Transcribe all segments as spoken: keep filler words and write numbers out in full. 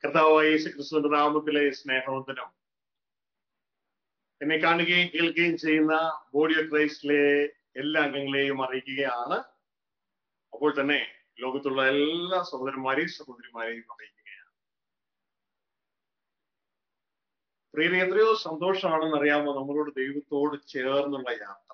കർത്താവായ യേശു ക്രിസ്തുവിന്റെ നാമത്തിലെ സ്നേഹവന്ദനം എന്നെ കാണുകയും കേൾക്കുകയും ചെയ്യുന്ന ബോഡി ഓഫ് ക്രൈസ്റ്റിലെ എല്ലാ അംഗങ്ങളെയും അറിയിക്കുകയാണ്. അപ്പോൾ തന്നെ ലോകത്തുള്ള എല്ലാ സഹോദരന്മാരെയും സഹോദരിമാരെയും അറിയിക്കുകയാണ്. പ്രിയരെ, എത്രയോ സന്തോഷമാണെന്ന് അറിയാമോ നമ്മളോട് ദൈവത്തോട് ചേർന്നുള്ള യാത്ര.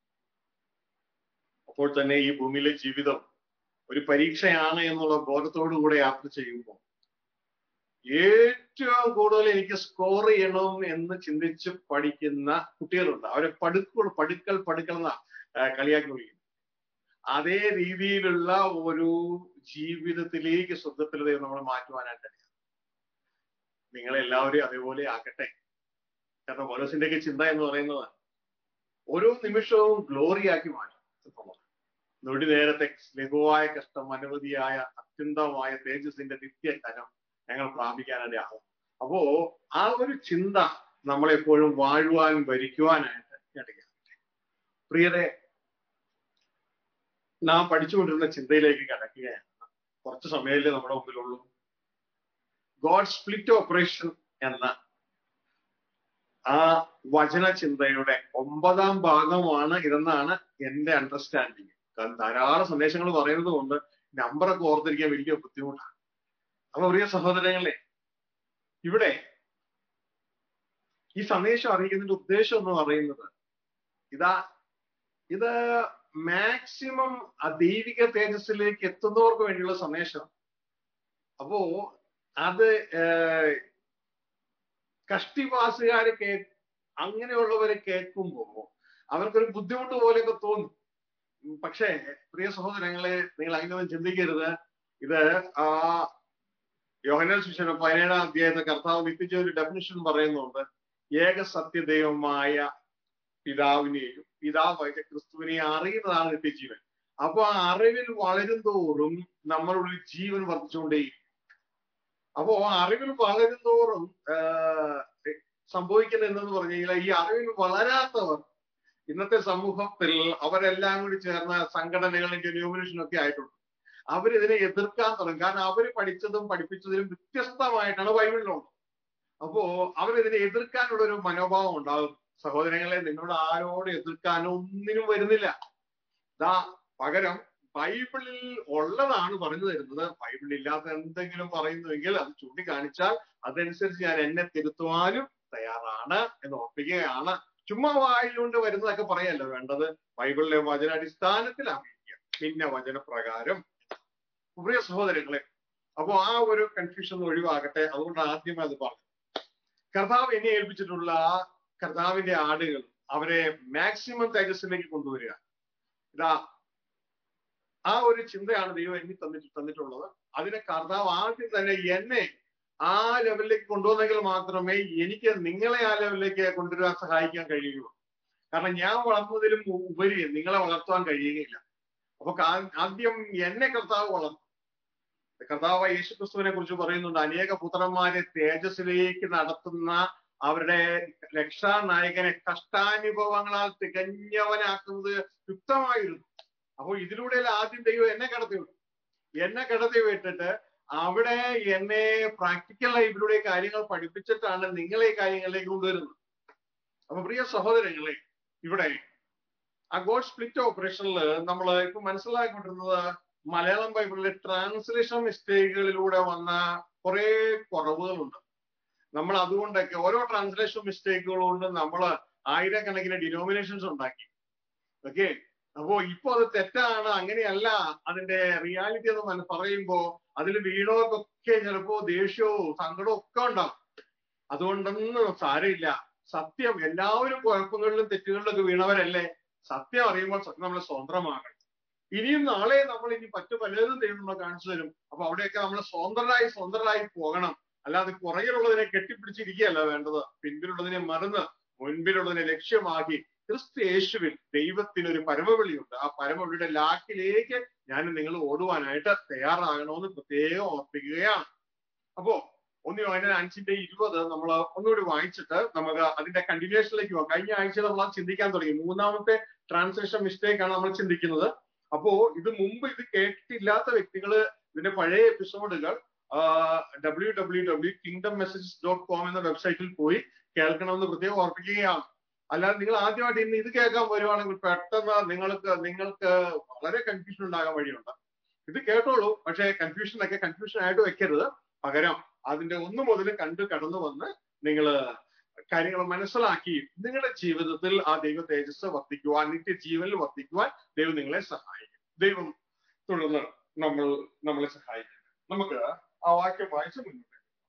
അപ്പോൾ തന്നെ ഈ ഭൂമിയിലെ ജീവിതം ഒരു പരീക്ഷയാണ് എന്നുള്ള ബോധത്തോടു കൂടെ യാത്ര ചെയ്യുമ്പോൾ ഏറ്റവും കൂടുതൽ എനിക്ക് സ്കോർ ചെയ്യണം എന്ന് ചിന്തിച്ച് പഠിക്കുന്ന കുട്ടികളുണ്ട്. അവരെ പടുക്കൾ പടുക്കൽ പടുക്കൽ എന്ന കളിയാക്കി വിളിക്കുന്നു. അതേ രീതിയിലുള്ള ഒരു ജീവിതത്തിലേക്ക് സ്വന്തത്തിൽ നമ്മൾ മാറ്റുവാനായിട്ട് നിങ്ങളെല്ലാവരെയും അതേപോലെ ആക്കട്ടെ. കാരണം പൗലോസിന്റെ ഒക്കെ ചിന്ത എന്ന് പറയുന്നത് ഓരോ നിമിഷവും ഗ്ലോറിയാക്കി മാറ്റും. നൊടി നേരത്തെ ലഘുവായ കഷ്ടം, അനവധിയായ അത്യന്തമായ തേജസ്സിന്റെ നിത്യകരം ഞങ്ങൾ പ്രാപിക്കാനായിട്ട് ആകും. അപ്പോ ആ ഒരു ചിന്ത നമ്മളെപ്പോഴും വാഴുവാൻ ഭരിക്കുവാനായിട്ട് ഇടയാകട്ടെ. പ്രിയരെ, നാം പഠിച്ചുകൊണ്ടിരുന്ന ചിന്തയിലേക്ക് കടക്കുകയാണ്. കുറച്ച് സമയമല്ലേ നമ്മുടെ മുമ്പിലുള്ളൂ. ഗോഡ് സ്പ്ലിറ്റ് ഓപ്പറേഷൻ എന്ന ആ വചന ചിന്തയുടെ ഒമ്പതാം ഭാഗമാണ് ഇതെന്നാണ് എന്റെ അണ്ടർസ്റ്റാൻഡിങ്. കാരണം ധാരാളം സന്ദേശങ്ങൾ പറയുന്നത് കൊണ്ട് നമ്പറൊക്കെ ഓർത്തിരിക്കാൻ വലിയ ബുദ്ധിമുട്ടാണ്. അപ്പൊ പ്രിയ സഹോദരങ്ങളെ, ഇവിടെ ഈ സന്ദേശം അറിയിക്കുന്നതിന്റെ ഉദ്ദേശം എന്ന് പറയുന്നത് ഇതാ ഇത് മാക്സിമം ദൈവിക തേജസ്സിലേക്ക് എത്തുന്നവർക്ക് വേണ്ടിയുള്ള സന്ദേശം. അപ്പോ അത് കഷ്ടിവാസുകാരെ കേ അങ്ങനെയുള്ളവരെ കേൾക്കുമ്പോ അവർക്കൊരു ബുദ്ധിമുട്ട് പോലെയൊക്കെ തോന്നും. പക്ഷേ പ്രിയ സഹോദരങ്ങളെ, നിങ്ങൾ അങ്ങനെയൊന്നും ചിന്തിക്കരുത്. ഇത് ആ യോഹന്നാൻ സുവിശേഷം പതിനേഴാം അധ്യായത്തെ കർത്താവ് നിത്യജീവൻ ഒരു ഡെഫിനിഷൻ പറയുന്നുണ്ട്. ഏക സത്യദൈവമായ പിതാവിനെയും പിതാവായ ക്രിസ്തുവിനെയും അറിയുന്നതാണ് നിത്യജീവൻ. അപ്പൊ ആ അറിവിൽ വളരും തോറും നമ്മളുടെ ജീവൻ വർദ്ധിച്ചുകൊണ്ടേയിരിക്കും. അപ്പോ അറിവിൽ വളരും തോറും സംഭവിക്കുന്നത് എന്തെന്ന് പറഞ്ഞു കഴിഞ്ഞാൽ, ഈ അറിവിൽ വളരാത്തവർ ഇന്നത്തെ സമൂഹത്തിൽ അവരെല്ലാം കൂടി ചേർന്ന സംഘടനകളും ഡെനോമിനേഷനും ഒക്കെ ആയിട്ടുണ്ട്. അവരിതിനെ എതിർക്കാൻ തുടങ്ങും. കാരണം അവർ പഠിച്ചതും പഠിപ്പിച്ചതിലും വ്യത്യസ്തമായിട്ടാണ് ബൈബിളിലുള്ളത്. അപ്പോ അവരിതിനെ എതിർക്കാനുള്ള ഒരു മനോഭാവം ഉണ്ടാകും. സഹോദരങ്ങളെ, നിങ്ങളോട് ആരോട് എതിർക്കാനോ ഒന്നിനും വരുന്നില്ല. ദാ പകരം ബൈബിളിൽ ഉള്ളതാണ് പറഞ്ഞു തരുന്നത്. ബൈബിളിൽ ഇല്ലാത്ത എന്തെങ്കിലും പറയുന്നുവെങ്കിൽ അത് ചൂണ്ടിക്കാണിച്ചാൽ അതനുസരിച്ച് ഞാൻ എന്നെ തിരുത്തുവാനും തയ്യാറാണ് എന്ന് ഓർപ്പിക്കുകയാണ്. ചുമ്മാ വായിലുകൊണ്ട് വരുന്നതൊക്കെ പറയല്ലോ വേണ്ടത്. ബൈബിളിലെ വചനാടിസ്ഥാനത്തിൽ അറിയിക്കുക, പിന്നെ വചനപ്രകാരം. പ്രിയ സഹോദരങ്ങളെ, അപ്പോ ആ ഒരു കൺഫ്യൂഷൻ ഒഴിവാകട്ടെ. അതുകൊണ്ട് ആദ്യമേ അത് പറഞ്ഞു. കർത്താവ് എന്നെ ഏൽപ്പിച്ചിട്ടുള്ള കർത്താവിന്റെ ആടുകൾ അവരെ മാക്സിമം തേജസ്സിലേക്ക് കൊണ്ടുവരിക. ഇതാ ആ ഒരു ചിന്തയാണ് ദൈവം എനിക്ക് തന്നിട്ട് തന്നിട്ടുള്ളത്. അതിനെ കർത്താവ് ആദ്യം തന്നെ എന്നെ ആ ലെവലിലേക്ക് കൊണ്ടുവന്നെങ്കിൽ മാത്രമേ എനിക്ക് നിങ്ങളെ ആ ലെവലിലേക്ക് കൊണ്ടുവരാൻ സഹായിക്കാൻ കഴിയുകയുള്ളൂ. കാരണം ഞാൻ വളർന്നതിലും ഉപരി നിങ്ങളെ വളർത്തുവാൻ കഴിയുകയില്ല. അപ്പൊ ആദ്യം എന്നെ കർത്താവ് വളർത്തും. കർത്താവ് യേശുക്രിസ്തുവിനെ കുറിച്ച് പറയുന്നുണ്ട്, അനേക പുത്രന്മാരെ തേജസ്സിലേക്ക് നടത്തുന്ന അവരുടെ രക്ഷാനായകനെ കഷ്ടാനുഭവങ്ങളാൽ തികഞ്ഞവനാക്കുന്നത് യുക്തമായിരുന്നു. അപ്പൊ ഇതിലൂടെ ആദ്യം ദൈവം എന്നെ കടത്തി വിട്ടു. എന്നെ കടത്തി വിട്ടിട്ട് അവിടെ എന്നെ പ്രാക്ടിക്കൽ ലൈഫിലൂടെ കാര്യങ്ങൾ പഠിപ്പിച്ചിട്ടാണ് നിങ്ങളെ കാര്യങ്ങളിലേക്ക് കൊണ്ടുവരുന്നത്. അപ്പൊ പ്രിയ സഹോദരങ്ങളെ, ഇവിടെ ആ ഗോഡ് സ്പ്ലിറ്റ് ഓപ്പറേഷനിൽ നമ്മൾ ഇപ്പൊ മനസ്സിലാക്കിക്കൊണ്ടിരുന്നത് മലയാളം ബൈബിളിലെ ട്രാൻസ്ലേഷൻ മിസ്റ്റേക്കുകളിലൂടെ വന്ന കുറെ കുറവുകളുണ്ട്. നമ്മൾ അതുകൊണ്ടൊക്കെ ഓരോ ട്രാൻസ്ലേഷൻ മിസ്റ്റേക്കുകൾ കൊണ്ട് നമ്മൾ ആയിരക്കണക്കിന് ഡിനോമിനേഷൻസ് ഉണ്ടാക്കി. ഓക്കെ, അപ്പോ ഇപ്പൊ അത് തെറ്റാണ്, അങ്ങനെയല്ല അതിന്റെ റിയാലിറ്റി എന്ന് പറയുമ്പോ അതിൽ വീണവർക്കൊക്കെ ചിലപ്പോ ദേഷ്യവും സങ്കടവും ഒക്കെ ഉണ്ടാവും. അതുകൊണ്ടൊന്നും സാരമില്ല. സത്യം, എല്ലാവരും കുഴപ്പങ്ങളിലും തെറ്റുകളിലൊക്കെ വീണവരല്ലേ. സത്യം അറിയുമ്പോൾ സത്യം നമ്മളെ സ്വതന്ത്രമാകണം. ഇനിയും നാളെ നമ്മൾ ഇനി മറ്റു പലതും ദൈവം നമ്മൾ കാണിച്ചു തരും. അപ്പൊ അവിടെയൊക്കെ നമ്മൾ സ്വതന്ത്രരായി സ്വതന്ത്രരായി പോകണം. അല്ലാതെ പുറകിലുള്ളതിനെ കെട്ടിപ്പിടിച്ചിരിക്കുകയല്ല വേണ്ടത്. പിൻപിലുള്ളതിനെ മറന്ന് മുൻപിലുള്ളതിനെ ലക്ഷ്യമാക്കി ക്രിസ്തു യേശുവിൽ ദൈവത്തിനൊരു പരമവിളിയുണ്ട്. ആ പരമവിളിയുടെ ലാക്കിലേക്ക് ഞാൻ നിങ്ങൾ ഓടുവാനായിട്ട് തയ്യാറാകണമെന്ന് പ്രത്യേകം ഓർപ്പിക്കുകയാണ്. അപ്പോ ഒന്ന് യോഹന്നാൻ അഞ്ചിന്റെ ഇരുപത് നമ്മൾ ഒന്നുകൂടി വായിച്ചിട്ട് നമുക്ക് അതിന്റെ കണ്ടിന്യൂഷനിലേക്ക് പോകാം. കഴിഞ്ഞ ആഴ്ച നമ്മൾ ആ ചിന്തിക്കാൻ തുടങ്ങി. മൂന്നാമത്തെ ട്രാൻസ്ലേഷൻ മിസ്റ്റേക്ക് ആണ് നമ്മൾ ചിന്തിക്കുന്നത്. അപ്പോ ഇത് മുമ്പ് ഇത് കേട്ടിട്ടില്ലാത്ത വ്യക്തികള് ഇതിന്റെ പഴയ എപ്പിസോഡുകൾ W W W kingdom messages dot com എന്ന വെബ്സൈറ്റിൽ പോയി കേൾക്കണമെന്ന് പ്രത്യേകം ഓർപ്പിക്കുകയാണ്. അല്ലാതെ നിങ്ങൾ ആദ്യമായിട്ട് ഇന്ന് ഇത് കേൾക്കാൻ വരുവാണെങ്കിൽ പെട്ടെന്ന് നിങ്ങൾക്ക് നിങ്ങൾക്ക് വളരെ കൺഫ്യൂഷൻ ഉണ്ടാകാൻ വഴിയുണ്ട്. ഇത് കേട്ടോളൂ, പക്ഷേ കൺഫ്യൂഷനൊക്കെ കൺഫ്യൂഷൻ ആയിട്ട് വെക്കരുത്. പകരം അതിന്റെ ഒന്ന് മുതൽ കണ്ട് കടന്നു വന്ന് നിങ്ങൾ കാര്യങ്ങൾ മനസ്സിലാക്കി നിങ്ങളുടെ ജീവിതത്തിൽ ആ ദൈവ തേജസ് വർദ്ധിക്കുവാൻ, നിത്യജീവനിൽ വർദ്ധിക്കുവാൻ ദൈവം നിങ്ങളെ സഹായിക്കും. ദൈവം തുടർന്ന് നമ്മൾ നമ്മളെ സഹായിക്കും. നമുക്ക് ആ വാക്യം വായിച്ച് മുന്നോട്ട്.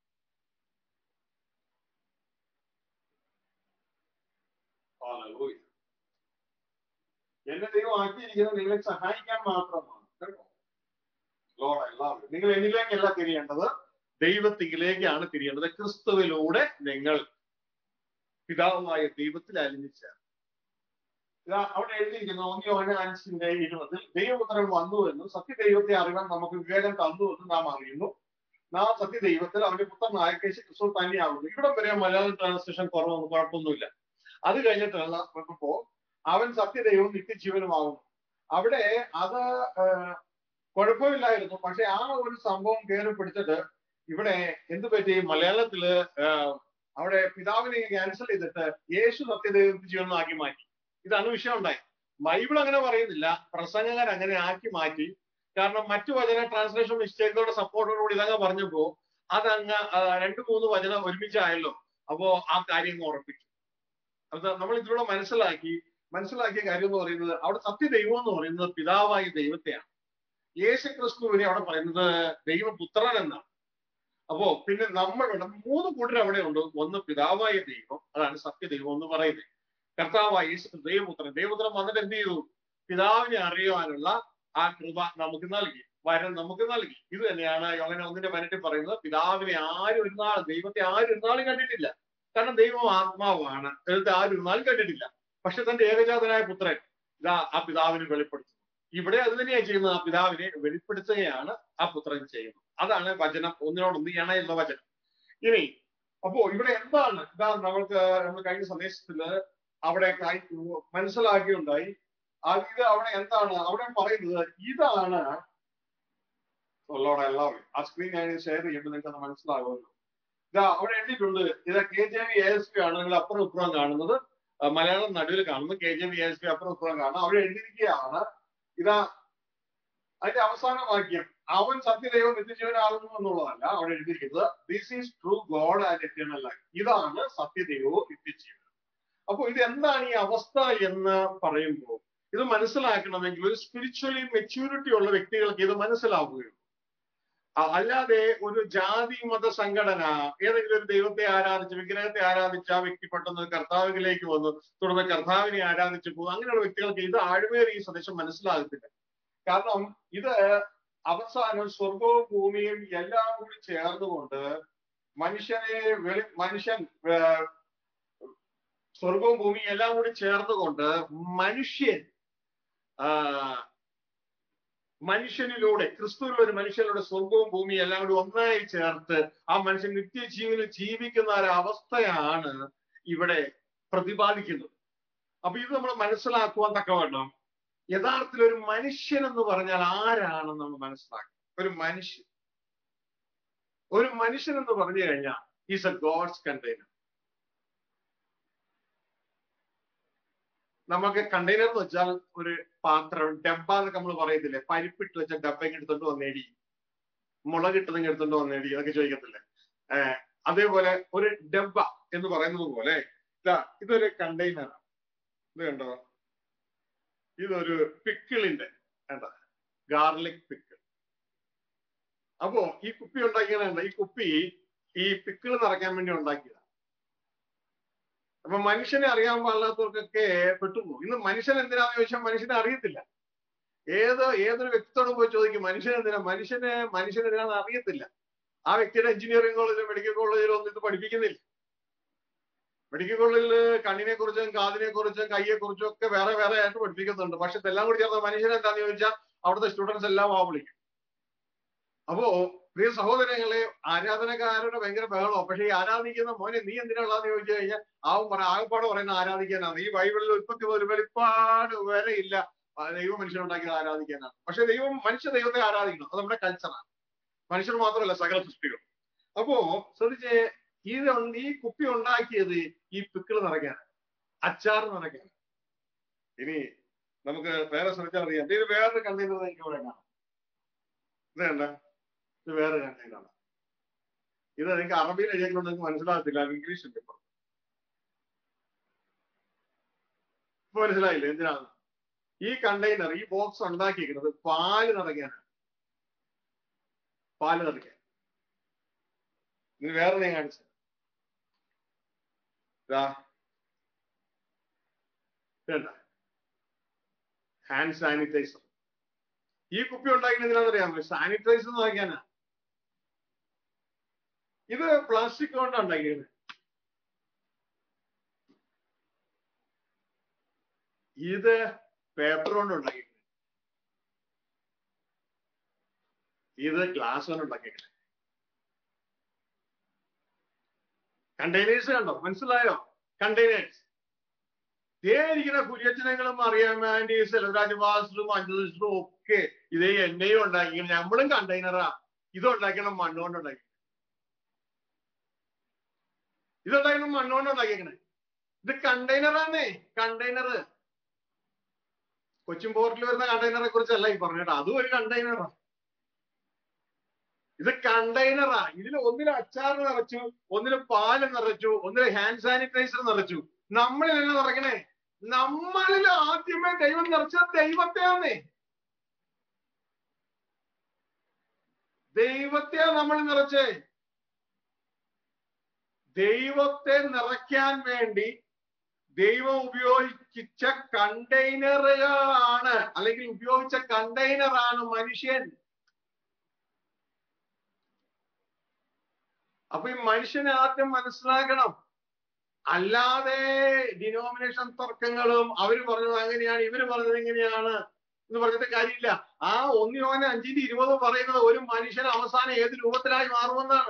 എന്നെ ദൈവം ആക്കിയിരിക്കുന്നത് നിങ്ങളെ സഹായിക്കാൻ മാത്രമാണ് കേട്ടോ. ലോഡ് എല്ലാവരും നിങ്ങൾ എന്നിലേക്കല്ല തിരിയേണ്ടത്, ദൈവത്തിലേക്കാണ് തിരിയേണ്ടത്. ക്രിസ്തുവിലൂടെ നിങ്ങൾ പിതാവായ ദൈവത്തിൽ അലിഞ്ഞിച്ച് ഇതാ അവിടെ എഴുതിയിരിക്കുന്നു. ഒന്ന് യോഹന്നാൻ അഞ്ചിന്റെ ഇരുപതിൽ ദൈവപുത്രൻ വന്നു എന്നും സത്യദൈവത്തെ അറിയാൻ നമുക്ക് വിവേകം തന്നു എന്നും നാം അറിയുന്നു. നാം സത്യദൈവത്തിൽ അവന്റെ പുത്രനായ യേശു ക്രിസ്തു തന്നെയാകുന്നു. ഇവിടെ വരെ മലയാളം ട്രാൻസ്ലേഷൻ കുറവൊന്നും കുഴപ്പമൊന്നുമില്ല. അത് കഴിഞ്ഞിട്ടുള്ള നോക്കുമ്പോ അവൻ സത്യദൈവവും നിത്യജീവനുമാകുന്നു. അവിടെ അത് കുഴപ്പമില്ലായിരുന്നു. പക്ഷെ ആ ഒരു സംഭവം കയറി പിടിച്ചിട്ട് ഇവിടെ എന്ത് പറ്റി, മലയാളത്തില് അവിടെ പിതാവിനെ ക്യാൻസൽ ചെയ്തിട്ട് യേശു സത്യദൈവത്തിൽ ജീവനാക്കി മാറ്റി. ഇതാണ് വിഷയം ഉണ്ടായി. ബൈബിൾ അങ്ങനെ പറയുന്നില്ല, പ്രസംഗകർ അങ്ങനെ ആക്കി മാറ്റി. കാരണം മറ്റു വചന ട്രാൻസ്ലേഷൻ മിസ്റ്റേക്കുകളുടെ സപ്പോർട്ടോടുകൂടി ഇതങ്ങ് പറഞ്ഞപ്പോ അതങ്ങ് രണ്ടു മൂന്ന് വചനം ഒരുമിച്ചായല്ലോ. അപ്പോ ആ കാര്യം ഉറപ്പിച്ചു. അത് നമ്മൾ ഇതിലൂടെ മനസ്സിലാക്കി മനസ്സിലാക്കിയ കാര്യം എന്ന് പറയുന്നത് അവിടെ സത്യദൈവം എന്ന് പറയുന്നത് പിതാവായ ദൈവത്തെയാണ്. യേശു ക്രിസ്തുവിനെ അവിടെ പറയുന്നത് ദൈവപുത്രൻ എന്നാണ്. അപ്പോ പിന്നെ നമ്മളുടെ മൂന്ന് കൂട്ടർ അവിടെ ഉണ്ട്. ഒന്ന് പിതാവായ ദൈവം, അതാണ് സത്യദൈവം എന്ന് പറയുന്നത്. കർത്താവായ യേശു ദൈവപുത്രൻ ദൈവപുത്രൻ വന്നിട്ട് എന്ത് ചെയ്തു? പിതാവിനെ അറിയുവാനുള്ള ആ കൃപ നമുക്ക് നൽകി, വരം നമുക്ക് നൽകി. ഇത് തന്നെയാണ് യോഹന്നാൻ ഒന്നിന്റെ പതിനെട്ടിൽ പറയുന്നത്. പിതാവിനെ ആരും ഒരു നാൾ ദൈവത്തെ ആരും ഒരു നാളും കണ്ടിട്ടില്ല. കാരണം ദൈവം ആത്മാവാണ്, ദൈവത്തെ ആരും ഒരു നാളും കണ്ടിട്ടില്ല. പക്ഷെ തന്റെ ഏകജാതനായ പുത്രൻ ഇതാ ആ പിതാവിനെ വെളിപ്പെടുത്തുന്നു. ഇവിടെ അത് തന്നെയാണ് ചെയ്യുന്നത്. ആ പിതാവിനെ വെളിപ്പെടുത്തുകയാണ് ആ പുത്രൻ ചെയ്യുന്നത്. അതാണ് വചനം ഒന്നിനോടൊന്ന് ഇണയുള്ള വചനം. ഇനി അപ്പോ ഇവിടെ എന്താണ് ഇതാ നമ്മൾക്ക് നമ്മൾ കഴിഞ്ഞ സന്ദേശത്തില് അവിടെ മനസ്സിലാക്കിയുണ്ടായി. ഇത് അവിടെ എന്താണ് അവിടെ പറയുന്നത്? ഇതാണ് എല്ലാവരും ആ സ്ക്രീൻ ഞാൻ ഷെയർ ചെയ്യുമ്പോൾ നിങ്ങൾക്ക് അത് മനസ്സിലാകുമല്ലോ. ഇതാ അവിടെ എഴുതിയിട്ടുണ്ട്. ഇത് K J V A S P ആണ് നിങ്ങൾ അപ്പുറം ഇപ്പുറം കാണുന്നത്. മലയാളം നടുവിൽ കാണുന്നത് K J V A S P അപ്പുറം ഇപ്പുറം കാണുന്നത്. അവിടെ എഴുതിയിരിക്കുകയാണ് ഇതാ അതിന്റെ അവസാന വാക്യം അവൻ സത്യദൈവം നിത്യജീവനാകുന്നു എന്നുള്ളതല്ല അവിടെ എഴുതിയിരിക്കുന്നത്. This is true god and eternal life. ഇതാണ് സത്യദൈവവും നിത്യജീവനും. അപ്പൊ ഇത് എന്താണ് ഈ അവസ്ഥ എന്ന് പറയുമ്പോൾ ഇത് മനസ്സിലാക്കണമെങ്കിൽ ഒരു സ്പിരിച്വലി മെച്യൂരിറ്റി ഉള്ള വ്യക്തികൾക്ക് ഇത് മനസ്സിലാവുകയുള്ളൂ. അല്ലാതെ ഒരു ജാതി മത സംഘടന ഏതെങ്കിലും ഒരു ദൈവത്തെ ആരാധിച്ച് വിഗ്രഹത്തെ ആരാധിച്ച് ആ വ്യക്തി പെട്ടെന്ന് കർത്താവിലേക്ക് വന്നു തുടർന്ന് കർത്താവിനെ ആരാധിച്ചു പോകും. അങ്ങനെയുള്ള വ്യക്തികൾക്ക് ഇത് ആഴ്വേറി ഈ സന്ദേശം മനസ്സിലാകത്തില്ല. കാരണം ഇത് അവസാനം സ്വർഗവും ഭൂമിയും എല്ലാം കൂടി ചേർന്നുകൊണ്ട് മനുഷ്യനെ വെളി മനുഷ്യൻ സ്വർഗവും ഭൂമിയും എല്ലാം കൂടി ചേർന്നുകൊണ്ട് മനുഷ്യൻ ആ മനുഷ്യനിലൂടെ ക്രിസ്തുവിലുള്ള ഒരു മനുഷ്യനിലൂടെ സ്വർഗവും ഭൂമിയും എല്ലാം കൂടി ഒന്നായി ചേർത്ത് ആ മനുഷ്യൻ നിത്യജീവനിൽ ജീവിക്കുന്ന ഒരു അവസ്ഥയാണ് ഇവിടെ പ്രതിപാദിക്കുന്നത്. അപ്പൊ ഇത് നമ്മൾ മനസ്സിലാക്കുവാൻ തക്കവണ്ണം യഥാർത്ഥത്തിൽ ഒരു മനുഷ്യൻ എന്ന് പറഞ്ഞാൽ ആരാണെന്ന് നമ്മൾ മനസ്സിലാക്കും. ഒരു മനുഷ്യൻ ഒരു മനുഷ്യൻ എന്ന് പറഞ്ഞു കഴിഞ്ഞാൽ ഈസ് എ ഗോഡ്സ് കണ്ടെയ്നർ. നമുക്ക് കണ്ടെയ്നർ എന്ന് വെച്ചാൽ ഒരു പാത്രം, ഡബ്ബ എന്നൊക്കെ നമ്മൾ പറയത്തില്ലേ, പരിപ്പിട്ട് വെച്ച ഡബ്ബയൊക്കെ എടുത്തോണ്ട് വന്നേടി, മുളകിട്ടതെങ്കിൽ എടുത്തോണ്ട് വന്നേടി അതൊക്കെ ചോദിക്കത്തില്ലേ. ഏഹ് അതേപോലെ ഒരു ഡബ്ബ എന്ന് പറയുന്നത് പോലെ ഇതാ ഇതൊരു കണ്ടെയ്നറാണ്. ഇത് കണ്ടോ, ഇതൊരു പിക്കിളിന്റെ എന്താ ഗാർലിക് പിക്കിൾ. അപ്പോ ഈ കുപ്പി ഉണ്ടാക്കിയത് ഈ കുപ്പി ഈ പിക്കിൾ നിറയ്ക്കാൻ വേണ്ടി ഉണ്ടാക്കിയതാണ്. അപ്പൊ മനുഷ്യനെ അറിയാൻ പാടില്ലാത്തവർക്കൊക്കെ പെട്ടുപോകും. ഇന്ന് മനുഷ്യൻ എന്തിനാന്ന് ചോദിച്ചാൽ മനുഷ്യനെ അറിയത്തില്ല. ഏത് ഏതൊരു വ്യക്തിയോട് പോയി ചോദിക്കും മനുഷ്യൻ എന്തിനാ, മനുഷ്യനെ മനുഷ്യനെന്തിനാന്ന് അറിയത്തില്ല. ആ വ്യക്തിയുടെ എഞ്ചിനീയറിംഗ് കോളേജിലും മെഡിക്കൽ കോളേജിലും ഒന്നും ഇത് പഠിപ്പിക്കുന്നില്ല. മെഡിക്കൽ കോളേജിൽ കണ്ണിനെ കുറിച്ചും കാതിനെ കുറിച്ചും കയ്യെ കുറിച്ചും ഒക്കെ വേറെ വേറെ ആയിട്ട് പഠിപ്പിക്കുന്നുണ്ട്. പക്ഷെ ഇതെല്ലാം കൂടി ചേർന്ന മനുഷ്യൻ എന്താന്ന് ചോദിച്ചാൽ അവിടുത്തെ സ്റ്റുഡൻസ് എല്ലാം ആ വിളിക്കും. അപ്പോ പ്രിയ സഹോദരങ്ങളെ, ആരാധനക്കാരുടെ ഭയങ്കര ബഹളോ. പക്ഷെ ഈ ആരാധിക്കുന്ന മോനെ നീ എന്തിനുള്ളതെന്ന് ചോദിച്ചു കഴിഞ്ഞാൽ ആവും പറ ആകപ്പാട് പറയുന്ന ആരാധിക്കാനാണ്. ഈ ബൈബിളിൽ ഉൽപ്പത്തി മുതൽ വെളിപ്പാട് വരെ ഇല്ല ദൈവം മനുഷ്യനുണ്ടാക്കിയത് ആരാധിക്കാനാണ്. പക്ഷെ ദൈവം മനുഷ്യ ദൈവത്തെ ആരാധിക്കണം, അത് നമ്മുടെ കൾച്ചറാണ്. മനുഷ്യർ മാത്രമല്ല, സകല സൃഷ്ടികൾ. അപ്പോ ശ്രദ്ധിച്ചേ, ഇത് ഈ കുപ്പി ഉണ്ടാക്കിയത് ഈ പിക്കിൾ നിറയ്ക്കാൻ, അച്ചാർ നിറയ്ക്കാൻ. ഇനി നമുക്ക് വേറെ ശ്രമിച്ചാൽ അറിയാം. ഇത് വേറൊരു കണ്ടെയ്നർ എനിക്ക് ഇവിടെ കാണാം. ഇത് കണ്ട, ഇത് വേറെ കണ്ടെയ്നറാണ്. ഇത് നിങ്ങൾക്ക് അറബിയിൽ എഴുതിക്കൊണ്ട് നിങ്ങൾക്ക് മനസ്സിലാകത്തില്ല, ഇംഗ്ലീഷ് ഉണ്ട്. ഇപ്പൊ ഇപ്പൊ മനസ്സിലായില്ലേ എന്തിനാണ് ഈ കണ്ടെയ്നർ, ഈ ബോക്സ് ഉണ്ടാക്കിയിരിക്കുന്നത്? പാല് നിറയ്ക്കാനാണ്. പാല് നിറയ്ക്കാൻ. ഇനി വേറെ ഞാൻ കാണിച്ചു. വേണ്ട, ഹാൻഡ് സാനിറ്റൈസർ. ഈ കുപ്പി ഉണ്ടാക്കുന്നത് എന്തിനാണെന്നറിയാമോ? സാനിറ്റൈസർ നിറയ്ക്കാനാ. ഇത് പ്ലാസ്റ്റിക് കൊണ്ടാണ് ഉണ്ടാക്കിയത്. ഇത് പേപ്പർ കൊണ്ട് ഉണ്ടാക്കിയത്. ഇത് ഗ്ലാസ് കൊണ്ട് ഉണ്ടാക്കിയത്. കണ്ടെയ്നേഴ്സ് കണ്ടോ? മനസ്സിലായോ? കണ്ടെയ്നേഴ്സ്. ഇതേ ഇരിക്കുന്ന കുര്യച്ചനങ്ങളും അറിയാൻ വേണ്ടി സെൽവരാജ് പാസ്റ്ററും അഞ്ജലിസ്റ്ററും ഒക്കെ ഇതേ എണ്ണയും ഉണ്ടാക്കിക്കണം. നമ്മളും കണ്ടെയ്നറാ. ഇത് ഉണ്ടാക്കണം മണ്ണുകൊണ്ട് ഉണ്ടാക്കി. ഇതുണ്ടാക്കണം മണ്ണുകൊണ്ട് ഉണ്ടാക്കിയേക്കണേ. ഇത് കണ്ടെയ്നറാന്നേ, കണ്ടെയ്നർ. കൊച്ചിൻ പോർട്ടിൽ വരുന്ന കണ്ടെയ്നറെ കുറിച്ചല്ല ഈ പറഞ്ഞിട്ട്, അതും ഒരു കണ്ടെയ്നറാ. ഇത് കണ്ടെയ്നറാ. ഇതിൽ ഒന്നിന് അച്ചാർ നിറച്ചു, ഒന്നിന് പാല് നിറച്ചു, ഒന്നിന് ഹാൻഡ് സാനിറ്റൈസർ നിറച്ചു. നമ്മളിൽ തന്നെ നിറയ്ക്കണേ. നമ്മളിൽ ആദ്യമേ ദൈവം നിറച്ചത് ദൈവത്തെയാന്നേ. ദൈവത്തെയാ നമ്മൾ നിറച്ചേ. ദൈവത്തെ നിറയ്ക്കാൻ വേണ്ടി ദൈവം ഉപയോഗിച്ച കണ്ടെയ്നറുകളാണ്, അല്ലെങ്കിൽ ഉപയോഗിച്ച കണ്ടെയ്നറാണ് മനുഷ്യൻ. അപ്പൊ ഈ മനുഷ്യനെ ആദ്യം മനസ്സിലാക്കണം. അല്ലാതെ ഡിനോമിനേഷൻ തർക്കങ്ങളും അവര് പറഞ്ഞത് അങ്ങനെയാണ്, ഇവര് പറഞ്ഞത് എങ്ങനെയാണ് എന്ന് പറഞ്ഞിട്ട് കാര്യമില്ല. ആ ഒന്ന് യോഹന്നാൻ അഞ്ചിന്റെ ഇരുപത് പറയുന്നത് ഒരു മനുഷ്യൻ അവസാനം ഏത് രൂപത്തിലായി മാറുമെന്നാണ്.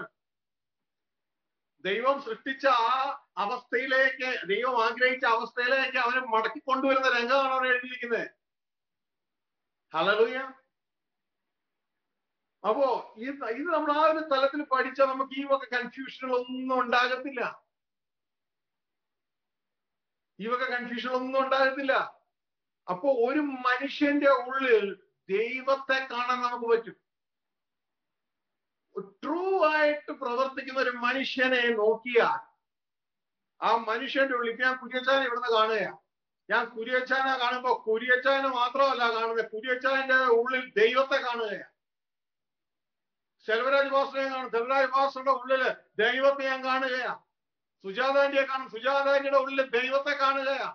ദൈവം സൃഷ്ടിച്ച ആ അവസ്ഥയിലേക്ക്, ദൈവം ആഗ്രഹിച്ച അവസ്ഥയിലേക്ക് അവനെ മടക്കി കൊണ്ടുവരുന്ന രംഗമാണ് അവിടെ എഴുതിയിരിക്കുന്നത്. ഹല്ലേലൂയ. അപ്പോ ഈ ഇത് നമ്മൾ ആ ഒരു തലത്തിൽ പഠിച്ചാൽ നമുക്ക് ഈ വക കൺഫ്യൂഷനുകളൊന്നും ഉണ്ടാകത്തില്ല. ഈ വക കൺഫ്യൂഷനൊന്നും ഉണ്ടാകത്തില്ല. അപ്പോ ഒരു മനുഷ്യന്റെ ഉള്ളിൽ ദൈവത്തെ കാണാൻ നമുക്ക് പറ്റും. ട്രൂ ആയിട്ട് പ്രവർത്തിക്കുന്ന ഒരു മനുഷ്യനെ നോക്കിയാൽ ആ മനുഷ്യന്റെ ഉള്ളിൽ, ഞാൻ കുര്യച്ചാനെ ഇവിടുന്ന് കാണുകയാ. ഞാൻ കുര്യച്ചാനെ കാണുമ്പോ കുര്യച്ചാനെ മാത്രമല്ല കാണുന്നത്, കുര്യച്ചാന്റെ ഉള്ളിൽ ദൈവത്തെ കാണുകയാ. സെൽവരാജ് പാസ്റ്ററെ കാണും, സെൽവരാജ് പാസ്റ്ററുടെ ഉള്ളില് ദൈവത്തെ ഞാൻ കാണുകയാ. സുജാതാന്റിയെ കാണും, സുജാതാന്റിയുടെ ഉള്ളിൽ ദൈവത്തെ കാണുകയാ.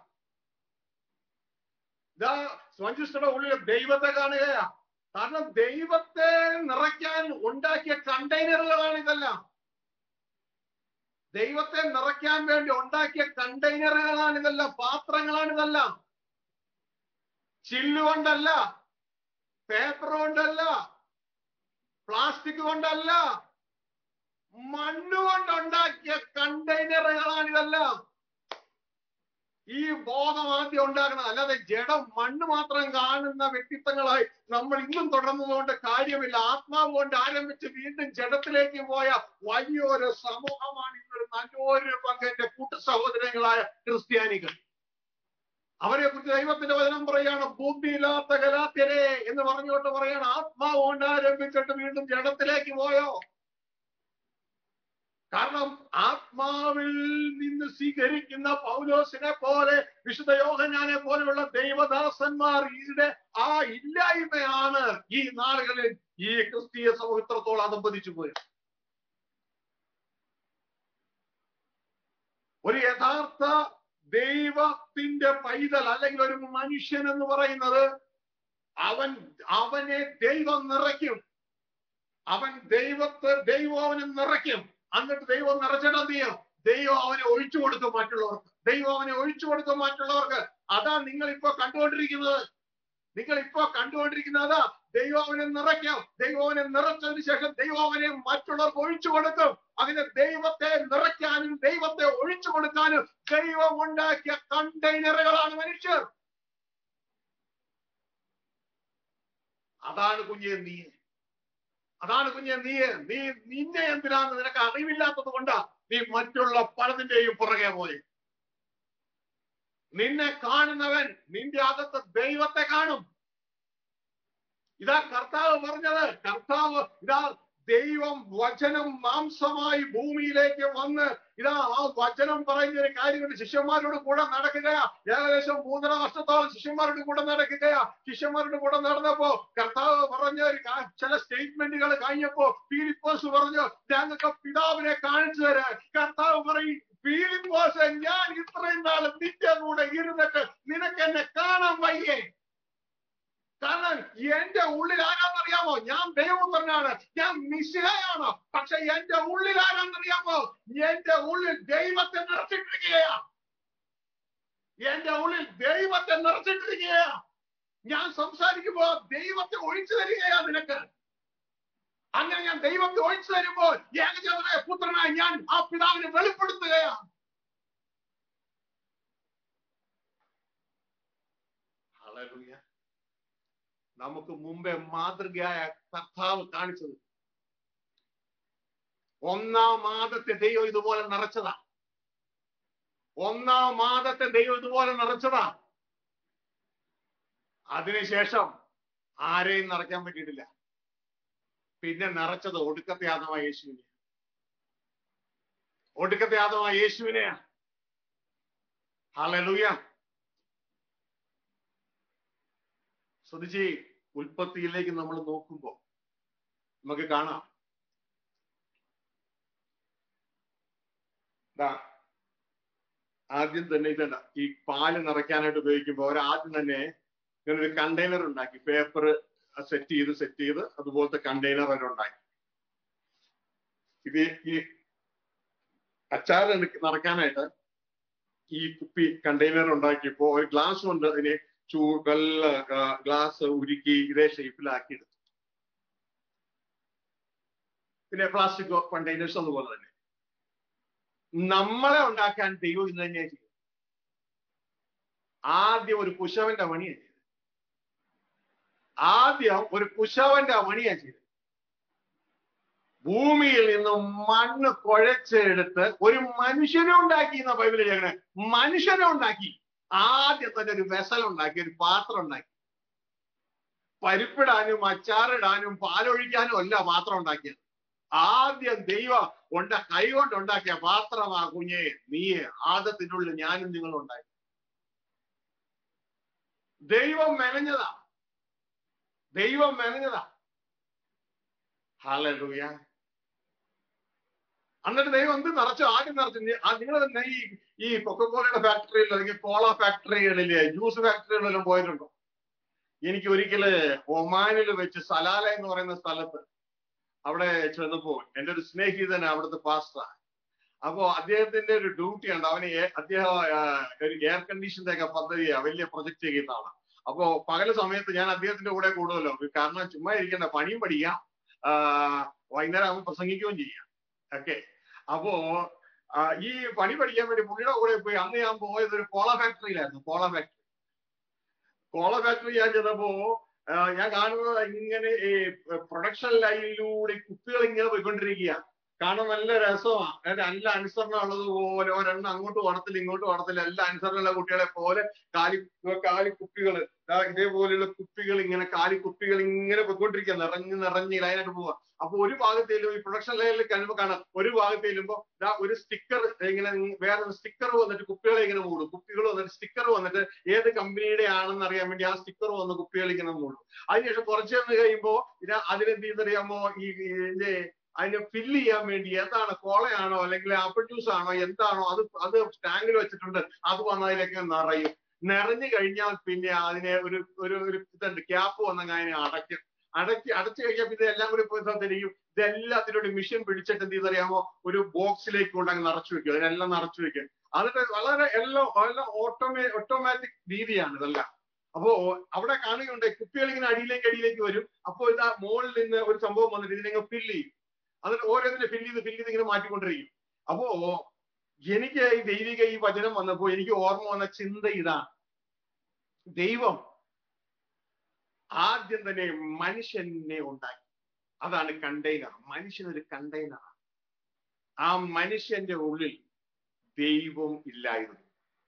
ഇതാ മഞ്ജുഷ്ടയുടെ ഉള്ളിൽ ദൈവത്തെ കാണുകയാ. കാരണം ദൈവത്തെ നിറയ്ക്കാൻ ഉണ്ടാക്കിയ കണ്ടെയ്നറുകളാണ് ഇതെല്ലാം. ദൈവത്തെ നിറയ്ക്കാൻ വേണ്ടി ഉണ്ടാക്കിയ കണ്ടെയ്നറുകളാണ് ഇതെല്ലാം, പാത്രങ്ങളാണ് ഇതെല്ലാം. ചില്ല് കൊണ്ടല്ല, പേപ്പർ കൊണ്ടല്ല, പ്ലാസ്റ്റിക് കൊണ്ടല്ല, മണ്ണുകൊണ്ടുണ്ടാക്കിയ കണ്ടെയ്നറുകളാണ് ഇതെല്ലാം. ഈ ബോധം ആദ്യം ഉണ്ടാക്കണം. അല്ലാതെ ജഡം മണ്ണ് മാത്രം കാണുന്ന വ്യക്തിത്വങ്ങളായി നമ്മൾ ഇന്നും തുടർന്നതുകൊണ്ട് കാര്യമില്ല. ആത്മാവ് കൊണ്ട് ആരംഭിച്ച് വീണ്ടും ജഡത്തിലേക്ക് പോയ വലിയൊരു സമൂഹമാണ് ഇന്നൊരു നല്ലൊരു പങ്കെന്റെ കൂട്ടു സഹോദരങ്ങളായ ക്രിസ്ത്യാനികൾ. അവരെ കുറിച്ച് ദൈവത്തിന്റെ വചനം പറയാണ്, ബുദ്ധിയില്ലാത്ത ഗലാത്യരെ എന്ന് പറഞ്ഞുകൊണ്ട് പറയാണ്, ആത്മാവ് കൊണ്ട് ആരംഭിച്ചിട്ട് വീണ്ടും ജഡത്തിലേക്ക് പോയോ? കാരണം ആത്മാവിൽ നിന്ന് സ്വീകരിക്കുന്ന പൗലോസിനെ പോലെ, വിശുദ്ധ യോഹന്നാനെ പോലെയുള്ള ദൈവദാസന്മാർ ഇവിടെ ആ ഇല്ലായ്മയാണ് ഈ നാളുകളിൽ ഈ ക്രിസ്തീയ സമൂഹത്തോളം അതമ്പതിച്ചു പോയത്. ഒരു യഥാർത്ഥ ദൈവത്തിന്റെ പൈതൽ അല്ലെങ്കിൽ ഒരു മനുഷ്യൻ എന്ന് പറയുന്നത് അവൻ അവനെ ദൈവം നിറയ്ക്കും. അവൻ ദൈവത്തെ ദൈവം അവനെ നിറയ്ക്കും. എന്നിട്ട് ദൈവം നിറച്ചിട്ട് എന്ത് ചെയ്യും? ദൈവം അവനെ ഒഴിച്ചു കൊടുക്കും മറ്റുള്ളവർക്ക്. ദൈവം അവനെ ഒഴിച്ചു കൊടുക്കും മറ്റുള്ളവർക്ക്. അതാ നിങ്ങൾ ഇപ്പൊ കണ്ടുകൊണ്ടിരിക്കുന്നത്. നിങ്ങൾ ഇപ്പൊ കണ്ടുകൊണ്ടിരിക്കുന്നത് അതാ. ദൈവം അവനെ നിറയ്ക്കും. ദൈവം അവനെ നിറച്ചതിന് ശേഷം ദൈവം അവനെ മറ്റുള്ളവർക്ക് ഒഴിച്ചു കൊടുക്കും. അങ്ങനെ ദൈവത്തെ നിറയ്ക്കാനും ദൈവത്തെ ഒഴിച്ചു കൊടുക്കാനും ദൈവം ഉണ്ടാക്കിയ കണ്ടെയ്നറുകളാണ് മനുഷ്യർ. അതാണ് കുഞ്ഞെ നീ. അതാണ് കുഞ്ഞെ, നീ നീ നിന്നെ എന്തിനാന്ന് നിനക്ക് അറിവില്ലാത്തത് കൊണ്ടാ നീ മറ്റുള്ള പലതിന്റെയും പുറകെ പോയി. നിന്നെ കാണുന്നവൻ നിന്റെ അകത്ത് ദൈവത്തെ കാണും. ഇതാ കർത്താവ് പറഞ്ഞത്. കർത്താവ് ഇതാ ദൈവം വചനം മാംസമായി ഭൂമിയിലേക്ക് വന്ന് ഇതാ ആ വചനം പറയുന്ന ഒരു കാര്യമുണ്ട്. ശിഷ്യന്മാരോട് കൂടെ നടക്കുകയാ. ഏകദേശം മൂന്നര വർഷത്തോളം ശിഷ്യന്മാരുടെ കൂടെ നടക്കുകയാ. ശിഷ്യന്മാരുടെ കൂടെ നടന്നപ്പോ കർത്താവ് പറഞ്ഞ ഒരു ചില സ്റ്റേറ്റ്മെന്റുകൾ കഴിഞ്ഞപ്പോ ഫിലിപ്പോസ് പറഞ്ഞു, ഞങ്ങൾക്ക് പിതാവിനെ കാണിച്ചു തരാൻ. കർത്താവ് പറയും, ഫിലിപ്പോസ്, ഞാൻ ഇത്രയും നാളും നിന്റെ കൂടെ ഇരുന്നിട്ട് നിനക്ക് എന്നെ കാണാൻ വയ്യേ? കാരണം എന്റെ ഉള്ളിൽ ആരാന്നറിയാമോ? ഞാൻ ദൈവപുത്രനാണ്, ഞാൻ മിശിഹായാണ്. പക്ഷെ എന്റെ ഉള്ളിൽ ആരാന്നറിയാമോ? എന്റെ ഉള്ളിൽ ദൈവത്തെ നിറച്ചിട്ടിരിക്കുകയാ. എന്റെ ഉള്ളിൽ ദൈവത്തെ നിറച്ചിട്ടിരിക്കുകയാ. ഞാൻ സംസാരിക്കുമ്പോ ദൈവത്തെ ഒഴിച്ചു തരികയാ നിനക്ക്. അങ്ങനെ ഞാൻ ദൈവത്തെ ഒഴിച്ചു തരുമ്പോൾ ഏകജാതനായ പുത്രനായി ഞാൻ ആ പിതാവിനെ വെളിപ്പെടുത്തുകയാ. ഹല്ലേലൂയ. നമുക്ക് മുമ്പേ മാതൃകയായ കർത്താവ് കാണിച്ചത് ഒന്നാം മാദത്തെ ദൈവം ഇതുപോലെ നിറച്ചതാ. ഒന്നാം മാദത്തെ ദൈവം ഇതുപോലെ നിറച്ചതാ. അതിനുശേഷം ആരെയും നിറയ്ക്കാൻ പറ്റിയിട്ടില്ല. പിന്നെ നിറച്ചത് ഒടുക്കത്തെ ആദമായ യേശുവിനെ. ഒടുക്കത്തെ ആദമായ യേശുവിനെയാ. ഹല്ലേലൂയ. ശ്രദ്ധിച്ച്, ഉൽപ്പത്തിയിലേക്ക് നമ്മൾ നോക്കുമ്പോ നമുക്ക് കാണാം, ആദ്യം തന്നെ ഇതല്ല, ഈ പാല് നിറയ്ക്കാനായിട്ട് ഉപയോഗിക്കുമ്പോൾ അവർ ആദ്യം തന്നെ ഇങ്ങനെ ഒരു കണ്ടെയ്നർ ഉണ്ടാക്കി. പേപ്പർ സെറ്റ് ചെയ്ത് സെറ്റ് ചെയ്ത് അതുപോലത്തെ കണ്ടെയ്നർ അവർ ഉണ്ടാക്കി. ഇത് ഈ അച്ചാർ നിറയ്ക്കാനായിട്ട് ഈ കുപ്പി കണ്ടെയ്നർ ഉണ്ടാക്കിയപ്പോ ഒരു ഗ്ലാസ് കൊണ്ട് അതിനെ ചൂ നല്ല ഗ്ലാസ് ഉരുക്കി ഇതേ ഷേപ്പിലാക്കി എടുത്തു. പിന്നെ പ്ലാസ്റ്റിക് കണ്ടെയ്നേഴ്സ് അതുപോലെ തന്നെ. നമ്മളെ ഉണ്ടാക്കാൻ ദൈവം ഇന്ന് തന്നെയാ ചെയ്യും. ആദ്യം ഒരു കുശവന്റെ പണിയാ ചെയ്തത്. ആദ്യം ഒരു കുശവന്റെ പണിയാ ചെയ്തത്. ഭൂമിയിൽ നിന്നും മണ്ണ് കുഴച്ചെടുത്ത് ഒരു മനുഷ്യനെ ഉണ്ടാക്കി എന്ന ബൈബിളിൽ എഴുതണേ. മനുഷ്യനെ ഉണ്ടാക്കി. ആദ്യം തന്നെ ഒരു വെസൽ ഉണ്ടാക്കി, ഒരു പാത്രം ഉണ്ടാക്കി. പരിപ്പിടാനും അച്ചാറിടാനും പാലൊഴിക്കാനും അല്ല പാത്രം ഉണ്ടാക്കിയത്. ആദ്യം ദൈവം ഉണ്ട കൈ കൊണ്ട് ഉണ്ടാക്കിയ പാത്രമാ കുഞ്ഞെ നീ. ആദത്തിനുള്ളിൽ ഞാനും നിങ്ങളും ഉണ്ടാക്കി. ദൈവം മെനഞ്ഞതാ. ദൈവം മെനഞ്ഞതാ. ഹല്ലേലൂയ. എന്നിട്ട് ദൈവം എന്ത് നിറച്ചു? ആദ്യം നിറച്ചു. നിങ്ങൾ തന്നെ ഈ ഈ കൊക്കക്കോലയുടെ ഫാക്ടറിയിൽ അല്ലെങ്കിൽ കോള ഫാക്ടറികളിലെ ജ്യൂസ് ഫാക്ടറികളിലെല്ലാം പോയിട്ടുണ്ടോ? എനിക്ക് ഒരിക്കല് ഒമാനിൽ വെച്ച് സലാല എന്ന് പറയുന്ന സ്ഥലത്ത് അവിടെ ചെന്നപ്പോ എൻ്റെ ഒരു സ്നേഹിതൻ അവിടുത്തെ പാസ്റ്ററാണ്. അപ്പോ അദ്ദേഹത്തിന്റെ ഒരു ഡ്യൂട്ടി ഉണ്ട്. അവന് അദ്ദേഹം ഒരു എയർ കണ്ടീഷന്റെ ഒക്കെ പദ്ധതിയാ, വലിയ പ്രൊജക്ട് ചെയ്യുന്നതാണ്. അപ്പോ പകല സമയത്ത് ഞാൻ അദ്ദേഹത്തിന്റെ കൂടെ കൂടുതലോ, കാരണം ചുമ്മാ ഇരിക്കണ്ട, പണിയും പഠിക്കാം, ആഹ് വൈകുന്നേരം ആകുമ്പോൾ പ്രസംഗിക്കുകയും ചെയ്യാം. ഓക്കെ. അപ്പോ ഈ പണി പഠിക്കാൻ വേണ്ടി പുള്ളിയുടെ കൂടെ പോയി. അന്ന് ഞാൻ പോയത് ഒരു കോള ഫാക്ടറിയിലായിരുന്നു. കോള ഫാക്ടറി കോള ഫാക്ടറി ഞാൻ ചെന്നപ്പോ ഞാൻ കാണുന്നത് ഇങ്ങനെ ഈ പ്രൊഡക്ഷൻ ലൈനിലൂടെ കുപ്പികൾ ഇങ്ങനെ പോയിക്കൊണ്ടിരിക്കുക. കാണാൻ നല്ല രസമാണ്. നല്ല അനുസരണം ഉള്ളതുപോലെ ഒരെണ്ണം അങ്ങോട്ട് ഓടത്തില്ല ഇങ്ങോട്ട് ഓടത്തില്ല, എല്ലാ അനുസരണമുള്ള കുട്ടികളെ പോലെ കാലി കാലി കുപ്പികള് ഇതേപോലെയുള്ള കുപ്പികൾ ഇങ്ങനെ കാലി കുപ്പികൾ ഇങ്ങനെ പോയിക്കൊണ്ടിരിക്കുക, നിറഞ്ഞ് നിറഞ്ഞ് ലൈനായിട്ട് പോവുക. അപ്പൊ ഒരു ഭാഗത്ത് ചെല്ലുമ്പോ ഈ പ്രൊഡക്ഷൻ ലൈനിൽ കഴിയുമ്പോൾ കാണാം, ഒരു ഭാഗത്ത് ചെല്ലുമ്പോ ഒരു സ്റ്റിക്കർ ഇങ്ങനെ വേറൊരു സ്റ്റിക്കർ വന്നിട്ട് കുപ്പികളെ ഇങ്ങനെ മൂടും. കുപ്പികൾ വന്നിട്ട് സ്റ്റിക്കർ വന്നിട്ട് ഏത് കമ്പനിയുടെ ആണെന്ന് അറിയാൻ വേണ്ടി ആ സ്റ്റിക്കർ വന്ന് കുപ്പികൾ ഇങ്ങനെ മൂടും. അതിനുശേഷം കുറച്ച് നിന്ന് കഴിയുമ്പോ ഇത് അതിനെന്ത് ചെയ്തറിയാമോ, ഈ ഇതിന്റെ അതിനെ ഫില്ല് ചെയ്യാൻ വേണ്ടി എന്താണ്, കോളയാണോ അല്ലെങ്കിൽ ആപ്പിൾ ജ്യൂസ് ആണോ എന്താണോ അത് അത് ടാങ്കിൽ വെച്ചിട്ടുണ്ട്. അത് വന്ന് അതിലേക്ക് നിറയും. നിറഞ്ഞു കഴിഞ്ഞാൽ പിന്നെ അതിനെ ഒരു ഒരു ഇതുണ്ട്, ക്യാപ്പ് വന്നെങ്കിൽ അതിനെ അടയ്ക്കും. അടക്കി അടച്ചു കഴിഞ്ഞാൽ പിന്നെ എല്ലാം കൂടി പോയി തിരിക്കും. ഇതെല്ലാത്തിനോട് മിഷൻ പിടിച്ചിട്ട് എന്ത് ചെയ്തറിയാമോ, ഒരു ബോക്സിലേക്ക് കൊണ്ടങ്ങ് നിറച്ചു വെക്കും. അതിനെല്ലാം നിറച്ചു വെക്കും. അതിന്റെ വളരെ എല്ലാം എല്ലാം ഓട്ടോമേ ഓട്ടോമാറ്റിക് രീതിയാണ് ഇതെല്ലാം. അപ്പോ അവിടെ കാണുകയുണ്ട് കുപ്പികൾ ഇങ്ങനെ അടിയിലേക്ക് അടിയിലേക്ക് വരും. അപ്പോൾ ഇതാ മുകളിൽ നിന്ന് ഒരു സംഭവം വന്നിട്ട് ഇതിനെ ഫില്ല് ചെയ്യും. അതിന് ഓരോന്നിനെ ഫില്ല് ചെയ്ത് ഫില്ല് ചെയ്ത് ഇങ്ങനെ മാറ്റിക്കൊണ്ടിരിക്കും. അപ്പോ എനിക്ക് ഈ ദൈവിക ഈ വചനം വന്നപ്പോ എനിക്ക് ഓർമ്മ വന്ന ചിന്ത ഇതാണ്. ദൈവം ആദ്യം തന്നെ മനുഷ്യനെ ഉണ്ടാക്കി. അതാണ് കണ്ടെയ്നർ. മനുഷ്യനൊരു കണ്ടെയ്നർ. ആ മനുഷ്യന്റെ ഉള്ളിൽ ദൈവം ഇല്ലായിരുന്നു.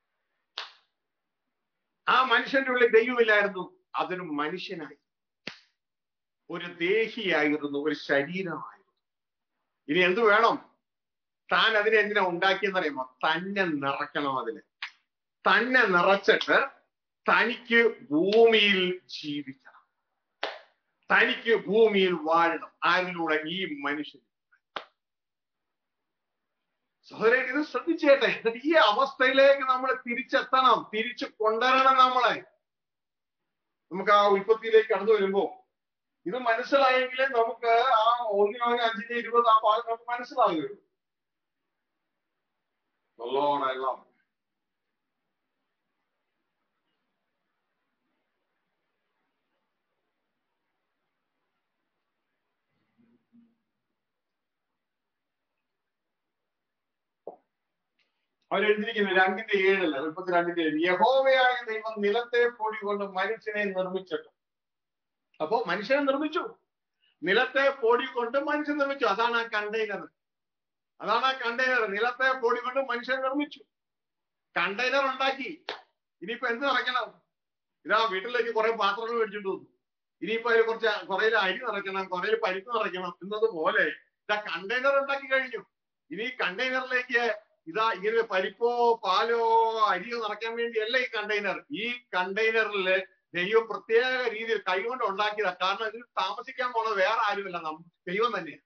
ആ മനുഷ്യന്റെ ഉള്ളിൽ ദൈവമില്ലായിരുന്നു. അതൊരു മനുഷ്യനായി, ഒരു ദേഹിയായിരുന്നു, ഒരു ശരീരമായിരുന്നു. ഇനി എന്ത് വേണം? താൻ അതിനെ എന്തിനാ ഉണ്ടാക്കിയെന്നറിയുമോ? തന്നെ നിറയ്ക്കണം. അതിന് തന്നെ നിറച്ചിട്ട് തനിക്ക് ഭൂമിയിൽ ജീവിക്കണം, തനിക്ക് ഭൂമിയിൽ വാഴണം. ആരിലൂടെ? ഈ മനുഷ്യൻ. സഹോദരൻ, ഇത് ശ്രദ്ധിച്ചേട്ടെ. എന്നിട്ട് ഈ അവസ്ഥയിലേക്ക് നമ്മൾ തിരിച്ചെത്തണം, തിരിച്ചു കൊണ്ടുവരണം നമ്മളെ. നമുക്ക് ആ ഉൽപ്പത്തിയിലേക്ക് കടന്നു വരുമ്പോ ഇത് മനസ്സിലായെങ്കിലേ നമുക്ക് ആ ഒന്നിനോ അഞ്ചിന്റെ ഇരുപത് ആ ഭാഗം നമുക്ക് മനസ്സിലാകുകയുള്ളൂ. നല്ലോണം അവരെഴുതിയിരിക്കുന്നത് രണ്ടിന്റെ ഏഴല്ല, മുപ്പത്തി രണ്ടിന്റെ ഏഴ്. യഹോവയായ ദൈവം നിലത്തെ പൊടി കൊണ്ട് മനുഷ്യനെ നിർമ്മിച്ചിട്ട്. അപ്പോ മനുഷ്യനെ നിർമ്മിച്ചു, നിലത്തെ പൊടി കൊണ്ട് മനുഷ്യൻ നിർമ്മിച്ചു. അതാണ് ആ കണ്ടെയ്നർ. അതാണ് ആ കണ്ടെയ്നർ. നിലത്തെ പൊടി കൊണ്ട് മനുഷ്യൻ നിർമ്മിച്ചു, കണ്ടെയ്നർ ഉണ്ടാക്കി. ഇനിയിപ്പോ എന്ത് നിറയ്ക്കണം? ഇതാ വീട്ടിലേക്ക് കുറെ പാത്രങ്ങൾ മേടിച്ചിട്ട് വന്നു. ഇനിയിപ്പോ അതിൽ കുറച്ച് കുറെ അരി നിറയ്ക്കണം, കുറെ പരിപ്പ് നിറയ്ക്കണം എന്നതുപോലെ ഇതാ കണ്ടെയ്നർ ഉണ്ടാക്കി കഴിഞ്ഞു. ഇനി ഈ കണ്ടെയ്നറിലേക്ക് ഇതാ ഇങ്ങനെ പരിപ്പോ പാലോ അരിയോ നിറയ്ക്കാൻ വേണ്ടിയല്ല ഈ കണ്ടെയ്നർ. ഈ കണ്ടെയ്നറിൽ ദൈവം പ്രത്യേക രീതിയിൽ കൈകൊണ്ട് ഉണ്ടാക്കിയതാ. കാരണം ഇതിൽ താമസിക്കാൻ പോണത് വേറെ ആരുമല്ല, ദൈവം തന്നെയാണ്.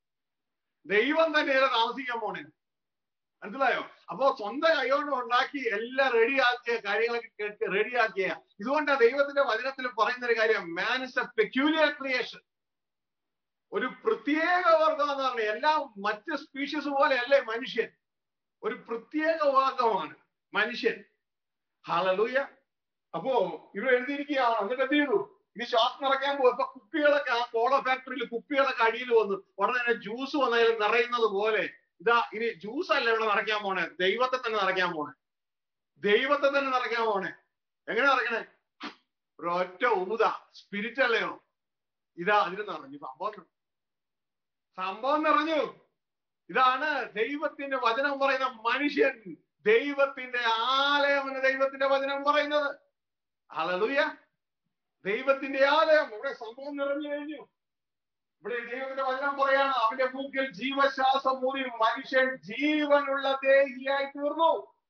ദൈവം തന്നെയാണ് താമസിക്കാൻ പോണേ. മനസ്സിലായോ? അപ്പോ സ്വന്തം കൈകൊണ്ട് ഉണ്ടാക്കി എല്ലാം റെഡിയാക്കിയ കാര്യങ്ങളൊക്കെ റെഡിയാക്കിയ. ഇതുകൊണ്ടാണ് ദൈവത്തിന്റെ വചനത്തിൽ പറയുന്ന ഒരു കാര്യം, man is a peculiar creation. ഒരു പ്രത്യേക വർഗം എന്ന് പറഞ്ഞാൽ എല്ലാം മറ്റ് സ്പീഷീസ് പോലെ അല്ലേ മനുഷ്യൻ. ഒരു പ്രത്യേക വർഗമാണ് മനുഷ്യൻ. ഹല്ലേലൂയ. അപ്പോ ഇവിടെ എഴുതിയിരിക്കുകയാണ്. എന്നിട്ട് എന്ത് ചെയ്തു? ഇനി ശ്വാസം നിറയ്ക്കാൻ പോകും. ഇപ്പൊ കുപ്പികളൊക്കെ ആ കോള ഫാക്ടറിയിൽ കുപ്പികളൊക്കെ അടിയിൽ വന്നു. ഉടനെ തന്നെ ജ്യൂസ് വന്നതിൽ നിറയുന്നത് പോലെ ഇതാ ഇനി ജ്യൂസ് അല്ല ഇവിടെ നിറയ്ക്കാൻ പോണേ, ദൈവത്തെ തന്നെ നിറയ്ക്കാൻ പോണേ. ദൈവത്തെ തന്നെ നിറയ്ക്കാൻ പോണേ. എങ്ങനെ നിറയ്ക്കണേ? ഒരൊറ്റ ഊത, സ്പിരിറ്റ് അല്ലയോ? ഇതാ അതിന് നിറഞ്ഞു. സംഭവം സംഭവം നിറഞ്ഞു. ഇതാണ് ദൈവത്തിന്റെ വചനം പറയുന്ന മനുഷ്യൻ ദൈവത്തിന്റെ ആലയം എന്ന് ദൈവത്തിന്റെ വചനം പറയുന്നത്. ഹല്ലേലൂയ. ദൈവത്തിന്റെ ആലയം. ഇവിടെ സംഭവം നിറഞ്ഞു കഴിഞ്ഞു. ഇവിടെ ദൈവത്തിന്റെ വചനം പറയാണ്, അവന്റെ മൂക്കിൽ ജീവശ്വാസം ഊതി മനുഷ്യൻ ജീവനുള്ള ദേഹിയായി തീർന്നു.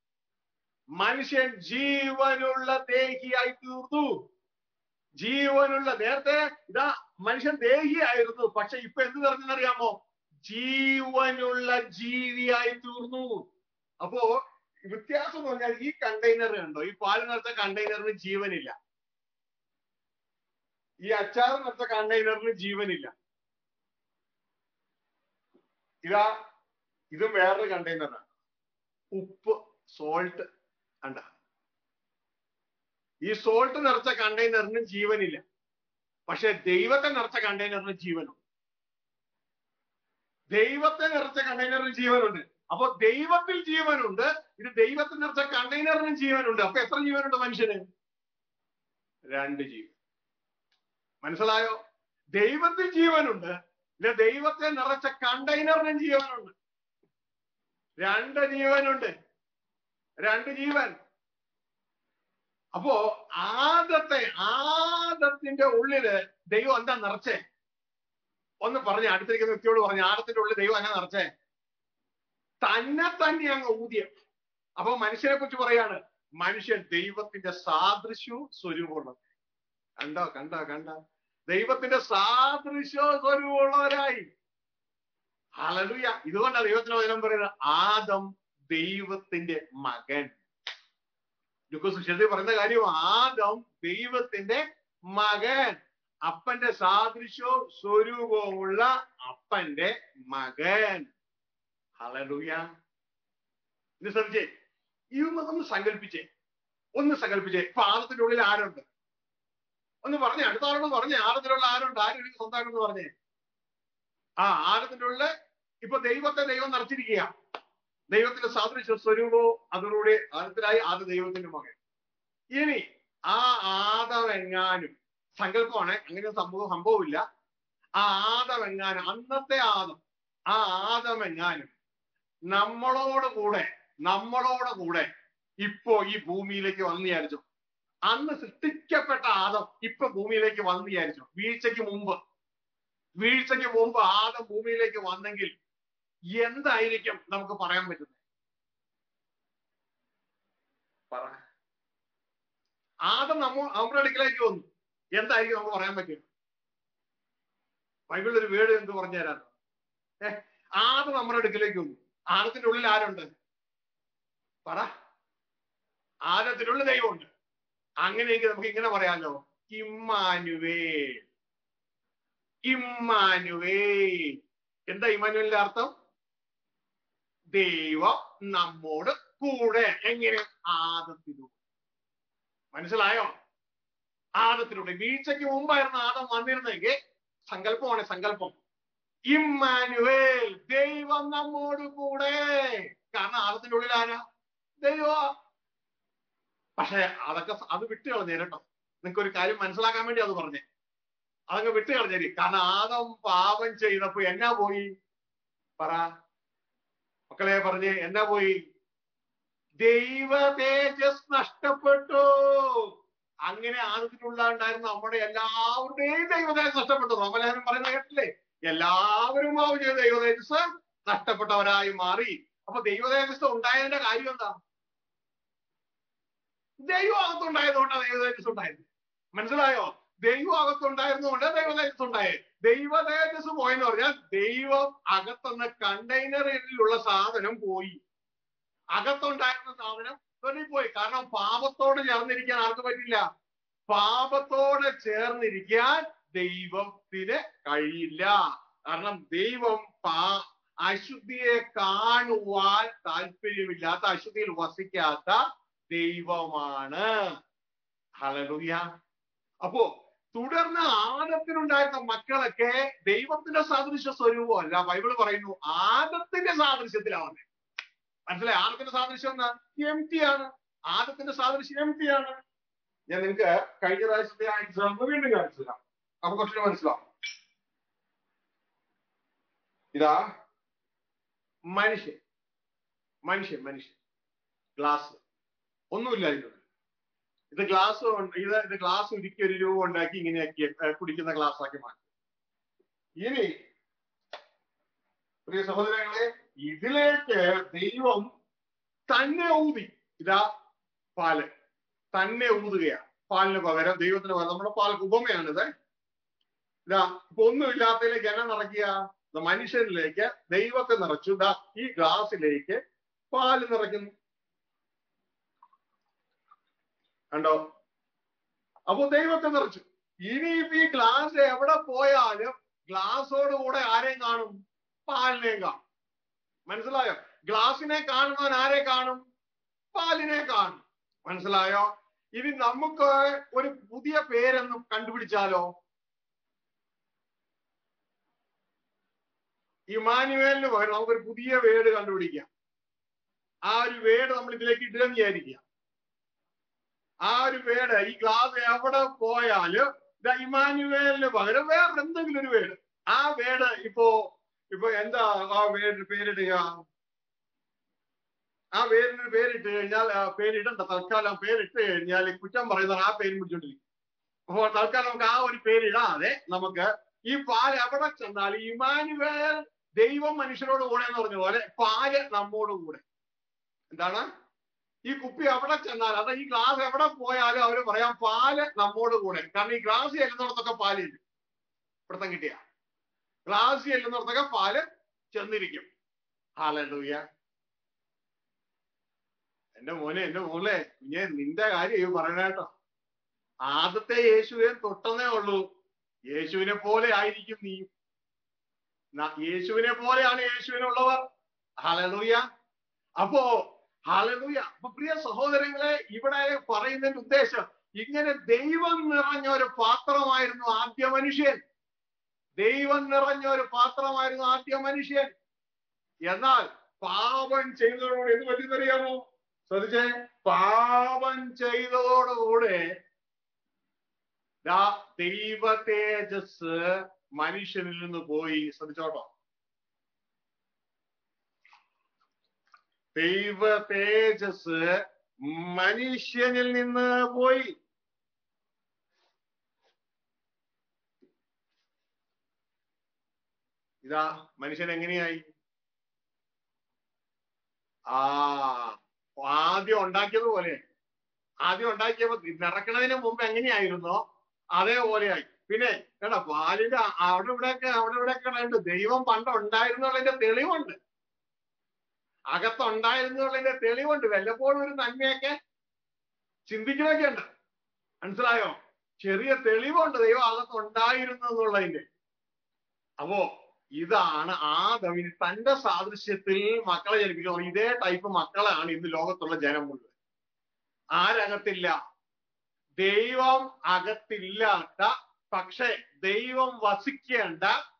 മനുഷ്യൻ ജീവനുള്ള ദേഹിയായി തീർന്നു. ജീവനുള്ള, നേരത്തെ ഇതാ മനുഷ്യൻ ദേഹിയായിരുന്നു, പക്ഷെ ഇപ്പൊ എന്ത് നിറഞ്ഞെന്നറിയാമോ? ജീവനുള്ള ജീവിയായി തീർന്നു. അപ്പോ വ്യത്യാസം എന്ന് പറഞ്ഞാൽ ഈ കണ്ടെയ്നർ കണ്ടോ, ഈ പാല് നിറച്ച കണ്ടെയ്നറിന് ജീവനില്ല, ഈ അച്ചാർ നിറച്ച കണ്ടെയ്നറിന് ജീവനില്ല. ഇതാ ഇതും വേറൊരു കണ്ടെയ്നറാണ്. ഉപ്പ്, സോൾട്ട് കണ്ട. ഈ സോൾട്ട് നിറച്ച കണ്ടെയ്നറിന് ജീവനില്ല, പക്ഷെ ദൈവത്തെ നിറച്ച കണ്ടെയ്നറിന് ജീവനുണ്ട്. ദൈവത്തെ നിറച്ച കണ്ടെയ്നറിന് ജീവനുണ്ട്. അപ്പൊ ദൈവത്തിൽ ജീവനുണ്ട്, ഇത് ദൈവത്തെ നിറച്ച കണ്ടെയ്നറിന് ജീവനുണ്ട്. അപ്പൊ എത്ര ജീവനുണ്ട് മനുഷ്യന്? രണ്ട് ജീവൻ. മനസ്സിലായോ? ദൈവത്തിൽ ജീവനുണ്ട്, ഇത് ദൈവത്തെ നിറച്ച കണ്ടെയ്നറിനും ജീവനുണ്ട്. രണ്ട് ജീവനുണ്ട്, രണ്ട് ജീവൻ. അപ്പോ ആദത്തെ ആദത്തിന്റെ ഉള്ളില് ദൈവം എന്താ നിറച്ചേ? ഒന്ന് പറഞ്ഞ അടുത്തിരിക്കുന്ന വ്യക്തിയോട് പറഞ്ഞു, ആദത്തിന്റെ ഉള്ളിൽ ദൈവം അങ്ങനെ നിറച്ചേ? തന്നെ തന്നെ അങ്ങ് ഊതിയ. അപ്പൊ മനുഷ്യനെ കുറിച്ച് പറയാണ്, മനുഷ്യൻ ദൈവത്തിന്റെ സാദൃശ്യവും സ്വരൂപമുള്ളത്. കണ്ടോ കണ്ടോ കണ്ട ദൈവത്തിന്റെ സാദൃശ്യവും സ്വരൂപമുള്ളവരായി. ഹല്ലേലൂയ. ഇതുകൊണ്ടാണ് ദൈവത്തിന്റെ വചനം പറയുന്നത്, ആദം ദൈവത്തിന്റെ മകൻ. ലൂക്കോസ് പറയുന്ന കാര്യം, ആദം ദൈവത്തിന്റെ മകൻ, അപ്പന്റെ സാദൃശ്യവും സ്വരൂപവുമുള്ള അപ്പന്റെ മകൻ. ഹല്ലേലൂയ. ഇത് ശ്രദ്ധിച്ചേ, ഇതൊന്ന് ഒന്ന് സങ്കല്പിച്ചേ, ഒന്ന് സങ്കല്പിച്ചേ. ഇപ്പൊ ആദത്തിന്റെ ഉള്ളിൽ ആരുണ്ട്? ഒന്ന് പറഞ്ഞേ, അടുത്ത ആളോട് പറഞ്ഞേ, ആദത്തിലുള്ള ആരുണ്ട്? ആരും സ്വന്തമായിട്ടൊന്ന് പറഞ്ഞേ. ആ ആദത്തിന്റെ ഉള്ളിൽ ഇപ്പൊ ദൈവത്തെ ദൈവം നിറച്ചിരിക്കുക. ദൈവത്തിന്റെ സാദൃശ്യ സ്വരൂപവും അതിലൂടെ ആദത്തിലായി, ആദ ദൈവത്തിന്റെ മകൻ. ഇനി ആ ആദം എങ്ങാനും, സങ്കല്പമാണ്, അങ്ങനെ സംഭവം സംഭവമില്ല, ആ ആദമെങ്ങാനും, അന്നത്തെ ആദം, ആ ആദമെങ്ങാനും നമ്മളോട് കൂടെ നമ്മളോട് കൂടെ ഇപ്പോ ഈ ഭൂമിയിലേക്ക് വന്നു വിചാരിച്ചു. അന്ന് സൃഷ്ടിക്കപ്പെട്ട ആദം ഇപ്പൊ ഭൂമിയിലേക്ക് വന്നു വിചാരിച്ചു. വീഴ്ചയ്ക്ക് മുമ്പ് വീഴ്ചയ്ക്ക് മുമ്പ് ആദം ഭൂമിയിലേക്ക് വന്നെങ്കിൽ എന്തായിരിക്കും നമുക്ക് പറയാൻ പറ്റുന്നത്? പറ. ആദം നമ്മ നമ്മുടെ അടുക്കലേക്ക് വന്നു, എന്തായിരിക്കും നമുക്ക് പറയാൻ പറ്റും? ബൈബിളിൽ ഒരു വേർഡ് എന്ത് പറഞ്ഞു തരാം? ഏഹ് ആദം നമ്മുടെ അടുക്കലേക്ക് വന്നു. ആദത്തിന്റെ ഉള്ളിൽ ആരുണ്ട്? പറ. ആദത്തിന്റെ ഉള്ളിൽ ദൈവമുണ്ട്. അങ്ങനെയെങ്കിൽ നമുക്ക് ഇങ്ങനെ പറയാലോ, ഇമ്മാനുവേൽ. ഇമ്മാനുവേൽ എന്താ ഇമ്മാനുവേലിന്റെ അർത്ഥം? ദൈവം നമ്മോട് കൂടെ. എങ്ങനെ? ആദത്തിലൂടെ. മനസ്സിലായോ? ആദത്തിലൂടെ. വീഴ്ചയ്ക്ക് മുമ്പായിരുന്നു ആദം വന്നിരുന്നെങ്കിൽ സങ്കല്പമാണ്, സങ്കല്പം. ഇമ്മാനുവേൽ, ദൈവം നമ്മോട് കൂടെ. കാരണം ആദത്തിന്റെ ഉള്ളിൽ ആരാ? ദൈവ. പക്ഷെ അതൊക്കെ അത് വിട്ട് കളഞ്ഞേര് കേട്ടോ. നിങ്ങൾക്ക് ഒരു കാര്യം മനസ്സിലാക്കാൻ വേണ്ടി അത് പറഞ്ഞേ. അതങ്ങ് വിട്ട് കളഞ്ഞേര്. കാരണം ആദം പാപം ചെയ്തപ്പോ എന്നാ പോയി? പറ മക്കളെ, പറഞ്ഞേ, എന്നാ പോയി? ദൈവ തേജസ് നഷ്ടപ്പെട്ടു. അങ്ങനെ ആദത്തിനുണ്ടായിരുന്ന നമ്മുടെ എല്ലാവരുടെയും ദൈവ തേജസ് നഷ്ടപ്പെട്ടു. റോമലേഖനം പറയുന്നത് കേട്ടില്ലേ? എല്ലാവരും പാപം ചെയ്ത ദൈവ തേജസ് നഷ്ടപ്പെട്ടവരായി മാറി. അപ്പൊ ദൈവ തേജസ് ഉണ്ടായതിന്റെ കാര്യം എന്താ? ദൈവം അകത്തുണ്ടായതുകൊണ്ടാണ് ദൈവ തേജസ് ഉണ്ടായത്. മനസ്സിലായോ? ദൈവം അകത്തുണ്ടായിരുന്നുകൊണ്ട് ദൈവ തേജസ് ഉണ്ടായത്. ദൈവ തേജസ് പോയെന്ന് പറഞ്ഞാൽ ദൈവം അകത്തുനിന്ന് കണ്ടെയ്നറിലുള്ള സാധനം പോയി. അകത്തുണ്ടായിരുന്ന സാധനം വെളിയിൽ പോയി. കാരണം പാപത്തോട് ചേർന്നിരിക്കാൻ ആർക്ക് പറ്റില്ല? പാപത്തോട് ചേർന്നിരിക്കാൻ ദൈവത്തിന് കഴിയില്ല. കാരണം ദൈവം പാ അശുദ്ധിയെ കാണുവാൻ താല്പര്യമില്ലാത്ത, അശുദ്ധിയിൽ വസിക്കാത്ത ദൈവമാണ്. ഹല്ലേലൂയ. അപ്പോ തുടർന്ന് ആദത്തിനുണ്ടായിരുന്ന മക്കളൊക്കെ ദൈവത്തിന്റെ സാദൃശ്യ സ്വരൂപമല്ല. ബൈബിള് പറയുന്നു ആദത്തിന്റെ സാദൃശ്യത്തിലാണ്. മനസ്സിലായി? ആദത്തിന്റെ സാദൃശ്യം എന്താ? എം ടി ആണ്. ആദത്തിന്റെ സാദൃശ്യം എം ടി ആണ്. ഞാൻ നിങ്ങൾക്ക് കഴിഞ്ഞ പ്രാവശ്യത്തെ ആ എക്സാമ്പിൾ വീണ്ടും കാണിച്ചു തരാം. അപ്പൊ കുറച്ചുകൂടി മനസ്സിലാവും. ഇതാ മനുഷ്യൻ മനുഷ്യൻ മനുഷ്യൻ ഗ്ലാസ് ഒന്നുമില്ലായിരുന്നു. ഇത് ഗ്ലാസ് ഇത് ഇത് ഗ്ലാസ് ഉരുക്കി ഒരു രൂപ ഉണ്ടാക്കി ഇങ്ങനെയാക്കി കുടിക്കുന്ന ഗ്ലാസ് ആക്കി മാറ്റി. ഇനി പ്രിയ സഹോദരങ്ങളെ, ഇതിലേക്ക് ദൈവം തന്നെ ഊതി. ഇതാ പാല് തന്നെ ഊതുകയാണ്. പാലിന് പകരം ദൈവത്തിന് പകരം നമ്മുടെ പാൽ ഉപമയാണിത്. ഇതാ ഇപ്പൊ ഒന്നുമില്ലാത്തതിലേക്ക് എന്നെ നിറയ്ക്കുക? മനുഷ്യനിലേക്ക് ദൈവത്തെ നിറച്ചു. ഇതാ ഈ ഗ്ലാസ്സിലേക്ക് പാല് നിറയ്ക്കുന്നു. കണ്ടോ? അപ്പൊ ദൈവത്തെ നിറച്ചു. ഇനിയിപ്പോ ഈ ഗ്ലാസ് എവിടെ പോയാലും ഗ്ലാസോട് കൂടെ ആരെയും കാണും? പാലിനെയും കാണും. മനസ്സിലായോ? ഗ്ലാസിനെ കാണുന്നവൻ ആരെ കാണും? പാലിനെ കാണും. മനസ്സിലായോ? ഇനി നമുക്ക് ഒരു പുതിയ പേരൊന്ന് കണ്ടുപിടിച്ചാലോ? ഇമ്മാനുവേലിന് പകരം നമുക്കൊരു പുതിയ വേർഡ് കണ്ടുപിടിക്കാം. ആ ഒരു വേർഡ് നമ്മൾ ഇതിലേക്ക് ഇടുകയെന്ന് വിചാരിക്കുക. ആ ഒരു വേർഡ് ഈ ഗ്ലാസ് എവിടെ പോയാലും ഇമ്മാനുവേലിന് പകരം വേറെ എന്തെങ്കിലും ഒരു വേർഡ്. ആ വേർഡ് ഇപ്പോ ഇപ്പൊ എന്താ ആ വേർഡ് പേരിടുക? ആ വേരിന് പേരിട്ട് കഴിഞ്ഞാൽ പേരിടണ്ട. തൽക്കാലം പേരിട്ട് കഴിഞ്ഞാൽ കുറ്റം പറയുന്നവർ ആ പേര് പിടിച്ചോണ്ടിരിക്കും. അപ്പോൾ തൽക്കാലം നമുക്ക് ആ ഒരു പേരിടാതെ നമുക്ക് ഈ പാല് എവിടെ ചെന്നാൽ ഇമ്മാനുവേൽ ദൈവം മനുഷ്യരോട് കൂടെ എന്ന് പറഞ്ഞ പോലെ പാല് നമ്മോട് കൂടെ. എന്താണ്? ഈ കുപ്പി എവിടെ ചെന്നാൽ, അത് ഈ ഗ്ലാസ് എവിടെ പോയാലും അവര് പറയാം പാല് നമ്മോട് കൂടെ. കാരണം ഈ ഗ്ലാസ് ചെല്ലുന്നിടത്തൊക്കെ പാലില്ല. പിടുത്തം കിട്ടിയ ഗ്ലാസ് ചെല്ലുന്നിടത്തൊക്കെ പാല് ചെന്നിരിക്കും. ഹല്ലേലൂയ. എന്റെ മോനെ, എന്റെ മോളെ, ഞാൻ നിന്റെ കാര്യം പറയണ കേട്ടോ. ആദ്യത്തെ യേശുവിനെ തൊട്ടെന്നേ ഉള്ളൂ. യേശുവിനെ പോലെ ആയിരിക്കും നീ. യേശുവിനെ പോലെയാണ് യേശുവിനുള്ളവർ. ഹല്ലേലൂയ. അപ്പോ ഹല്ലേലൂയ. അപ്പൊ പ്രിയ സഹോദരങ്ങളെ, ഇവിടെ പറയുന്നതിന്റെ ഉദ്ദേശം, ഇങ്ങനെ ദൈവം നിറഞ്ഞ ഒരു പാത്രമായിരുന്നു ആദ്യ മനുഷ്യൻ. ദൈവം നിറഞ്ഞ ഒരു പാത്രമായിരുന്നു ആദ്യ മനുഷ്യൻ. എന്നാൽ പാപം ചെയ്തതോടുകൂടി എന്ത് പറ്റിയെന്നറിയാമോ? ശ്രദ്ധിച്ചേ, പാപം ചെയ്തതോടുകൂടെ ദൈവ തേജസ് മനുഷ്യനിൽ നിന്ന് പോയി. ശ്രദ്ധിച്ചോട്ടോ, ദൈവ തേജസ് മനുഷ്യനിൽ നിന്ന് പോയി. ഇതാ മനുഷ്യൻ എങ്ങനെയായി? ആ ആദ്യം ഉണ്ടാക്കിയതുപോലെ, ആദ്യം ഉണ്ടാക്കിയപ്പോ നിറക്കണതിന് മുമ്പ് എങ്ങനെയായിരുന്നോ അതേപോലെയായി. പിന്നെ കേട്ടോ, പാലിന്റെ അവിടെ ഇവിടെയൊക്കെ അവിടെ ഇവിടെയൊക്കെ ഉണ്ട്. ദൈവം പണ്ട് ഉണ്ടായിരുന്നുള്ളതിന്റെ തെളിവുണ്ട്, അകത്തുണ്ടായിരുന്നുള്ളതിന്റെ തെളിവുണ്ട്. വല്ലപ്പോഴും ഒരു നന്മയൊക്കെ ചിന്തിക്കുന്നൊക്കെ ഉണ്ട്. മനസ്സിലായോ? ചെറിയ തെളിവുണ്ട് ദൈവം അകത്തുണ്ടായിരുന്നു എന്നുള്ളതിന്റെ. അപ്പോ ഇതാണ് ആദമിന് തന്റെ സാദൃശ്യത്തിൽ മക്കളെ ജനിപ്പിക്കുന്നത്. ഇതേ ടൈപ്പ് മക്കളാണ് ഇന്ന് ലോകത്തുള്ള ജനം മുഴുവൻ. ആരകത്തില്ല? ദൈവം അകത്തില്ലാത്ത, പക്ഷെ ദൈവം വസിക്കേണ്ട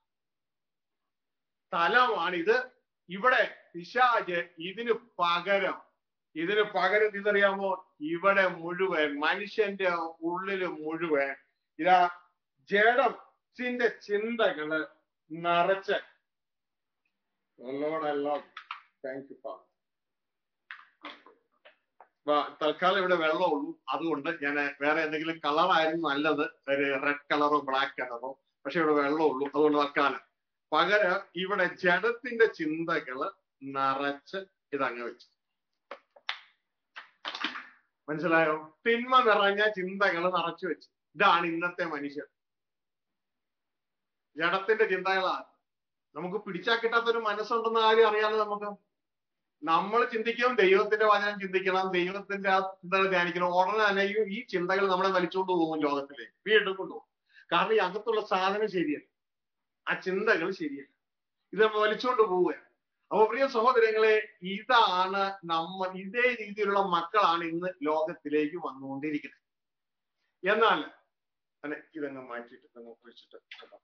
സ്ഥലമാണിത്. ഇവിടെ പിശാച് ഇതിന് പകരം ഇതിന് പകരം ഇതറിയാമോ? ഇവിടെ മുഴുവൻ മനുഷ്യന്റെ ഉള്ളില് മുഴുവൻ ഇതാ ജഡത്തിന്റെ ചിന്തകള് നിറച്ച്. Thank you. തൽക്കാലം ഇവിടെ വെള്ളമുള്ളൂ, അതുകൊണ്ട് ഞാൻ വേറെ എന്തെങ്കിലും കളറായിരുന്നു നല്ലത്, ഒരു റെഡ് കളറോ ബ്ലാക്ക് കളറോ. പക്ഷെ ഇവിടെ വെള്ളമുള്ളൂ, അതുകൊണ്ട് തൽക്കാലം പകരം ഇവിടെ ജഡത്തിന്റെ ചിന്തകള് നിറച്ച് ഇതങ്ങ് വെച്ചു. മനസ്സിലായോ? തിന്മ നിറഞ്ഞ ചിന്തകള് നിറച്ചു വെച്ചു. ഇതാണ് ഇന്നത്തെ മനുഷ്യർ. ജഡത്തിന്റെ ചിന്തകളാണ്. നമുക്ക് പിടിച്ചാൽ കിട്ടാത്തൊരു മനസ്സുണ്ടെന്ന കാര്യം അറിയാലോ. നമുക്ക് നമ്മൾ ചിന്തിക്കും, ദൈവത്തിന്റെ വചനം ചിന്തിക്കണം, ദൈവത്തിന്റെ ആ ചിന്തകൾ ധ്യാനിക്കണം. ഉടനെ തന്നെ ഈ ചിന്തകൾ നമ്മളെ വലിച്ചുകൊണ്ട് പോകും ലോകത്തിലേക്ക്, വീണ്ടും കൊണ്ടുപോകും. കാരണം ഈ അകത്തുള്ള സാധനം ശരിയല്ല, ആ ചിന്തകൾ ശരിയല്ല, ഇത് നമ്മൾ വലിച്ചുകൊണ്ട് പോവുക. അപ്പൊ പ്രിയ സഹോദരങ്ങളെ, ഇതാണ് നമ്മ ഇതേ രീതിയിലുള്ള മക്കളാണ് ഇന്ന് ലോകത്തിലേക്ക് വന്നുകൊണ്ടിരിക്കുന്നത്. എന്നാൽ അല്ലെ ഇതങ്ങ് മാറ്റിയിട്ട് വെച്ചിട്ട്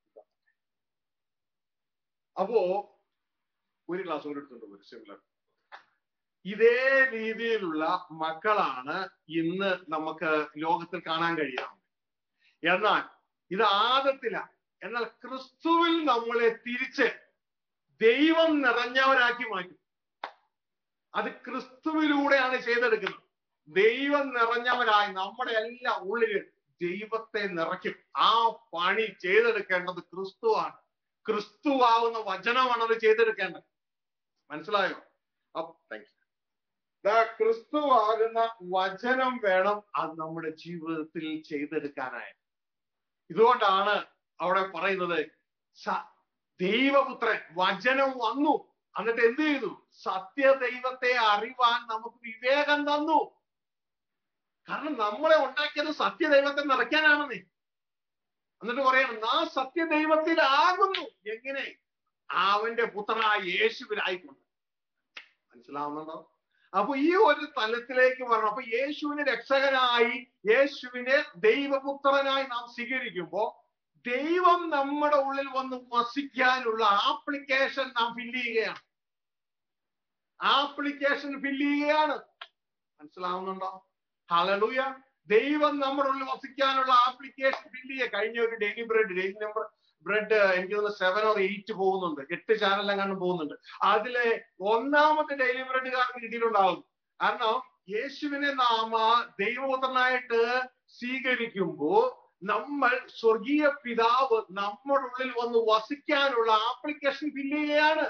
അപ്പോ ഒരു ക്ലാസ് കൂടെ എടുത്തുകൊണ്ട് ഒരു സിമിലർ ഇതേ രീതിയിലുള്ള മക്കളാണ് ഇന്ന് നമുക്ക് ലോകത്തിൽ കാണാൻ കഴിയാം. എന്നാൽ ഇത് ആദത്തില. എന്നാൽ ക്രിസ്തുവിൽ നമ്മളെ തിരിച്ച് ദൈവം നിറഞ്ഞവരാക്കി മാറ്റും. അത് ക്രിസ്തുവിലൂടെയാണ് ചെയ്തെടുക്കുന്നത്. ദൈവം നിറഞ്ഞവരായി നമ്മുടെ എല്ലാ ഉള്ളിൽ ദൈവത്തെ നിറയ്ക്കും. ആ പണി ചെയ്തെടുക്കേണ്ടത് ക്രിസ്തുവാണ്. ക്രിസ്തുവാകുന്ന വചനമാണ് അത് ചെയ്തെടുക്കേണ്ടത്. മനസ്സിലായോ? അപ്പൊ താങ്ക് യു. ക്രിസ്തുവാകുന്ന വചനം വേണം അത് നമ്മുടെ ജീവിതത്തിൽ ചെയ്തെടുക്കാനായി. ഇതുകൊണ്ടാണ് അവിടെ പറയുന്നത് ദൈവപുത്രൻ വചനം വന്നു, എന്നിട്ട് എന്ത് ചെയ്തു? സത്യദൈവത്തെ അറിവാൻ നമുക്ക് വിവേകം തന്നു. കാരണം നമ്മളെ ഉണ്ടാക്കിയത് സത്യദൈവത്തെ നിറയ്ക്കാനാണെന്നേ. എന്നിട്ട് പറയണം, നാ സത്യദൈവത്തിലാകുന്നു. എങ്ങനെ? അവന്റെ പുത്രനായ യേശുവിനായിക്കൊണ്ട്. മനസ്സിലാവുന്നുണ്ടോ? അപ്പൊ ഈ ഒരു തലത്തിലേക്ക് വരണം. അപ്പൊ യേശുവിനെ രക്ഷകനായി, യേശുവിനെ ദൈവപുത്രനായി നാം സ്വീകരിക്കുമ്പോ ദൈവം നമ്മുടെ ഉള്ളിൽ വന്ന് വസിക്കാനുള്ള ആപ്ലിക്കേഷൻ നാം ഫില്ല് ചെയ്യുകയാണ്. ആപ്ലിക്കേഷൻ ഫില്ല് ചെയ്യുകയാണ്. മനസ്സിലാവുന്നുണ്ടോ? ഹല്ലേലൂയ. ദൈവം നമ്മുടെ ഉള്ളിൽ വസിക്കാനുള്ള ആപ്ലിക്കേഷൻ ഫില്ല് ചെയ്യുക. കഴിഞ്ഞ ഒരു daily bread daily number bread എനിക്ക് തോന്നുന്നു സെവൻ ഓർ എയ്റ്റ് പോകുന്നുണ്ട്, എട്ട് ചാനലെങ്ങാനും പോകുന്നുണ്ട്. അതിലെ ഒന്നാമത്തെ ഡെയിലി ബ്രെഡുകാർക്ക് കിട്ടിയിട്ടുണ്ടാവും. കാരണം യേശുവിനെ നാമ ദൈവപുത്രനായിട്ട് സ്വീകരിക്കുമ്പോ നമ്മൾ സ്വർഗീയ പിതാവ് നമ്മുടെ ഉള്ളിൽ വന്ന് വസിക്കാനുള്ള ആപ്ലിക്കേഷൻ ഫില്ല് ചെയ്യുകയാണ്.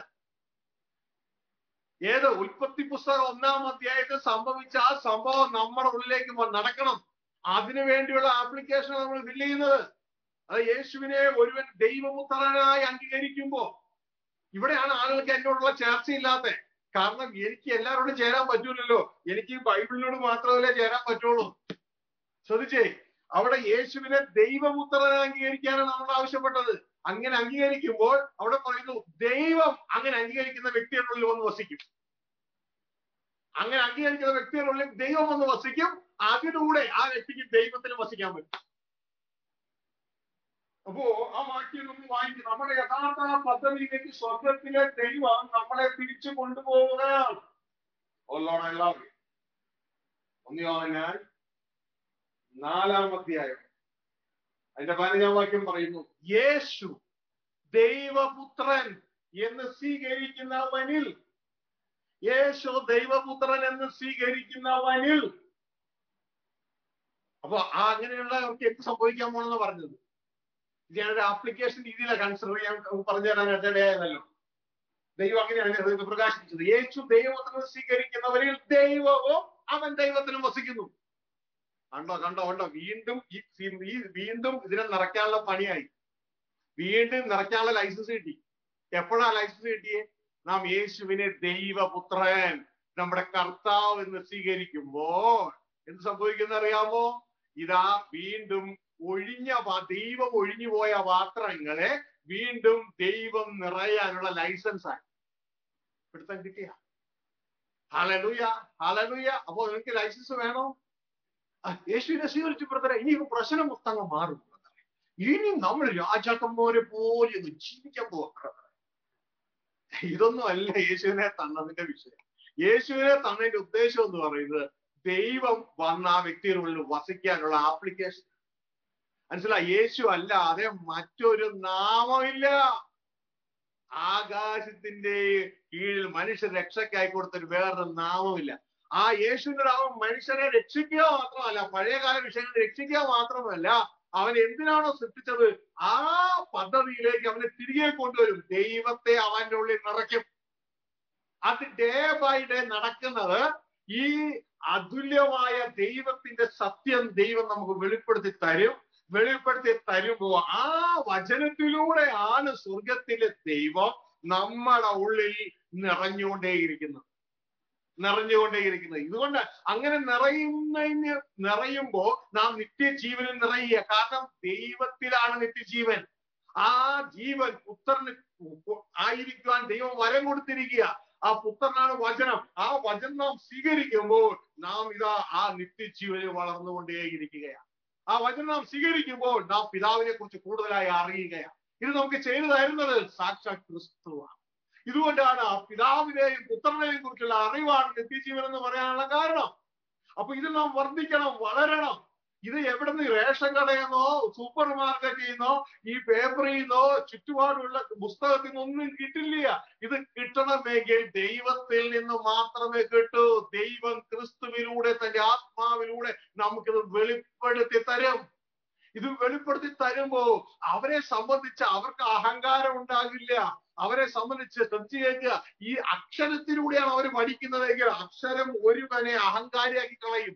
ഏത്? ഉൽപ്പത്തി പുസ്തകം ഒന്നാം അധ്യായത്തിൽ സംഭവിച്ച ആ സംഭവം നമ്മുടെ ഉള്ളിലേക്ക് നടക്കണം. അതിനു വേണ്ടിയുള്ള ആപ്ലിക്കേഷൻ നമ്മൾ ഫില്ല് ചെയ്യുന്നത്. അത് യേശുവിനെ ഒരുവൻ ദൈവപുത്രനായി അംഗീകരിക്കുമ്പോ, ഇവിടെയാണ് ആളുകൾക്ക് എന്നോടുള്ള ചർച്ചയില്ലാത്ത. കാരണം എനിക്ക് എല്ലാവരോടും ചേരാൻ പറ്റൂലല്ലോ, എനിക്ക് ബൈബിളിനോട് മാത്രമല്ലേ ചേരാൻ പറ്റുള്ളൂ. ശ്രദ്ധിച്ചേ, അവിടെ യേശുവിനെ ദൈവപുത്രനായി അംഗീകരിക്കാനാണ് നമ്മൾ ആവശ്യപ്പെട്ടത്. അങ്ങനെ അംഗീകരിക്കുമ്പോൾ അവിടെ പറയുന്നു ദൈവം അങ്ങനെ അംഗീകരിക്കുന്ന വ്യക്തിയുടെ ഉള്ളിൽ വന്ന് വസിക്കും. അങ്ങനെ അംഗീകരിക്കുന്ന വ്യക്തിയുടെ ഉള്ളിൽ ദൈവം വന്ന് വസിക്കും. അതിലൂടെ ആ വ്യക്തിക്ക് ദൈവത്തിന് വസിക്കാൻ പറ്റും. അപ്പോ ആ വാക്യം നമ്മൾ വായിക്കും. നമ്മുടെ യഥാർത്ഥ പദ്ധതിയിലേക്ക് സ്വർഗത്തിലെ ദൈവം നമ്മളെ തിരിച്ചു കൊണ്ടുപോവുകയാണ്. ഒല്ലോണം എല്ലാവരും ഒന്നിയോ ഞാൻ നാലാം അധ്യായം അതിന്റെ പതിനഞ്ചാം വാക്യം പറയുന്നു, യേശു ദൈവപുത്രൻ എന്ന് സ്വീകരിക്കുന്നവനിൽ, യേശു ദൈവപുത്രൻ എന്ന് സ്വീകരിക്കുന്നവനിൽ. അപ്പൊ ആ അങ്ങനെയുള്ളവർക്ക് എന്ത് സംഭവിക്കാൻ പോണെന്ന് പറഞ്ഞത് ഞാനൊരു ആപ്ലിക്കേഷൻ രീതിയിലാണ് കൺസിഡർ ചെയ്യാൻ പറഞ്ഞു തരാനായിട്ട് ഇടയായതല്ലോ. ദൈവം അങ്ങനെയാണ് പ്രകാശിപ്പിച്ചത്. യേശു ദൈവപുത്രനെ സ്വീകരിക്കുന്നവരിൽ ദൈവവും അവൻ ദൈവത്തിനും വസിക്കുന്നു. കണ്ടോ കണ്ടോ കണ്ടോ വീണ്ടും ഈ വീണ്ടും ഇതിനെ നിറയ്ക്കാനുള്ള പണിയായി. വീണ്ടും നിറയ്ക്കാനുള്ള ലൈസൻസ് കിട്ടി. എപ്പോഴാ ലൈസൻസ് കിട്ടിയേ? നാം യേശുവിനെ ദൈവപുത്രൻ, നമ്മുടെ കർത്താവ് എന്ന് സ്വീകരിക്കുമ്പോൾ എന്ത് സംഭവിക്കുന്ന അറിയാമോ? ഇതാ വീണ്ടും ഒഴിഞ്ഞ ദൈവം ഒഴിഞ്ഞു പോയ പാത്രങ്ങളെ വീണ്ടും ദൈവം നിറയാനുള്ള ലൈസൻസ് ആയി പിടുത്തം കിട്ടിയ. ഹല്ലേലൂയ ഹല്ലേലൂയ. അപ്പോ നിങ്ങൾക്ക് ലൈസൻസ് വേണോ? യേശുവിനെ സ്വീകരിച്ചു ബ്രദറെ, ഇനി പ്രശ്നം മൊത്തങ്ങ് മാറും ബ്രദറെ. ഇനി നമ്മൾ രാജാക്കന്മാരെ പോലെ ഒന്ന് ജീവിക്കാൻ പോവാ. ഇതൊന്നും അല്ല യേശുവിനെ തന്നതിന്റെ വിഷയം. യേശുവിനെ തന്നതിന്റെ ഉദ്ദേശം എന്ന് പറയുന്നത് ദൈവം വന്ന ആ വ്യക്തികളുള്ളിൽ വസിക്കാനുള്ള ആപ്ലിക്കേഷൻ. മനസ്സിലായി? യേശു അല്ലാതെ മറ്റൊരു നാമമില്ല. ആകാശത്തിന്റെ കീഴിൽ മനുഷ്യ രക്ഷയ്ക്കായി കൊടുത്തൊരു വേറൊരു നാമമില്ല. ആ യേശുവിന്റെ നാമം മനുഷ്യരെ രക്ഷിക്കുക മാത്രമല്ല, പഴയകാല വിഷയങ്ങൾ രക്ഷിക്കുക മാത്രമല്ല, അവൻ എന്തിനാണോ സൃഷ്ടിച്ചത് ആ പദ്ധതിയിലേക്ക് അവനെ തിരികെ കൊണ്ടുവരും. ദൈവത്തെ അവന്റെ ഉള്ളിൽ നിറയ്ക്കും. അത് ഡേ ബൈ ഡേ നടക്കുന്നത്. ഈ അതുല്യമായ ദൈവത്തിന്റെ സത്യം ദൈവം നമുക്ക് വെളിപ്പെടുത്തി തരും. വെളിപ്പെടുത്തി തരുമ്പോ ആ വചനത്തിലൂടെ ആണ് സ്വർഗത്തിലെ ദൈവം നമ്മുടെ ഉള്ളിൽ നിറഞ്ഞുകൊണ്ടേയിരിക്കുന്നത് നിറഞ്ഞുകൊണ്ടേയിരിക്കുന്നത് ഇതുകൊണ്ട് അങ്ങനെ നിറയുന്നതിന് നിറയുമ്പോ നാം നിത്യജീവനിൽ നിറയുക. കാരണം ദൈവത്തിലാണ് നിത്യജീവൻ. ആ ജീവൻ പുത്രന് ആയിരിക്കുവാൻ ദൈവം വരം കൊടുത്തിരിക്കുക. ആ പുത്രനാണ് വചനം. ആ വചനം നാം സ്വീകരിക്കുമ്പോൾ നാം ഇതാ ആ നിത്യജീവനിൽ വളർന്നുകൊണ്ടേയിരിക്കുകയാണ്. ആ വചനം നാം സ്വീകരിക്കുമ്പോൾ നാം പിതാവിനെ കുറിച്ച് കൂടുതലായി അറിയുകയാണ്. ഇത് നമുക്ക് ചെയ്തു തരുന്നത് സാക്ഷാത് ക്രിസ്തുവാണ്. ഇതുകൊണ്ടാണ് പിതാവിനെയും പുത്രനെയും കുറിച്ചുള്ള അറിവാണ് നിത്യജീവൻ എന്ന് പറയാനുള്ള കാരണം. അപ്പൊ ഇത് നാം വർദ്ധിക്കണം, വളരണം. ഇത് എവിടെ നിന്ന് റേഷൻ കടയെന്നോ സൂപ്പർ മാർക്കറ്റിൽ നിന്നോ ഈ പേപ്പറിൽ നിന്നോ ചുറ്റുപാടുള്ള പുസ്തകത്തിൽ നിന്നൊന്നും കിട്ടില്ല. ഇത് കിട്ടണമെങ്കിൽ ദൈവത്തിൽ നിന്ന് മാത്രമേ കിട്ടൂ. ദൈവം ക്രിസ്തുവിലൂടെ തന്റെ ആത്മാവിലൂടെ നമുക്കിത് വെളിപ്പെടുത്തി തരും. ഇത് വെളിപ്പെടുത്തി തരുമ്പോ അവരെ സംബന്ധിച്ച് അവർക്ക് അഹങ്കാരം ഉണ്ടാകില്ല. അവരെ സംബന്ധിച്ച് ശ്രദ്ധിക്കുക, ഈ അക്ഷരത്തിലൂടെയാണ് അവർ പഠിക്കുന്നതെങ്കിൽ അക്ഷരം ഒരുവനെ അഹങ്കാരിയാക്കി കളയും.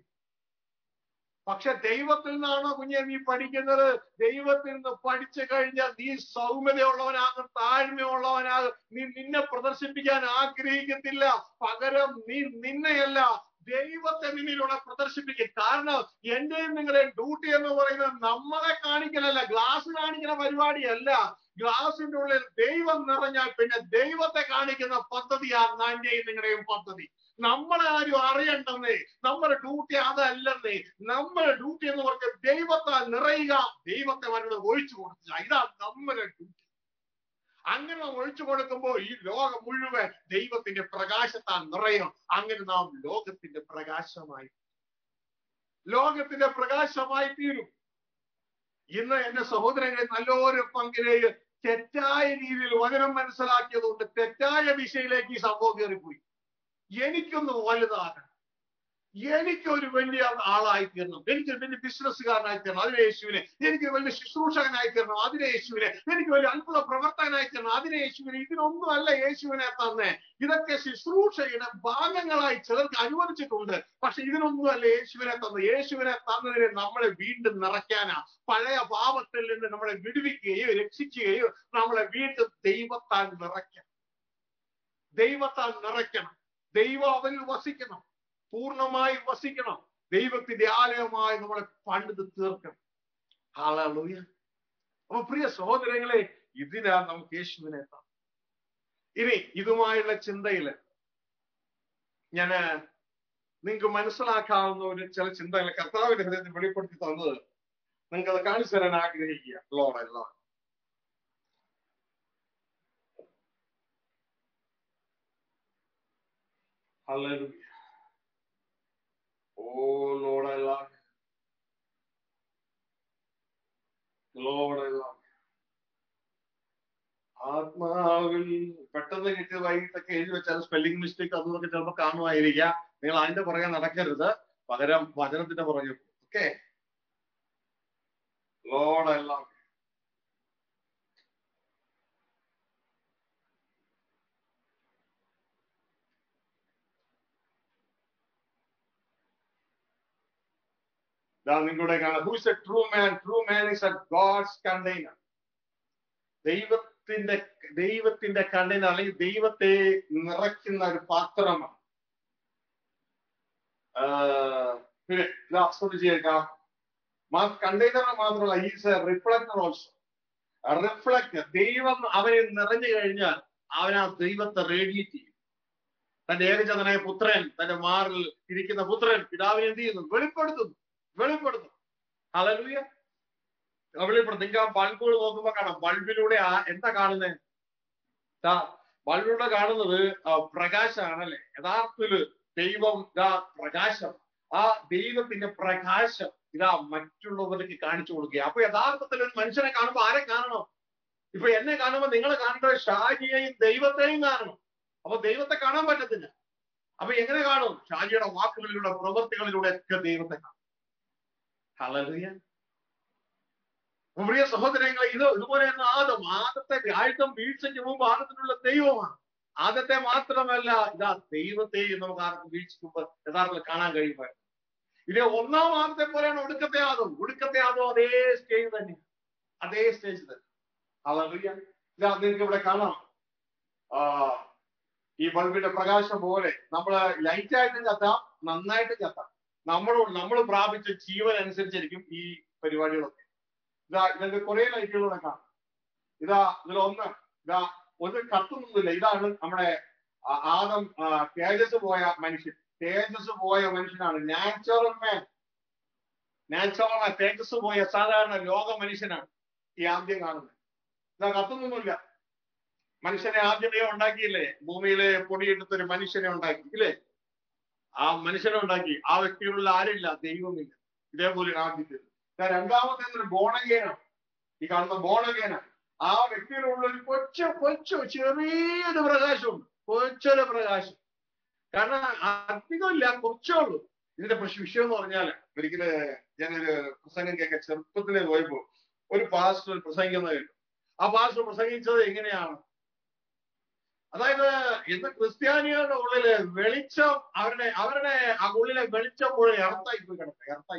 പക്ഷെ ദൈവത്തിൽ നിന്നാണോ കുഞ്ഞെ നീ പഠിക്കുന്നത്? ദൈവത്തിൽ നിന്ന് പഠിച്ചു കഴിഞ്ഞാൽ നീ സൗമ്യതയുള്ളവനാകും, താഴ്മയുള്ളവനാകും. നീ നിന്നെ പ്രദർശിപ്പിക്കാൻ ആഗ്രഹിക്കത്തില്ല. പകരം നീ നിന്നെയല്ല ദൈവത്തെ നിന്നിലൂടെ പ്രദർശിപ്പിക്കും. കാരണം എന്റെയും നിങ്ങളുടെയും ഡ്യൂട്ടി എന്ന് പറയുന്നത് നമ്മളെ കാണിക്കലല്ല, ഗ്ലാസ് കാണിക്കുന്ന പരിപാടിയല്ല. ഗ്ലാസിന്റെ ഉള്ളിൽ ദൈവം നിറഞ്ഞാൽ പിന്നെ ദൈവത്തെ കാണിക്കുന്ന പദ്ധതിയാണ് എന്റെയും നിങ്ങളുടെയും പദ്ധതി. നമ്മളെ ആരും അറിയണ്ടെന്നേ, നമ്മുടെ ഡ്യൂട്ടി അതല്ലെന്നേ. നമ്മുടെ ഡ്യൂട്ടി എന്ന് പറഞ്ഞാൽ ദൈവത്താൽ നിറയുക, ദൈവത്തെ അവരുടെ ഒഴിച്ചു കൊടുക്കുക. ഇതാണ് നമ്മുടെ ഡ്യൂട്ടി. അങ്ങനെ നാം ഒഴിച്ചു കൊടുക്കുമ്പോൾ ഈ ലോകം മുഴുവൻ ദൈവത്തിന്റെ പ്രകാശത്താൽ നിറയും. അങ്ങനെ നാം ലോകത്തിന്റെ പ്രകാശമായി ലോകത്തിന്റെ പ്രകാശമായി തീരും. ഇന്ന് എന്റെ സഹോദരങ്ങളെ നല്ലൊരു പങ്കിലേക്ക് തെറ്റായ രീതിയിൽ വചനം മനസ്സിലാക്കിയതുകൊണ്ട് തെറ്റായ ദിശയിലേക്ക് ഈ സംഭവം കയറിപ്പോയി. എനിക്കൊന്ന് വലുതാകണം, എനിക്കൊരു വലിയ ആളായി തീരണം, എനിക്ക് വലിയ ബിസിനസ്സുകാരനായി തീരണം, അതിനെ യേശുവിനെ. എനിക്ക് വലിയ ശുശ്രൂഷകനായി തീരണം, അതിനെ യേശുവിനെ. എനിക്ക് വലിയ അത്ഭുത പ്രവർത്തകനായി തീരണം, അതിനെ യേശുവിനെ. ഇതിനൊന്നും അല്ല യേശുവിനെ തന്നെ. ഇതൊക്കെ ശുശ്രൂഷയുടെ ഭാഗങ്ങളായി ചിലർക്ക് അനുവദിച്ചിട്ടുണ്ട്. പക്ഷെ ഇതിനൊന്നും അല്ല യേശുവിനെ തന്നെ. യേശുവിനെ തന്നതിനെ നമ്മളെ വീണ്ടും നിറയ്ക്കാനാ. പഴയ പാപത്തിൽ നിന്ന് നമ്മളെ വിടുവിക്കുകയോ രക്ഷിക്കുകയോ നമ്മളെ വീണ്ടും ദൈവത്താൽ നിറയ്ക്കണം. ദൈവത്താൽ നിറയ്ക്കണം. ദൈവം അവനിൽ വസിക്കണം, പൂർണ്ണമായി വസിക്കണം. ദൈവത്തിന്റെ ആലയമായി നമ്മളെ പണിത് തീർക്കണം. ഹല്ലേലൂയ. അപ്പൊ പ്രിയ സഹോദരങ്ങളെ, ഇതിനാ നമുക്ക് യേശുവിനെ എത്താം. ഇനി ഇതുമായുള്ള ചിന്തയില് ഞാന് നിങ്ങൾക്ക് മനസ്സിലാക്കാവുന്ന ഒരു ചില ചിന്തകൾ കർത്താവിന്റെ ഹൃദയത്തിൽ വെളിപ്പെടുത്തി തന്നത് നിങ്ങൾക്ക് അത് കാണിച്ചു തരാൻ ആഗ്രഹിക്കുക. ലോഡ് എല്ലാം Hallelujah. Oh Lord, I love you. Lord, I love you. ആത്മാവിൽ പെട്ടെന്ന് കിട്ടിയ വൈകിട്ടൊക്കെ എഴുതി വെച്ചാൽ സ്പെല്ലിംഗ് മിസ്റ്റേക്ക് അതൊക്കെ ചിലപ്പോൾ കാണുമായിരിക്കാം. നിങ്ങൾ അതിന്റെ പുറകെ നടക്കരുത്, പകരം വചനത്തിന്റെ പുറകെ. ഓക്കെ, ലോഡെല്ലാം നിങ്ങളുടെ കാണാം. Who is a true man? True man is a God's container. ദൈവത്തിന്റെ ദൈവത്തിന്റെ കണ്ടെയ്നർ അല്ലെങ്കിൽ ദൈവത്തെ നിറയ്ക്കുന്ന ഒരു പാത്രമാണ്. പിന്നെ ഇത് ആസ്വദിച്ചേക്കാം. കണ്ടെയ്നർ മാത്രമല്ല, is a reflector also. Reflector, ദൈവം അവനെ നിറഞ്ഞു കഴിഞ്ഞാൽ അവൻ ആ ദൈവത്തെ റേഡിയേറ്റ് ചെയ്യും. തന്റെ ഏകജാതനായ പുത്രൻ, തന്റെ മാറിൽ ഇരിക്കുന്ന പുത്രൻ പിതാവിനെ എന്ത് ചെയ്യുന്നു? വെളിപ്പെടുത്തുന്നു വെളിപ്പെടുത്തും ഹല്ലേലൂയ. വെളിപ്പെടുത്തും. നിങ്ങൾക്ക് ആ ബൾബുകൾ നോക്കുമ്പോ കാണാം, ബൾബിലൂടെ ആ എന്താ കാണുന്നത്? ബൾബിലൂടെ കാണുന്നത് പ്രകാശമാണല്ലേ. യഥാർത്ഥത്തില് ദൈവം ഇതാ പ്രകാശം. ആ ദൈവത്തിന്റെ പ്രകാശം ഇതാ മറ്റുള്ളവർക്ക് കാണിച്ചു കൊടുക്കുക. അപ്പൊ യഥാർത്ഥത്തിൽ ഒരു മനുഷ്യനെ കാണുമ്പോ ആരെ കാണണം? ഇപ്പൊ എന്നെ കാണുമ്പോ നിങ്ങൾ കാണേണ്ടത് ഷാജിയെയും ദൈവത്തെയും കാണണം. അപ്പൊ ദൈവത്തെ കാണാൻ പറ്റത്തില്ല. അപ്പൊ എങ്ങനെ കാണും? ഷാജിയുടെ വാക്കുകളിലൂടെ, പ്രവൃത്തികളിലൂടെ ഒക്കെ ദൈവത്തെ കാണും. ഹല്ലേലൂയ. പ്രിയ സഹോദരങ്ങളെ, ഇത് ഇതുപോലെ ആദം ആദത്തെ ആയുധം വീഴ്ചയ്ക്ക് മുമ്പ് ആദത്തിനുള്ള ദൈവമാണ്. ആദത്തെ മാത്രമല്ല, ഇതാ ദൈവത്തെ നമുക്ക് ആർക്കും വീഴ്ചയ്ക്ക് മുമ്പ് യഥാർത്ഥത്തിൽ കാണാൻ കഴിയുമ്പോൾ ഇത് ഒന്നാം ആദത്തെ പോലെയാണ് ഒടുക്കത്തെ ആദം. ഒടുക്കത്തെ ആദം അതേ സ്റ്റേജ് തന്നെ, അതേ സ്റ്റേജ് തന്നെ. ഹല്ലേലൂയ. ഇതാ നിങ്ങൾക്ക് ഇവിടെ കാണാം, ആ ഈ ബൾബിന്റെ പ്രകാശം പോലെ നമ്മള് ലൈറ്റായിട്ടും കത്താം, നന്നായിട്ടും കത്താം. നമ്മളോട് നമ്മൾ പ്രാപിച്ച ജീവൻ അനുസരിച്ചിരിക്കും ഈ പരിപാടികളൊക്കെ. ഇതാ ഇതിന്റെ കുറെ ലൈറ്റുകളൂടെ കാണാം. ഇതാ ഇതിലൊന്ന് ഇതാ ഒന്ന് കത്തുന്നൊന്നുമില്ല. ഇതാണ് നമ്മുടെ ആദം തേജസ് പോയ മനുഷ്യൻ. തേജസ് പോയ മനുഷ്യനാണ് നാച്ചുറൽ മാൻ. നാച്ചുറൽ തേജസ് പോയ സാധാരണ ലോക മനുഷ്യനാണ് ഈ ആദ്യം കാണുന്നത്. ഇതാ കത്തുന്നൊന്നുമില്ല. മനുഷ്യനെ ആദ്യമേ ഉണ്ടാക്കിയില്ലേ? ഭൂമിയിലെ പൊടിയെടുത്തൊരു മനുഷ്യനെ ഉണ്ടാക്കി ഇല്ലേ? ആ മനുഷ്യനെ ഉണ്ടാക്കി. ആ വ്യക്തികളുള്ള ആരില്ല, ദൈവമില്ല. ഇതേപോലെ ആദ്യത്തേത്. രണ്ടാമത്തേതൊരു ബോണഗേനാണ്. ഈ കാണുന്ന ബോണഗേനാണ്. ആ വ്യക്തിയിലുള്ള ഒരു കൊച്ചു കൊച്ചു ചെറിയൊരു പ്രകാശമുണ്ട്, കൊച്ചൊരു പ്രകാശം. കാരണം അധികമില്ല, കുറച്ചേ ഉള്ളൂ. ഇതിന്റെ വിഷയം എന്ന് പറഞ്ഞാല്, ഒരിക്കല് ഞാനൊരു പ്രസംഗം കേൾക്കാൻ ചെറുപ്പത്തിലെ പോയപ്പോ ഒരു പാസ്റ്റർ പ്രസംഗിക്കുന്നത് കേട്ടു. ആ പാസ്റ്റർ പ്രസംഗിച്ചത് എങ്ങനെയാണ്? അതായത് ഇന്ന് ക്രിസ്ത്യാനികളുടെ ഉള്ളില് വെളിച്ചം, അവരുടെ അവരുടെ ആ ഉള്ളിലെ വെളിച്ചം മുഴുവൻ ഇറത്തായി പോയി കിടക്കുക, ഇറത്തായി.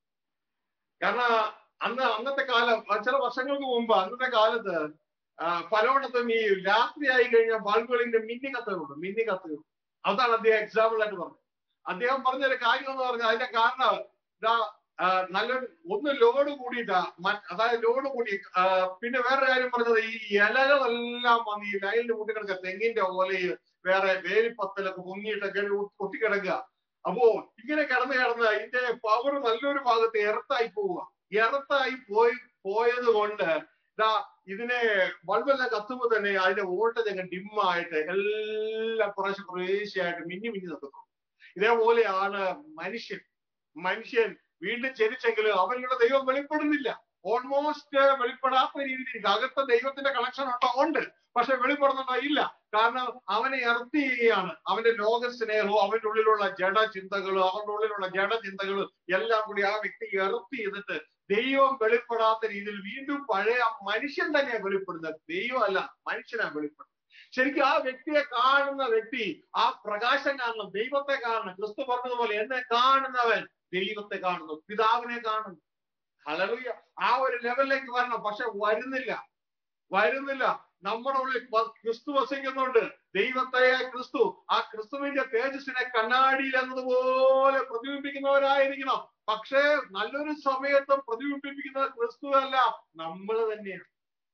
കാരണം അന്ന് അന്നത്തെ കാലം, ചില വർഷങ്ങൾക്ക് മുമ്പ് അന്നത്തെ കാലത്ത് പലവണ്ണത്തും ഈ രാത്രിയായി കഴിഞ്ഞാൽ ബൾബുകളിന്റെ മിന്നി കത്തുകളുണ്ട്, മിന്നി കത്തുകൾ. അതാണ് അദ്ദേഹം എക്സാമ്പിൾ ആയിട്ട് പറഞ്ഞത്. അദ്ദേഹം പറഞ്ഞൊരു കാര്യം എന്ന് പറഞ്ഞാൽ അതിന്റെ കാരണം ഇതാ നല്ലൊരു ഒന്ന് ലോഡ് കൂടിയിട്ടാ, അതായത് ലോഡ് കൂടി. പിന്നെ വേറൊരു കാര്യം പറഞ്ഞത്, ഈ ഇലകളെല്ലാം വന്ന് ഈ ലൈനിൽ കൂട്ടിക്കിടക്കുക, തെങ്ങിന്റെ ഓലയിൽ വേറെ വേലിപ്പത്തലൊക്കെ പൊങ്ങിയിട്ടൊക്കെ ഒട്ടിക്കിടക്കുക. അപ്പോ ഇങ്ങനെ കിടന്ന് കിടന്ന് ഇതിന്റെ പവർ നല്ലൊരു ഭാഗത്ത് എർത്തായി പോവുക. എർത്തായി പോയി പോയത് കൊണ്ട് ഇതാ ഇതിനെ ബൾബെല്ലാം കത്തുമ്പോ തന്നെ അതിന്റെ വോൾട്ടേജ് അങ്ങ് ഡിമ്മായിട്ട് എല്ലാം കുറേശ്ശെ കുറേശ്ശെയായിട്ട് മിന്നി മിന്നി നിൽക്കുന്നു. ഇതേപോലെയാണ് മനുഷ്യൻ. മനുഷ്യൻ വീണ്ടും ജനിച്ചെങ്കിലും അവരുടെ ദൈവം വെളിപ്പെടുന്നില്ല. ഓൾമോസ്റ്റ് വെളിപ്പെടാത്ത രീതിയിൽ അകത്ത ദൈവത്തിന്റെ കണക്ഷൻ ഉണ്ടോ? ഉണ്ട്, പക്ഷെ വെളിപ്പെടുന്നുണ്ടോ? ഇല്ല. കാരണം അവനെ എർത്തി ചെയ്യുകയാണ്. അവന്റെ ലോക സ്നേഹവും അവന്റെ ഉള്ളിലുള്ള ജഡചിന്തകളും അവന്റെ ഉള്ളിലുള്ള ജഡചിന്തകളും എല്ലാം കൂടി ആ വ്യക്തി എർത്തി ചെയ്തിട്ട് ദൈവം വെളിപ്പെടാത്ത രീതിയിൽ വീണ്ടും പഴയ മനുഷ്യൻ തന്നെയാണ് വെളിപ്പെടുന്നത്. ദൈവമല്ല, മനുഷ്യനാണ് വെളിപ്പെടുന്നത്. ശരിക്കും ആ വ്യക്തിയെ കാണുന്ന വ്യക്തി ആ പ്രകാശം കാണണം, ദൈവത്തെ കാണണം. ക്രിസ്തു പറഞ്ഞതുപോലെ എന്നെ കാണുന്നവൻ ദൈവത്തെ കാണുന്നു, പിതാവിനെ കാണുന്നു. ഹല്ലേലൂയ. ആ ഒരു ലെവലിലേക്ക് വരണം, പക്ഷെ വരുന്നില്ല വരുന്നില്ല നമ്മുടെ ഉള്ളിൽ ക്രിസ്തു വസിക്കുന്നുണ്ട്. ദൈവത്തെ ക്രിസ്തു, ആ ക്രിസ്തുവിന്റെ തേജസ്സിനെ കണ്ണാടിയിൽ എന്നതുപോലെ പ്രതിബിംബിക്കുന്നവരായിരിക്കണം. പക്ഷേ നല്ലൊരു സമയത്തും പ്രതിബിംബിപ്പിക്കുന്നത് ക്രിസ്തു അല്ല, നമ്മൾ തന്നെയാണ്.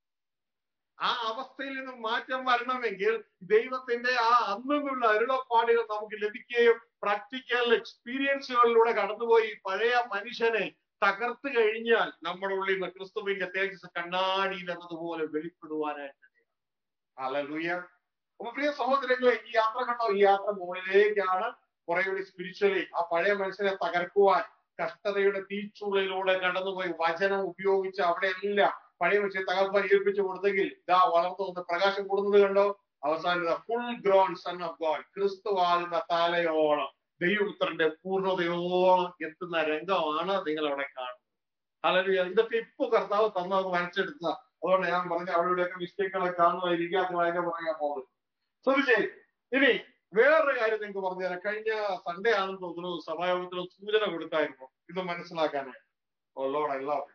ആ അവസ്ഥയിൽ നിന്ന് മാറ്റം വരണമെങ്കിൽ ദൈവത്തിന്റെ ആ അന്നുള്ള അരുളപ്പാടുകൾ നമുക്ക് ലഭിക്കുകയും പ്രാക്ടിക്കൽ എക്സ്പീരിയൻസുകളിലൂടെ കടന്നുപോയി പഴയ മനുഷ്യനെ തകർത്ത് കഴിഞ്ഞാൽ നമ്മുടെ ഉള്ളിൽ നിന്ന് ക്രിസ്തുവിന്റെ തേജസ് കണ്ണാടിയിൽ എന്നതുപോലെ വെളിപ്പെടുവാനായിട്ട്. ഹല്ലേലൂയ. അപ്പൊ പ്രിയ സഹോദരങ്ങളെ, ഈ യാത്ര കണ്ടോ? ഈ യാത്ര മുകളിലേക്കാണ്. കുറെ കൂടി സ്പിരിച്വലി ആ പഴയ മനുഷ്യനെ തകർക്കുവാൻ കഷ്ടതയുടെ തീച്ചുള്ളിലൂടെ കടന്നുപോയി വചനം ഉപയോഗിച്ച് അവിടെ എല്ലാം പഴയ വെച്ച് തകർപ്പാൻ ഏൽപ്പിച്ചു കൊടുത്തെങ്കിൽ ഇതാ വളർന്നു വന്ന് പ്രകാശം കൂടുന്നത് കണ്ടോ. അവസാനം full grown son of god, ക്രിസ്തുവാകുന്ന തലയോളം ദൈവപുത്രന്റെ പൂർണ്ണതയോളം എത്തുന്ന രംഗമാണ് നിങ്ങൾ അവിടെ കാണുന്നത്. ഹല്ലേലൂയ. ഇതൊക്കെ ഇപ്പൊ കർത്താവ് തന്നത് മനസ്സെടുത്ത. അതുകൊണ്ട് ഞാൻ പറഞ്ഞ അവരുടെയൊക്കെ മിസ്റ്റേക്കുകളൊക്കെ കാണുമായിരിക്കും, അത് വായന പറയാൻ പോകുന്നത്. ശ്രദ്ധിച്ചേ. ഇനി വേറൊരു കാര്യം നിങ്ങൾക്ക് പറഞ്ഞു തരാം. കഴിഞ്ഞ സൺഡേ ആണെന്ന് തോന്നുന്നു സഭായോഗത്തിൽ സൂചന കൊടുത്തായിരുന്നു ഇത് മനസ്സിലാക്കാനായിട്ട്. Oh lord, I love you.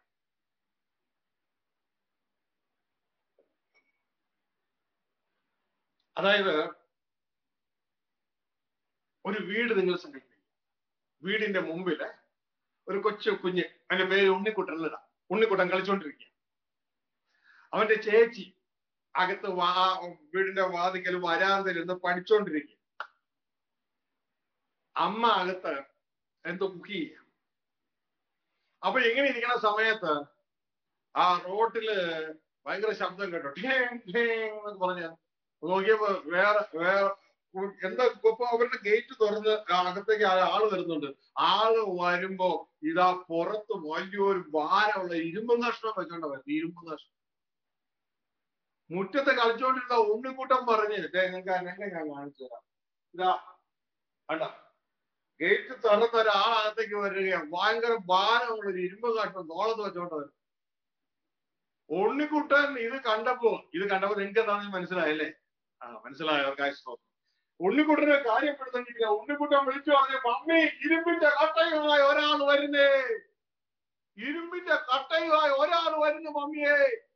അതായത് ഒരു വീട് നിങ്ങൾ സങ്കല്പിക്കുക. വീടിന്റെ മുമ്പില് ഒരു കൊച്ചു കുഞ്ഞ്, അതിന്റെ പേര് ഉണ്ണിക്കുട്ടൻ ഇടാം. ഉണ്ണിക്കുട്ടൻ കളിച്ചോണ്ടിരിക്കുക. അവന്റെ ചേച്ചി അകത്ത് വാ വീടിന്റെ വാതിക്കൽ വരാന്തലിരുന്ന് പഠിച്ചോണ്ടിരിക്കുക. അമ്മ അകത്ത് എന്തോ കുക്ക് ചെയ്യുക. അപ്പൊ എങ്ങനെ ഇരിക്കുന്ന സമയത്ത് ആ റോട്ടില് ഭയങ്കര ശബ്ദം കേട്ടോ, എന്നൊക്കെ പറഞ്ഞ നോക്കിയപ്പോ വേറെ വേറെ എന്താ ഇപ്പൊ അവരുടെ ഗേറ്റ് തുറന്ന് അകത്തേക്ക് ആള് വരുന്നുണ്ട്. ആള് വരുമ്പോ ഇതാ പുറത്ത് വലിയൊരു ഭാരമുള്ള ഇരുമ്പ് കഷ്ണം വെച്ചോണ്ട വരുന്നത്. ഇരുമ്പ് കഷ്ണം മുറ്റത്ത് കളിച്ചോണ്ടിരുന്ന ഉണ്ണിക്കൂട്ടം പറഞ്ഞ് ഞങ്ങൾക്ക് എന്നെ ഞാൻ കാണിച്ചു തരാം. ഇതാ കണ്ട, ഗേറ്റ് തുറന്ന ഒരാളകത്തേക്ക് വരികയാണ്. ഭയങ്കര ഭാരമുള്ള ഒരു ഇരുമ്പ് കഷ്ണം തോളത്ത് വെച്ചോണ്ട് വരും. ഉണ്ണിക്കുട്ടൻ ഇത് കണ്ടപ്പോ ഇത് കണ്ടപ്പോ നിങ്ങൾക്ക് എന്താണെന്ന് മനസ്സിലായല്ലേ? ആ മനസ്സിലായോ? അവർക്ക് ഉണ്ണിക്കുട്ടനെ കാര്യപ്പെടുത്തില്ല. ഉണ്ണിക്കുട്ടൻ വിളിച്ചു പറഞ്ഞു, മമ്മി ഇരുമ്പിന്റെ കട്ടയുമായി ഒരാൾ വരുന്നേ, ഇരുമ്പിന്റെ കട്ടയുമായി ഒരാൾ വരുന്നു മമ്മിയെ.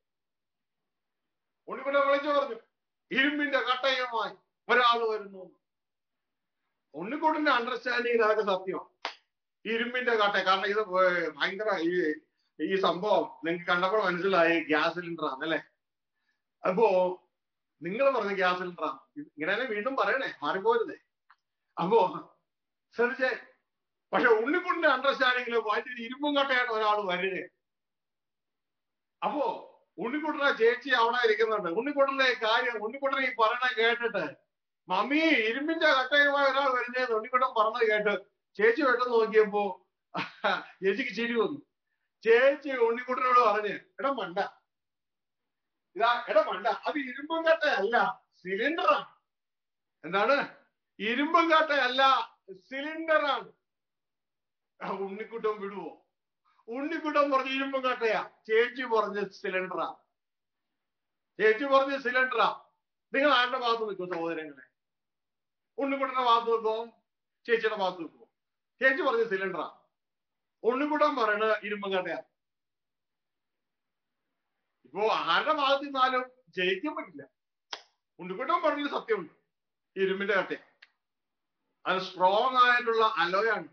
ഉണ്ണിക്കുട്ടൻ വിളിച്ചു പറഞ്ഞു, ഇരുമ്പിന്റെ കട്ടയുമായി ഒരാൾ വരുന്നു. ഉണ്ണിക്കുട്ടന്റെ അണ്ടർസ്റ്റാൻഡിങ് അതൊക്കെ സത്യമാണ്. ഇരുമ്പിന്റെ കട്ട, കാരണം ഇത് ഭയങ്കര ഈ ഈ സംഭവം നിങ്ങൾക്ക് കണ്ടപ്പോൾ മനസ്സിലായി ഗ്യാസ് സിലിണ്ടർ ആണല്ലേ. അപ്പോ നിങ്ങൾ പറഞ്ഞ ഗ്യാസ് സിലിണ്ടർ ആണ്. ഇങ്ങനെ വീണ്ടും പറയണേ, മാറിപ്പോരുതേ. അപ്പോ ശ്രദ്ധിച്ചേ. പക്ഷെ ഉണ്ണിക്കുട്ടന്റെ അണ്ടർസ്റ്റാൻഡിങ്ങില് വലിയ ഇരുമ്പും കട്ടയായിട്ട് ഒരാൾ വരിക. അപ്പോ ഉണ്ണിക്കുട്ടനെ ചേച്ചി അവിടെ ഇരിക്കുന്നുണ്ട്. ഉണ്ണിക്കുട്ടന്റെ കാര്യം ഉണ്ണിക്കുട്ടനെ ഈ പറയണ കേട്ടിട്ട്, മമ്മി ഇരുമ്പിന്റെ കട്ടയുമായി ഒരാൾ വരുന്നേന്ന് ഉണ്ണിക്കുട്ടൻ പറഞ്ഞത് കേട്ട് ചേച്ചി പെട്ടെന്ന് നോക്കിയപ്പോ ചേച്ചിക്ക് ചിരി വന്നു. ചേച്ചി ഉണ്ണിക്കുട്ടനോട് പറഞ്ഞ്, എടാ മണ്ട, ഇതാ എടാ മണ്ട, അത് ഇരുമ്പും കട്ടയല്ല സിലിണ്ടറാണ്. എന്താണ്? ഇരുമ്പും കട്ടയല്ല സിലിണ്ടറാണ്. ഉണ്ണിക്കുട്ടൻ വിടുവോ? ഉണ്ണിക്കുട്ടൻ പറഞ്ഞ ഇരുമ്പും കട്ടയാ, ചേച്ചി പറഞ്ഞ സിലിണ്ടറാ. ചേച്ചി പറഞ്ഞ സിലിണ്ടറാ. നിങ്ങൾ ആരുടെ ഭാഗത്ത് നിൽക്കും സഹോദരങ്ങളെ? ഉണ്ണിക്കുട്ടന്റെ ഭാഗത്ത് നിൽക്കോ ചേച്ചിയുടെ ഭാഗത്ത് നിൽക്കുമോ? ചേച്ചി പറഞ്ഞ സിലിണ്ടറാ, ഉണ്ണിക്കുട്ടൻ പറയണത് ഇരുമ്പും കട്ടയാ. ഇപ്പോ ആരുടെ ഭാഗത്ത് നിന്നാലും ജയിക്കാൻ പറ്റില്ല. ഉണ്ണിക്കുട്ടൻ പറഞ്ഞ സത്യമുണ്ട്, ഇരുമ്പിന്റെ കട്ട. അത് സ്ട്രോങ് ആയിട്ടുള്ള അലോയാണ്.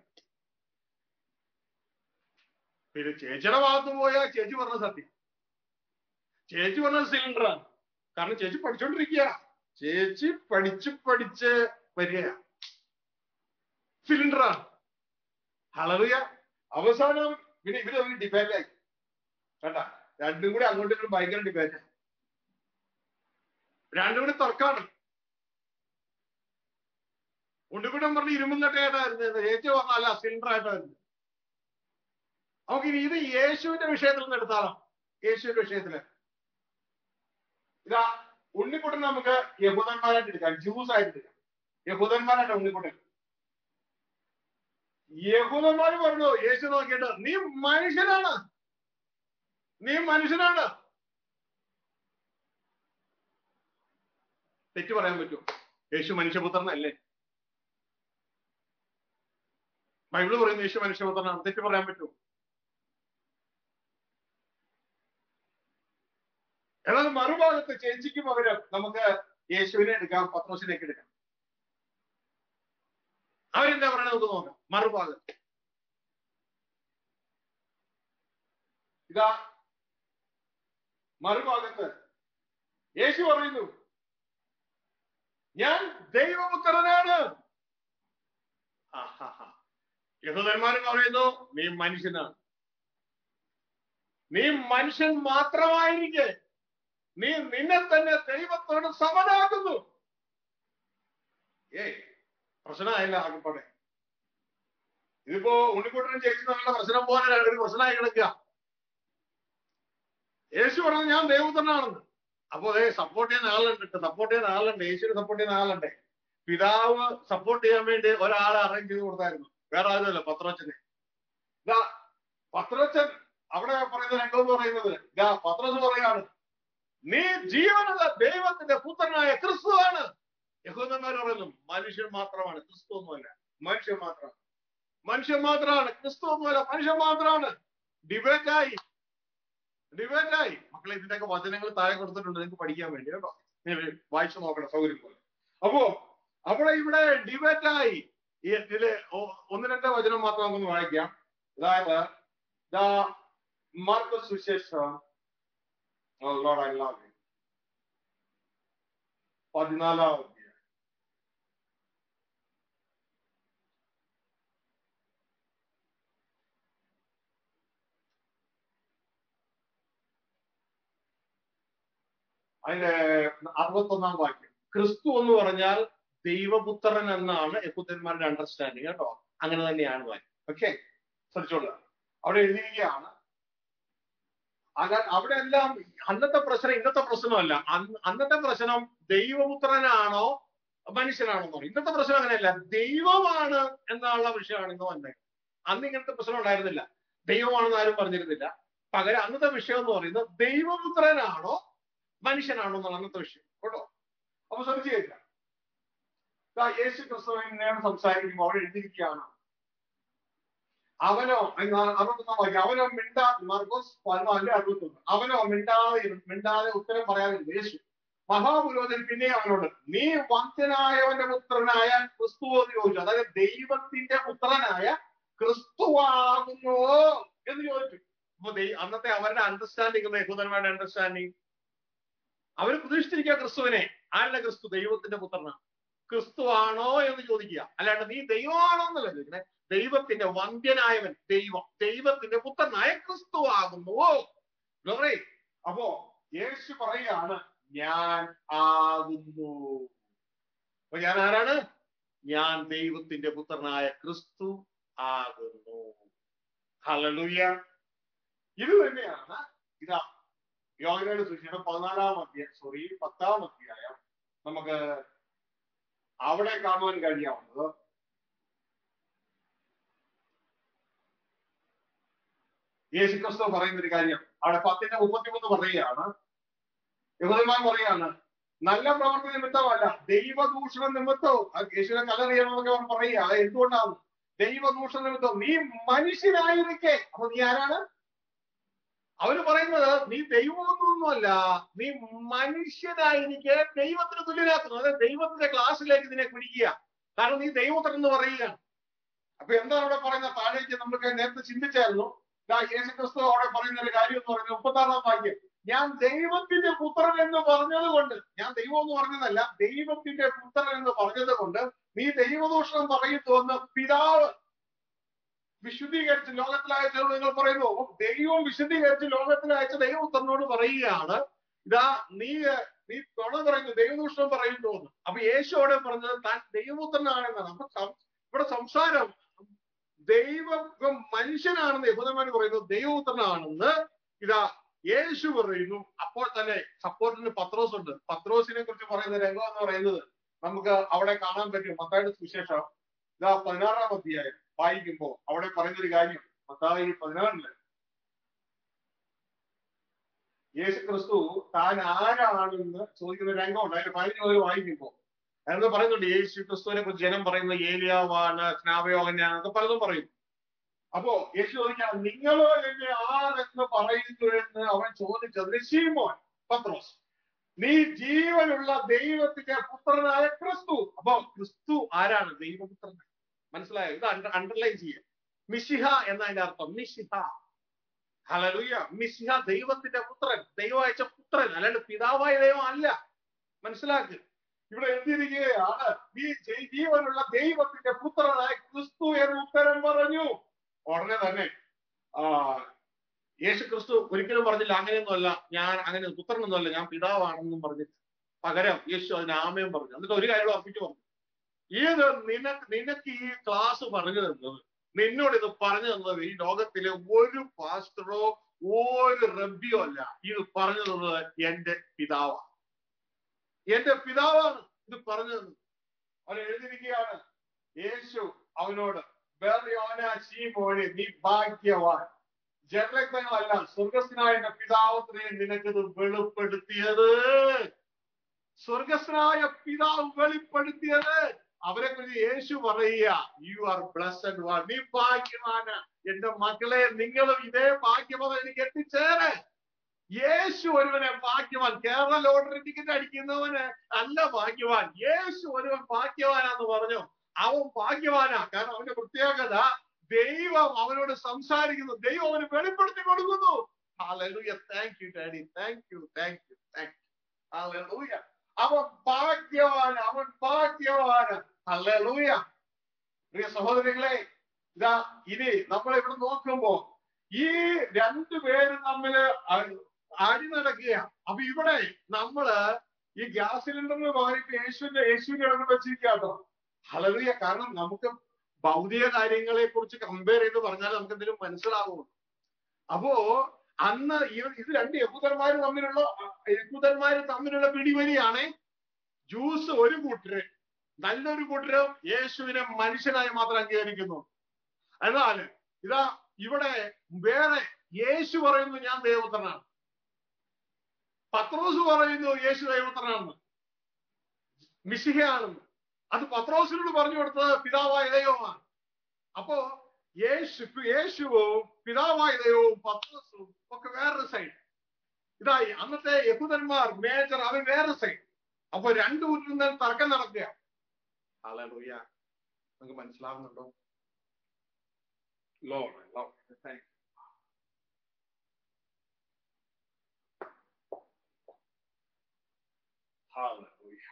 പിന്നെ ചേച്ചിയുടെ ഭാഗത്ത് പോയാൽ ചേച്ചി പറഞ്ഞ സത്യം, ചേച്ചി പറഞ്ഞ സിലിണ്ടറാണ്. കാരണം ചേച്ചി പഠിച്ചോണ്ടിരിക്കുക, ചേച്ചി പഠിച്ച് പഠിച്ച് വരിക, സിലിണ്ടറാണ്. ഹല്ലേലൂയ. അവസാനം പിന്നെ ഇവര് തമ്മിൽ ഡിബേറ്റായി കേട്ട. രണ്ടും കൂടി അങ്ങോട്ടും ഇങ്ങോട്ടും ഭയങ്കര ഡിബേറ്റായി. രണ്ടും കൂടി തർക്കാണ്. ഉണ്ണിക്കുട്ടൻ പറഞ്ഞ് ഇരുമ്പും കട്ടയായിട്ടായിരുന്നു, ചേച്ചി പറഞ്ഞല്ല സിലിണ്ടർ ആയിട്ടായിരുന്നു. നമുക്ക് ഇനി ഇത് യേശുവിന്റെ വിഷയത്തിൽ നിന്ന് എടുത്താലോ? യേശുവിന്റെ വിഷയത്തില് ഇതാ ഉണ്ണിക്കുട്ടൻ നമുക്ക് യഹൂദന്മാരായിട്ട് എടുക്കാം, ജ്യൂസ് ആയിട്ട് എടുക്കാം. യഹൂദന്മാരായിട്ട് ഉണ്ണിക്കുട്ടൻ. യഹൂദന്മാര് പറഞ്ഞു യേശു നോക്കിയിട്ട്, നീ മനുഷ്യനാണ്, നീ മനുഷ്യനാണ്. തെറ്റ് പറയാൻ പറ്റുമോ? യേശു മനുഷ്യപുത്രനല്ലേ? ബൈബിള് പറയുന്നു യേശു മനുഷ്യപുത്രനാണ്. തെറ്റ് പറയാൻ പറ്റുമോ? എന്നാൽ മറുഭാഗത്ത് ചേച്ചിക്ക് പകരം നമുക്ക് യേശുവിനെ എടുക്കാം, പത്രോസിലേക്ക് എടുക്കാം. അവരെന്താ പറയണത് നമുക്ക് നോക്കാം. മറുഭാഗത്ത് ഇതാ മറുഭാഗത്ത് യേശു പറയുന്നു, ഞാൻ ദൈവപുത്രനാണ്. യഹൂദന്മാരും പറയുന്നു, നീ മനുഷ്യനാണ്. നീ മനുഷ്യൻ മാത്രമായിരിക്കെ നീ നിന്നെ തന്നെ ദൈവത്തോട് സമനാക്കുന്നു. ഏയ് പ്രശ്നമായില്ല ആകെപ്പാടെ. ഇതിപ്പോ ഉണ്ണിക്കുട്ടനും ചേച്ചി തമ്മിലുള്ള പ്രശ്നം പോലെ ഒരു പ്രശ്നമായി കിടക്കുക. യേശു പറഞ്ഞത് ഞാൻ ദൈവപുത്രനാണെന്ന്. അപ്പൊ അതേ സപ്പോർട്ട് ചെയ്യാൻ ആളുണ്ട്, സപ്പോർട്ട് ചെയ്യാൻ ആളുണ്ട്, യേശുവിനെ സപ്പോർട്ട് ചെയ്യുന്ന ആളുണ്ട്. പിതാവ് സപ്പോർട്ട് ചെയ്യാൻ വേണ്ടി ഒരാളെ അറേഞ്ച് ചെയ്ത് കൊടുത്തായിരുന്നു, വേറെ ആരുമല്ല, പത്രോച്ചനെ. ഇതാ പത്രോച്ചൻ അവിടെ പറയുന്ന രംഗം എന്ന് പറയുന്നത്, ഇതാ പത്രോസ് പറയാണ്, നീ ജീവനുള്ള ദൈവത്തിന്റെ പുത്രനായ ക്രിസ്തുവാണ്. യഹൂദന്മാർ പറയുന്നു മനുഷ്യൻ മാത്രമാണ്, ക്രിസ്തു ഒന്നുമല്ല, മനുഷ്യൻ മാത്രമാണ്, മനുഷ്യൻ മാത്രമാണ്, ക്രിസ്തു ഒന്നുമല്ല, മനുഷ്യൻ മാത്രമാണ്. ഡിബേറ്റായി ഡിബേറ്റായി മക്കളെ. ഇതിന്റെയൊക്കെ വചനങ്ങൾ താഴെ കൊടുത്തിട്ടുണ്ട് നിങ്ങൾക്ക് പഠിക്കാൻ വേണ്ടി കേട്ടോ, വായിച്ചു നോക്കണം സൗകര്യം പോലെ. അപ്പോ അവിടെ ഇവിടെ ഡിബേറ്റായി. ഇതില് ഒന്ന് രണ്ട് വചനം മാത്രം നമുക്കൊന്ന് വായിക്കാം. അതായത് മാർക്കോസ് സുവിശേഷം പതിനാലാം അധ്യായം അതിന്റെ അറുപത്തൊന്നാം വാക്യം. ക്രിസ്തു എന്ന് പറഞ്ഞാൽ ദൈവപുത്രൻ എന്നാണ് യഹൂദന്മാരുടെ അണ്ടർസ്റ്റാൻഡിങ് കേട്ടോ, അങ്ങനെ തന്നെയാണ് വാക്യം. ഓക്കെ, ശ്രദ്ധിച്ചോളൂ. അവിടെ എഴുതിയിരിക്കുകയാണ്, അവിടെ എല്ലാം അന്നത്തെ പ്രശ്നം ഇന്നത്തെ പ്രശ്നമല്ല. അന്നത്തെ പ്രശ്നം ദൈവപുത്രനാണോ മനുഷ്യനാണോ എന്ന് പറയും. ഇന്നത്തെ പ്രശ്നം അങ്ങനെയല്ല, ദൈവമാണ് എന്നുള്ള വിഷയമാണ് ഇന്ന് വന്നത്. അന്ന് ഇങ്ങനത്തെ പ്രശ്നം ഉണ്ടായിരുന്നില്ല, ദൈവമാണെന്ന് ആരും പറഞ്ഞിരുന്നില്ല. പകരം അന്നത്തെ വിഷയം എന്ന് പറയുന്നത് ദൈവപുത്രനാണോ മനുഷ്യനാണോ എന്നാണ് അന്നത്തെ വിഷയം കേട്ടോ. അപ്പൊ ശ്രദ്ധിച്ചു കേൾക്കാം. യേശു ക്രിസ്തുവിനെയാണ് സംസാരിക്കുമ്പോൾ അവിടെ എഴുതിയിരിക്കുകയാണ്, അവനോ അറുപത്തൊന്നാം വാക്യം, അവനോ മിണ്ടാ മാർക്കോസ് പതിനാലിന്റെ അറുപത്തൊന്ന്, അവനോ മിണ്ടാതെ മിണ്ടാതെ ഉത്തരം പറയാതിരുന്നു. യേശു മഹാപുരോഹിതൻ പിന്നെ അവനോട്, നീ വന്ധ്യനായവന്റെ പുത്രനായ ക്രിസ്തു എന്ന് ചോദിച്ചു. അതായത് ദൈവത്തിന്റെ പുത്രനായ ക്രിസ്തുവാകുന്നുവോ എന്ന് ചോദിച്ചു. അപ്പൊ അന്നത്തെ അവരുടെ അണ്ടർസ്റ്റാൻഡിങ്, യഹൂദന്മാരുടെ അണ്ടർസ്റ്റാൻഡിങ്, അവർ പ്രതീക്ഷിച്ചിരിക്കുക ക്രിസ്തുവിനെ. ആരുടെ ക്രിസ്തു? ദൈവത്തിന്റെ പുത്രനാണ്. ക്രിസ്തു ആണോ എന്ന് ചോദിക്കുക, അല്ലാണ്ട് നീ ദൈവമാണോ എന്നല്ല ചോദിക്കണേ. ദൈവത്തിന്റെ വന്ധ്യനായവൻ, ദൈവം, ദൈവത്തിന്റെ പുത്രനായ ക്രിസ്തു ആകുന്നുവോ. അപ്പോ യേശു പറയാണ്, ഞാൻ ആകുന്നു. അപ്പൊ ഞാൻ ആരാണ്? ഞാൻ ദൈവത്തിന്റെ പുത്രനായ ക്രിസ്തു ആകുന്നു. ഹല്ലേലൂയ. ഇത് തന്നെയാണ് ഇതാ യോഹന്നാന്റെ സുവിശേഷം പതിനാലാം അധ്യായം സോറി പത്താം അധ്യായം നമുക്ക് അവിടെ കാണുവാൻ കഴിയാവുന്നത്. യേശുക്രിസ്തു പറയുന്ന ഒരു കാര്യം അവിടെ പത്തിന്റെ മുപ്പത്തിമൂന്ന് പറയുകയാണ്, യഹൂദന്മാർ പറയാണ്, നല്ല പ്രവർത്തി നിമിത്തമല്ല ദൈവദൂഷണ നിമിത്തവും. യേശുവിനെ കല്ലെറിയണമെന്നൊക്കെ അവർ പറയുക. അത് എന്തുകൊണ്ടാണ്? ദൈവദൂഷണ നിമിത്തം നീ മനുഷ്യനായിരിക്കെ. അപ്പൊ നീ ആരാണ്? അവര് പറയുന്നത് നീ ദൈവമൊന്നുമല്ല, നീ മനുഷ്യനായിരിക്കെ ദൈവത്തിന് തുല്യനാക്കുന്നു. അതായത് ദൈവത്തിന്റെ ക്ലാസ്സിലേക്ക് ഇതിനെ പിടിക്കുക. കാരണം നീ ദൈവപുത്രൻ എന്ന് പറയുകയാണ്. അപ്പൊ എന്താണ് അവിടെ പറയുന്നത്? താഴേക്ക് നമുക്ക് നേരത്തെ ചിന്തിച്ചായിരുന്നു. യേശു ക്രിസ്തു അവിടെ പറയുന്ന ഒരു കാര്യം എന്ന് പറയുന്നത് മുപ്പത്താറാം വാക്യം, ഞാൻ ദൈവത്തിന്റെ പുത്രൻ എന്ന് പറഞ്ഞത് കൊണ്ട്, ഞാൻ ദൈവം എന്ന് പറഞ്ഞതല്ല, ദൈവത്തിന്റെ പുത്രൻ എന്ന് പറഞ്ഞത് കൊണ്ട് നീ ദൈവദൂഷണം പറയുന്നുവെന്ന് പിതാവ് വിശുദ്ധീകരിച്ച് ലോകത്തിലയച്ചത് നിങ്ങൾ പറയുന്നു. ദൈവം വിശുദ്ധീകരിച്ച് ലോകത്തിലയച്ച ദൈവപുത്രനോട് പറയുകയാണ്, ഇതാ നീ നീ തുണ പറയുന്നു, ദൈവദൂഷണം പറയുന്നു എന്ന്. അപ്പൊ യേശു അവിടെ പറഞ്ഞത് താൻ ദൈവപുത്രനാണെന്നാണ്. അപ്പൊ ഇവിടെ സംസാരം ദൈവം മനുഷ്യനാണെന്ന് യഹൂദന്മാർ പറയുന്നു, ദൈവപുത്രനാണെന്ന് ഇതാ യേശു പറയുന്നു. അപ്പോൾ തന്നെ സപ്പോർട്ടിന് പത്രോസ് ഉണ്ട്. പത്രോസിനെ കുറിച്ച് പറയുന്ന രംഗം എന്ന് പറയുന്നത് നമുക്ക് അവിടെ കാണാൻ പറ്റും. മത്തായിയുടെ സുവിശേഷം ഇതാ പതിനാറാം അധ്യായം വായിക്കുമ്പോ അവിടെ പറയുന്നൊരു കാര്യം, മത്തായി പതിനാറില് യേശു ക്രിസ്തു താൻ ആരാണെന്ന് ചോദിക്കുന്ന രംഗമുണ്ട്. അതിന്റെ പതിനഞ്ച് മുതൽ വായിക്കുമ്പോ എന്ന് പറയുന്നുണ്ട്, യേശു ക്രിസ്തുവിനെ കുറിച്ച് ജനം പറയുന്നത് ഏലിയാവാണ്, സ്നാപയോഹന്നാണ്, അതൊക്കെ പലതും പറയും. അപ്പോ യേശു ചോദിക്കാം, നിങ്ങളോ എന്നെ ആരെന്ന് പറയുന്നു എന്ന് അവൻ ചോദിച്ചതിന് ശീമോൻ പത്രോസ്, നീ ജീവനുള്ള ദൈവത്തിന്റെ പുത്രനായ ക്രിസ്തു. അപ്പൊ ക്രിസ്തു ആരാണ്? ദൈവപുത്രൻ. മനസ്സിലായോ? ഇത് അണ്ടർലൈൻ ചെയ്യുക. മിശിഹ എന്നതിന്റെ അർത്ഥം മിശിഹ. ഹല്ലേലൂയ. മിശിഹ ദൈവത്തിന്റെ പുത്രൻ, ദൈവം അയച്ച പുത്രൻ, അല്ലാണ്ട് പിതാവായ ദൈവം അല്ല. മനസ്സിലാക്കുക. ഇവിടെ എഴുതിയിരിക്കുകയാണ്, നീ ജീവനുള്ള ദൈവത്തിന്റെ പുത്രനായ ക്രിസ്തു എന്ന് ഉത്തരം പറഞ്ഞു. ഉടനെ തന്നെ ആ യേശു ക്രിസ്തു ഒരിക്കലും പറഞ്ഞില്ല അങ്ങനെയൊന്നുമല്ല, ഞാൻ അങ്ങനെ പുത്രനൊന്നുമല്ല, ഞാൻ പിതാവാണെന്നും പറഞ്ഞിട്ട്. പകരം യേശു അതിന് ആമയും പറഞ്ഞു. എന്നിട്ട് ഒരു കാര്യം ഉറപ്പിച്ചു പറഞ്ഞു, ഇത് നിനക്ക് നിനക്ക് ഈ ക്ലാസ് പറഞ്ഞു തന്നത്, നിന്നോട് ഇത് പറഞ്ഞു തന്നത് ഈ ലോകത്തിലെ ഒരു പാസ്റ്ററോ ഒരു റബ്ബിയോ അല്ല, ഇത് പറഞ്ഞു തന്നത് എന്റെ പിതാവാണ്. എന്റെ പിതാവാണ് ഇത് പറഞ്ഞത്. അവൻ എഴുതിയിരിക്കുകയാണ്, യേശു അവനോട്, മോനെ നീ ഭാഗ്യവാൻ, ജനരക്തങ്ങളല്ല സ്വർഗസ്ഥനായ എന്റെ പിതാവിനെ നിനക്കിത് വെളിപ്പെടുത്തിയത്. സ്വർഗസ്ഥനായ പിതാവ് വെളിപ്പെടുത്തിയത്. അവരെ കുറിച്ച് യേശു പറയുക, യു ആർ ബ്ലെസ്ഡ് വൺ, നീ ഭാഗ്യവാന്. എന്റെ മക്കളെ, നിങ്ങളും ഇതേ ഭാഗ്യവാൻ എനിക്ക് എത്തിച്ചേരെ. യേശു ഒരുവനെ ഭാഗ്യവാൻ. കേരള ലോട്ടറി ടിക്കറ്റ് അടിക്കുന്നവന് അല്ല ഭാഗ്യവാൻ, യേശു ഒരുവൻ ഭാഗ്യവാനാന്ന് പറഞ്ഞു. അവൻ ഭാഗ്യവാനാ. കാരണം അവന്റെ പ്രത്യേകത, ദൈവം അവനോട് സംസാരിക്കുന്നു, ദൈവം അവന് വെളിപ്പെടുത്തി കൊടുക്കുന്നു. ഹല്ലേലൂയ. Thank you daddy, thank you thank you thank you. ഹല്ലേലൂയ. അവൻ ഭാഗ്യവാൻ, അവൻ ഭാഗ്യവാൻ. ഹല്ലേലൂയ. പ്രിയ സഹോദരങ്ങളെ, ഇതാ ഇനി നമ്മൾ ഇവിടെ നോക്കുമ്പോ ഈ രണ്ടുപേരും തമ്മില് അടി നടക്കുക. അപ്പൊ ഇവിടെ നമ്മള് ഈ ഗ്യാസ് സിലിണ്ടറിന് മാറിയിട്ട് യേശുവിന്റെ യേശുവിന്റെ ഇടങ്ങൾ വെച്ചിരിക്കാട്ടോ. ഹല്ലേലൂയ. കാരണം നമുക്ക് ഭൗതിക കാര്യങ്ങളെ കുറിച്ച് കമ്പയർ ചെയ്ത് പറഞ്ഞാൽ നമുക്ക് എന്തെങ്കിലും മനസ്സിലാകുമോ? അപ്പോ അന്ന് ഇത് രണ്ട് യഹൂദന്മാര് തമ്മിലുള്ള യഹൂദന്മാര് തമ്മിലുള്ള പിടിവലിയാണ്. ജൂസ് ഒരു കൂട്ടര്, നല്ലൊരു കൂട്ടര് യേശുവിനെ മനുഷ്യനായി മാത്രം അംഗീകരിക്കുന്നു. എന്നാൽ ഇതാ ഇവിടെ വേറെ യേശു പറയുന്നു ഞാൻ ദൈവപുത്രനാണ്, പത്രോസ് പറയുന്നു യേശു ദൈവപുത്രനാണെന്ന്, മിശിഹയാണെന്ന്. അത് പത്രോസിനോട് പറഞ്ഞു കൊടുത്തത് പിതാവായ ദൈവമാണ്. അപ്പോ യേശു യേശുവും പിതാവായ ദൈവവും പത്രോസും ഒക്കെ വേറൊരു സൈഡ്. ഇതായി അന്നത്തെ യഹൂദന്മാർ മേജർ, അവർ വേറെ സൈഡ്. അപ്പൊ രണ്ടു കൂട്ടരും തർക്കം നടക്കുക. ഹല്ലേലൂയ. നിങ്ങൾക്ക് മനസ്സിലാവുന്നുണ്ടോ? Lord lord thank you. ഹല്ലേലൂയ.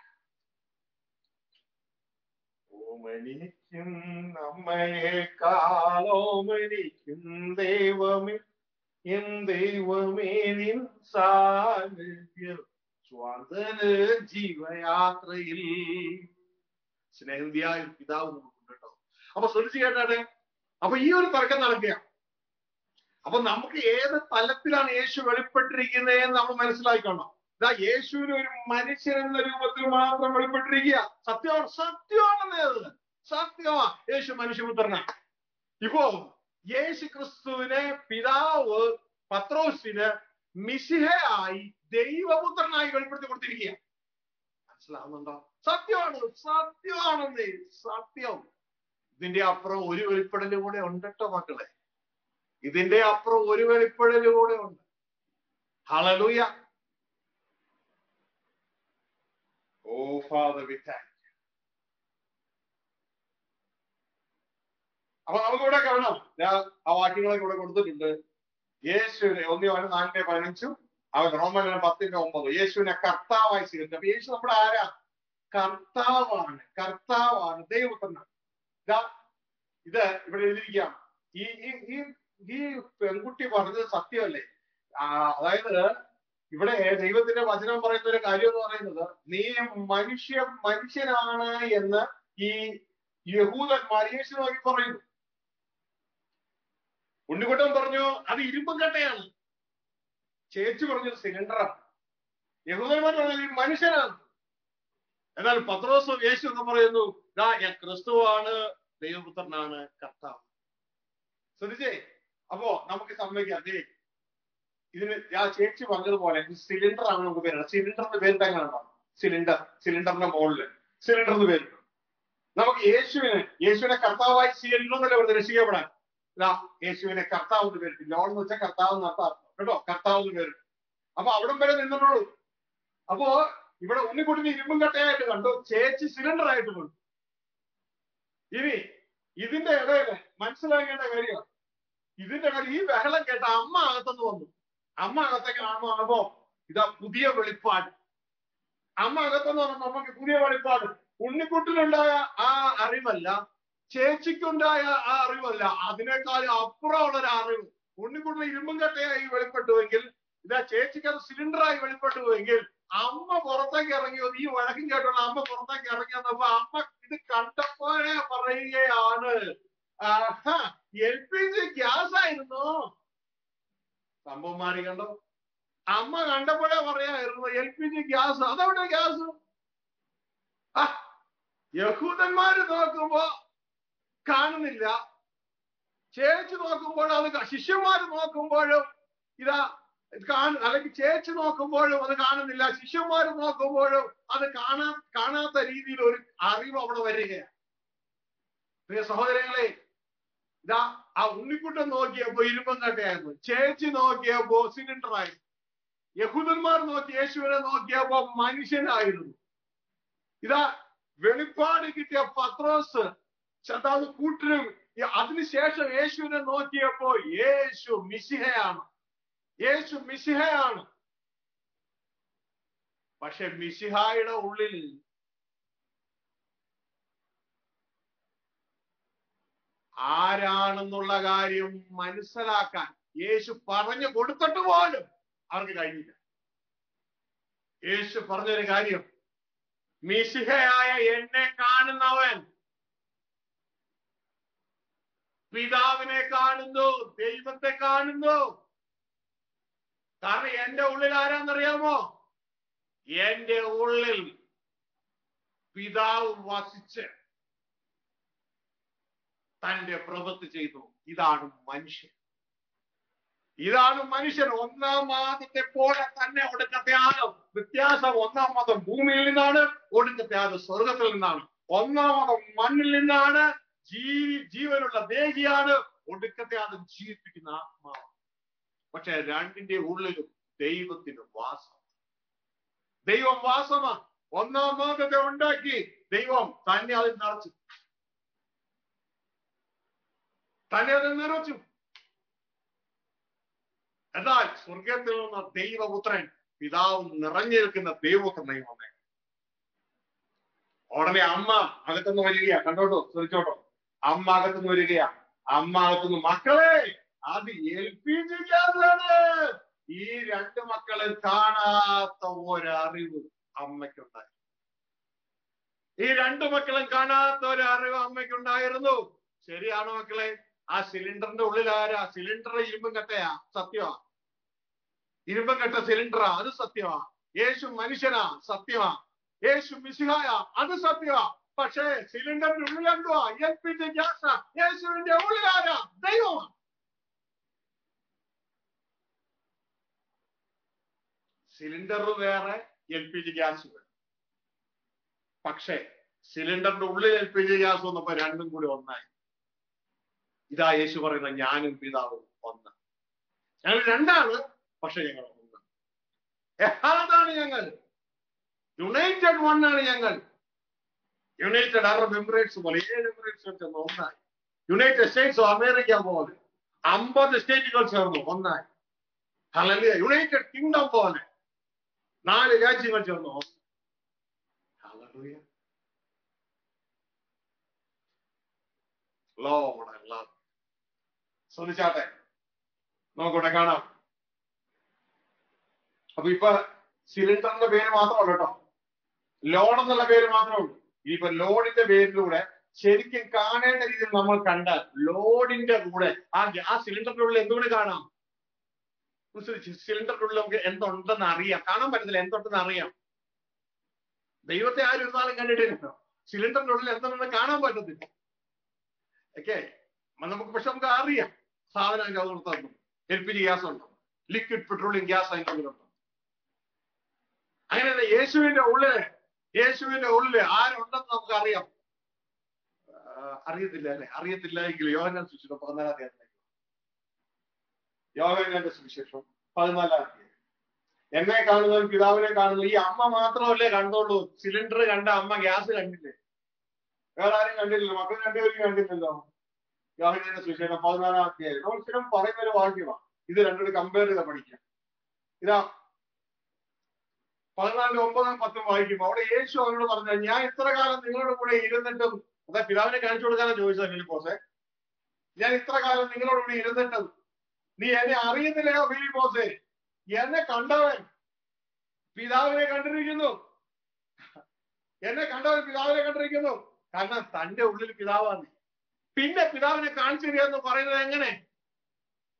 ഓമനിക്കും നമ്മയെക്കാളോമനിക്കും ദൈവമേ, എൻ ദൈവമേ നിൻ സാന്നിധ്യം സ്വാതന ജീവയാത്രയിൽ. സ്നേഹിയായ പിതാവ് നമുക്കുണ്ട് കേട്ടോ. അപ്പൊ ശ്രദ്ധിച്ചു കേട്ടാണ്. അപ്പൊ ഈ ഒരു തർക്കം നടക്കുക. അപ്പൊ നമുക്ക് ഏത് തലത്തിലാണ് യേശു വെളിപ്പെട്ടിരിക്കുന്നത് എന്ന് നമ്മൾ മനസ്സിലാക്കണം. ഇതാ യേശുവിന് ഒരു മനുഷ്യൻ എന്ന രൂപത്തിൽ മാത്രം വെളിപ്പെട്ടിരിക്കുക. സത്യമാണ്, സത്യമാണെന്നത് സത്യമാ. യേശു മനുഷ്യപുത്രനാണ്. ഇപ്പോ യേശു ക്രിസ്തുവിനെ പിതാവ് പത്രോസിന് മിശിഹയായി ദൈവപുത്രനായി വെളിപ്പെടുത്തി കൊടുത്തിരിക്കുക. മനസ്സിലാവുന്നുണ്ടോ? സത്യമാണ്, സത്യമാണെന്നേ, സത്യം. ഇതിന്റെ അപ്പുറം ഒരു വെളിപ്പെടലും കൂടെ ഉണ്ട് കേട്ടോ മക്കളെ. ഇതിന്റെ അപ്പുറം ഒരു വെളിപ്പെടലും കൂടെ ഉണ്ട്. ഹല്ലേലൂയ. Oh father we thank you. അപ്പൊ നമുക്കിവിടെ കാണാം, ഞാൻ ആ വാക്യങ്ങളൊക്കെ ഇവിടെ കൊടുത്തിട്ടുണ്ട്. യേശുവിനെ ഒന്നി അവന് നാലിന്റെ പതിനഞ്ചും അവൻ റോമൻ പത്തിന്റെ ഒമ്പത് യേശുവിനെ കർത്താവായി സ്വീകരിച്ചു. അപ്പൊ യേശു നമ്മുടെ ആരാ? കർത്താവാണ്, കർത്താവാണ്, ദൈവപുത്രനാണ്. ഇതാ ഇത് ഇവിടെ എഴുതിയിരിക്കുകയാണ്. ഈ ഈ ഈ പെൺകുട്ടി പറഞ്ഞത് സത്യമല്ലേ? ആ അതായത് ഇവിടെ ദൈവത്തിന്റെ വചനം പറയുന്ന ഒരു കാര്യം എന്ന് പറയുന്നത്, നീ മനുഷ്യ മനുഷ്യനാണ് എന്ന് ഈ യഹൂദന്മാർ യേശു നോക്കി പറയുന്നു. ഉണ്ണിക്കുട്ടൻ പറഞ്ഞു അത് ഇരുമ്പും കട്ടയാണ്. ചേച്ചി പറഞ്ഞത് സിലിണ്ടറാണ്. യഹൂദന്മാർ പറഞ്ഞത് മനുഷ്യനാണ്. എന്നാൽ പത്രോസും യേശു എന്ന് പറയുന്നു, ദാ ഞാൻ ക്രിസ്തുവാണ്, ദൈവപുത്രനാണ്, കർത്താവ്. ശ്രദ്ധിച്ചേ. അപ്പോ നമുക്ക് സമ്മതിക്കാം, അതെ ഇതിന് ആ ചേച്ചി പറഞ്ഞതുപോലെ സിലിണ്ടർ ആണ് നമുക്ക് പേര്. സിലിണ്ടറിന്റെ പേര് എങ്ങനെയാണോ? സിലിണ്ടർ, സിലിണ്ടറിന്റെ മുകളില് സിലിണ്ടർ എന്ന് പേരുണ്ട്. നമുക്ക് യേശുവിനെ യേശുവിനെ കർത്താവായി സ്വീകരിക്കണമെന്നല്ലേ പറഞ്ഞത് രക്ഷിക്കപ്പെടാൻ. ഇതാ യേശുവിനെ കർത്താവ് എന്ന് പേരിട്ട്. ലോൺ എന്ന് വെച്ചാൽ കർത്താവ് നടത്താം കേട്ടോ, കർത്താവ് എന്ന് പേരിട്ട്. അപ്പൊ അവിടം വരെ നിന്നിട്ടുള്ളൂ. അപ്പോ ഇവിടെ ഉണ്ണിക്കുട്ടിന് ഇരുമ്പും കട്ടയായിട്ട് കണ്ടു, ചേച്ചി സിലിണ്ടർ ആയിട്ട് കണ്ടു. ഇനി ഇതിന്റെ ഇടയില് മനസ്സിലാക്കേണ്ട കാര്യം, ഇതിന്റെ കാര്യം ഈ ബഹളം കേട്ട അമ്മ അകത്തുനിന്ന് വന്നു. അമ്മ അകത്തേക്ക് കാണുമ്പോ ഇതാ പുതിയ വെളിപ്പാട്. അമ്മ അകത്തെന്ന് പറഞ്ഞാൽ നമുക്ക് പുതിയ വെളിപ്പാട്. ഉണ്ണിക്കുട്ടിനുണ്ടായ ആ അറിവല്ല, ചേച്ചിക്കുണ്ടായ ആ അറിവല്ല, അതിനേക്കാളും അപ്പുറമുള്ള ഒരു അറിവ്. ഉണ്ണിക്കുട്ടിന് ഇരുമ്പും കട്ടയായി വെളിപ്പെട്ടുവെങ്കിൽ, ഇതാ ചേച്ചിക്ക് അത് സിലിണ്ടറായി വെളിപ്പെട്ടുവെങ്കിൽ, അമ്മ പുറത്തേക്ക് ഇറങ്ങിയോ, ഈ വഴക്കും കേട്ടോണ്ട് അമ്മ പുറത്തേക്ക് ഇറങ്ങിയെന്നപ്പോ അമ്മ ഇത് കണ്ടപ്പോഴേ പറയുകയാണ്, എൽ പി ജി ഗ്യാസ് ആയിരുന്നു. സംഭവം മാറി കണ്ടോ? അമ്മ കണ്ടപ്പോഴേ പറയായിരുന്നു എൽ പി ജി ഗ്യാസ്, അതവിടെ ഗ്യാസ്. ആ യഹൂദന്മാര് നോക്കുമ്പോ കാണുന്നില്ല, ചേച്ചി നോക്കുമ്പോഴും അത്, ശിഷ്യന്മാര് നോക്കുമ്പോഴും ഇതാ കാണും, അല്ലെങ്കിൽ ചേച്ചി നോക്കുമ്പോഴും അത് കാണുന്നില്ല, ശിഷ്യന്മാര് നോക്കുമ്പോഴും അത് കാണാ കാണാത്ത രീതിയിൽ ഒരു അറിവ് അവിടെ വരികയാണ്. പ്രിയ സഹോദരങ്ങളെ, ഇതാ ആ ഉണ്ണിക്കുട്ടൻ നോക്കിയപ്പോ ഇരുമ്പം കട്ടയായിരുന്നു, ചേച്ചി നോക്കിയപ്പോ സിലിണ്ടർ ആയിരുന്നു, യഹൂദന്മാർ നോക്കി യേശുവിനെ നോക്കിയപ്പോ മനുഷ്യനായിരുന്നു. ഇതാ വെളിപ്പാട് കിട്ടിയ പത്രോസ് ചതാവ് കൂട്ടിനും അതിനുശേഷം യേശുവിനെ നോക്കിയപ്പോ യേശു മിശിഹയാണ്, യേശു മിശിഹയാണ്. പക്ഷെ മിശിഹായുടെ ഉള്ളിൽ ആരാണെന്നുള്ള കാര്യം മനസ്സിലാക്കാൻ യേശു പറഞ്ഞു കൊടുത്തിട്ട് പോലും അവർക്ക് കഴിഞ്ഞില്ല. യേശു പറഞ്ഞൊരു കാര്യം, മിശിഹയായ എന്നെ കാണുന്നവൻ പിതാവിനെ കാണുന്നു, ദൈവത്തെ കാണുന്നു. കാരണം എന്റെ ഉള്ളിൽ ആരാന്നറിയാമോ? എന്റെ ഉള്ളിൽ പിതാവ് വസിച്ച് തന്റെ പ്രവൃത്തി ചെയ്തു. ഇതാണ് മനുഷ്യൻ, ഇതാണ് മനുഷ്യൻ. ഒന്നാം മാതത്തെ പോലെ തന്നെ ഒടുക്കത്തെ ആദം. വ്യത്യാസം, ഒന്നാം മാതം ഭൂമിയിൽ നിന്നാണ്, ഒടുക്കത്തെ ആദം സ്വർഗത്തിൽ നിന്നാണ്. ഒന്നാം മാതം മണ്ണിൽ നിന്നാണ്, ജീവി ജീവനുള്ള ദേഹിയാണ്. ഒടുക്കത്തെ ആദം ജീവിപ്പിക്കുന്ന ആത്മാവ്. പക്ഷെ രണ്ടിന്റെ ഉള്ളിലും ദൈവത്തിന് വാസം, ദൈവം വാസമാണ്. ഒന്നാം മാതത്തെ ഉണ്ടാക്കി ദൈവം തന്നെ അതിൽ നിറച്ചു, തന്നെ അതിൽ നിറച്ചു. എന്നാൽ സ്വർഗത്തിൽ നിന്ന് ദൈവപുത്രൻ, പിതാവ് നിറഞ്ഞിരിക്കുന്ന ദൈവപുത്രനായി വന്നേ. ഉടനെ അമ്മ അകത്തുനിന്ന് വരികയാ, കണ്ടോട്ടോ, ശ്രദ്ധിച്ചോട്ടോ. അമ്മ അകത്തുനിന്ന് വരികയാ. അമ്മ അകത്തുനിന്ന്, മക്കളെ അത് എൽ പി ജി ഗ്യാസാണ്. ഈ രണ്ട് മക്കളെ കാണാത്ത ഒരറിവ് അമ്മയ്ക്കുണ്ടായി. ഈ രണ്ടു മക്കളും കാണാത്ത ഒരറിവ് അമ്മയ്ക്കുണ്ടായിരുന്നു. ശരിയാണോ മക്കളെ? ആ സിലിണ്ടറിന്റെ ഉള്ളിൽ ആരാ? സിലിണ്ടർ ഇരുമ്പും കട്ടയാ, സത്യമാ. ഇരുമ്പം കെട്ട സിലിണ്ടറാ, അത് സത്യമാ. യേശു മനുഷ്യനാ, സത്യമാ. യേശു മിശിഹായ, അത് സത്യമാ. പക്ഷേ സിലിണ്ടറിന്റെ ഉള്ളിൽ എന്തുവാ? എൽ പി ജി ഗ്യാസാ. യേശുവിന്റെ ഉള്ളിൽ ആരാ? ദൈവമാ. സിലിണ്ടർ വേറെ, എൽ പി ജി ഗ്യാസ് വേറെ. പക്ഷേ സിലിണ്ടറിന്റെ ഉള്ളിൽ എൽ പി ജി ഗ്യാസ് വന്നപ്പോ രണ്ടും കൂടി ഒന്നായി. ഇതാ യേശു പറയുന്ന, ഞാനും പിതാവും ഒന്ന്. ഞങ്ങൾ രണ്ടാണ്, പക്ഷെ ഞങ്ങൾ ഒന്ന്. അതാണ് ഞങ്ങൾ. യുണൈറ്റഡ് വൺ ആണ് ഞങ്ങൾ. യുണൈറ്റഡ് അറബ് എമിറേറ്റ്സ് പോലെ ഏഴ് എമിറേറ്റ്സ് ചേർന്ന് ഒന്നായി. യുണൈറ്റഡ് സ്റ്റേറ്റ്സ് ഓഫ് അമേരിക്ക പോലെ അമ്പത് സ്റ്റേറ്റുകൾ ചേർന്നു ഒന്നായി. ഹല്ലേലൂയ. യുണൈറ്റഡ് കിങ്ഡം പോലെ നാല് രാജ്യങ്ങൾ ചേർന്നു. ഹല്ലേലൂയ. Lord I love. ശ്രദ്ധിച്ചാട്ടെ, നമുക്കിവിടെ കാണാം. അപ്പൊ ഇപ്പൊ സിലിണ്ടറിന്റെ പേര് മാത്രമല്ല കേട്ടോ, ലോഡ് എന്നുള്ള പേര് മാത്രമേ ഉള്ളൂ. ഇനിയിപ്പൊ ലോഡിന്റെ പേരിലൂടെ ശരിക്കും കാണേണ്ട രീതിയിൽ നമ്മൾ കണ്ടാൽ ലോഡിന്റെ കൂടെ ആ ആ സിലിണ്ടറിന്റെ ഉള്ളിൽ എന്തുകൂടി കാണാം? സിലിണ്ടറിന്റെ ഉള്ളിൽ നമുക്ക് എന്തുണ്ടെന്ന് അറിയാം. കാണാൻ പറ്റത്തില്ല, എന്തുണ്ടെന്ന് അറിയാം. ദൈവത്തെ ആരും ഒരു നാളും കണ്ടിട്ടില്ലല്ലോ. സിലിണ്ടറിന്റെ ഉള്ളിൽ എന്തുണ്ടെന്ന് കാണാൻ പറ്റത്തില്ല. ഓക്കെ, നമുക്ക് പക്ഷെ നമുക്ക് അറിയാം സാധനം അതിന്റെ അകത്തുണ്ട്. എൽ പി ജി ഗ്യാസ് ഉണ്ട്, ലിക്വിഡ് പെട്രോളിയം ഗ്യാസ് അതിന്റെ ഉള്ളിലുണ്ട്. അങ്ങനെ യേശുവിന്റെ ഉള്ളില് യേശുവിന്റെ ഉള്ളില് ആരുണ്ടെന്ന് നമുക്ക് അറിയാം. അറിയത്തില്ല അല്ലെ? അറിയത്തില്ല എങ്കിൽ യോഹന്നാൻ സുവിശേഷം പതിനാലാം അധ്യായം, യോഹന്നാന്റെ സുവിശേഷം പതിനാലാം അധ്യായം. എന്നെ കാണുന്നവൻ പിതാവിനെ കാണുന്നു. ഈ അമ്മ മാത്രമല്ലേ കണ്ടോളൂ? സിലിണ്ടർ കണ്ട അമ്മ ഗ്യാസ് കണ്ടില്ലേ? വേറെ ആരും കണ്ടില്ലല്ലോ, മക്കൾ രണ്ടുപേരും കണ്ടില്ലല്ലോ. യോഹന്നാന്റെ സുവിശേഷം പതിനാലാം അധ്യായം നമ്മൾ സ്ഥിരം പറയുന്ന ഒരു വാക്യമാണ്. ഇത് രണ്ടും കമ്പയർ ചെയ്താൽ പഠിക്കാം. ഇതാ പതിനാലിന്റെ ഒമ്പതും പത്തും വായിക്കുമ്പോ അവിടെ യേശു അവരോട് പറഞ്ഞ, ഞാൻ ഇത്ര കാലം നിങ്ങളുടെ കൂടെ ഇരുന്നിട്ടും, അതാ പിതാവിനെ കാണിച്ചു കൊടുക്കാനാ ചോദിച്ചത് ഫിലിപ്പോസെ. ഞാൻ ഇത്ര കാലം നിങ്ങളോട് കൂടി ഇരുന്നിട്ടും നീ എന്നെ അറിയുന്നില്ലയോ ഫിലിപ്പോസെ? എന്നെ കണ്ടവൻ പിതാവിനെ കണ്ടിരിക്കുന്നു. എന്നെ കണ്ടവൻ പിതാവിനെ കണ്ടിരിക്കുന്നു. കാരണം തന്റെ ഉള്ളിൽ പിതാവാണ്. പിന്നെ പിതാവിനെ കാണിച്ചു തരികയെന്ന് പറയുന്നത് എങ്ങനെ?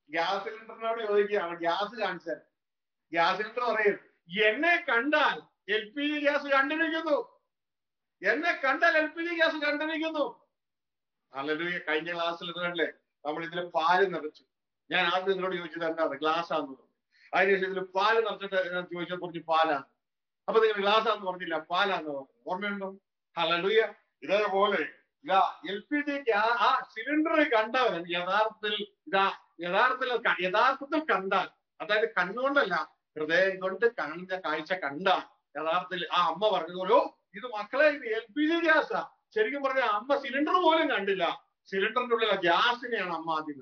ഗ്യാസ് സിലിണ്ടറിനോട് ചോദിക്കുകയാണ്, ഗ്യാസ് കാണിച്ചാൽ. ഗ്യാസ് സിലിണ്ടർ പറയും, എന്നെ കണ്ടാൽ എൽ പി ജി ഗ്യാസ് കണ്ടിരിക്കുന്നു, എന്നെ കണ്ടാൽ എൽ പി ജി ഗ്യാസ് കണ്ടിരിക്കുന്നു. ഹല്ലേലൂയ. കഴിഞ്ഞ ക്ലാസ്സിൽ ഇതല്ലേ നമ്മൾ ഇതിൽ പാല് നിറച്ചു. ഞാൻ ആദ്യം നിങ്ങളോട് ചോദിച്ചത് എന്താണ്? ഗ്ലാസ് ആണെന്ന് പറഞ്ഞു. അതിനുശേഷം ഇതിൽ പാല് നിറച്ചിട്ട് ചോദിച്ചാൽ കുറച്ച് പാലാണ്. അപ്പൊ നിങ്ങൾ ഗ്ലാസ് ആണെന്ന് പറഞ്ഞില്ല, പാലാന്ന് പറഞ്ഞു. ഓർമ്മയുണ്ടോ? ഹല്ലേലൂയ. ഇതേപോലെ ഇതാ എൽ പി ജി ആ സിലിണ്ടർ കണ്ടവൻ യഥാർത്ഥത്തിൽ ഇതാ യഥാർത്ഥത്തിൽ യഥാർത്ഥത്തിൽ കണ്ടാൽ, അതായത് കണ്ണുകൊണ്ടല്ല ഹൃദയം കൊണ്ട് കാണുന്ന കാഴ്ച കണ്ടാൽ യഥാർത്ഥത്തിൽ ആ അമ്മ പറഞ്ഞതുപോലെ, ഇത് മക്കളെ ഇത് എൽ പി ജി ഗ്യാസാ. ശരിക്കും പറഞ്ഞ അമ്മ സിലിണ്ടർ പോലും കണ്ടില്ല, സിലിണ്ടറിന്റെ ഉള്ളിലെ ഗ്യാസിനെയാണ് അമ്മ ആദ്യം.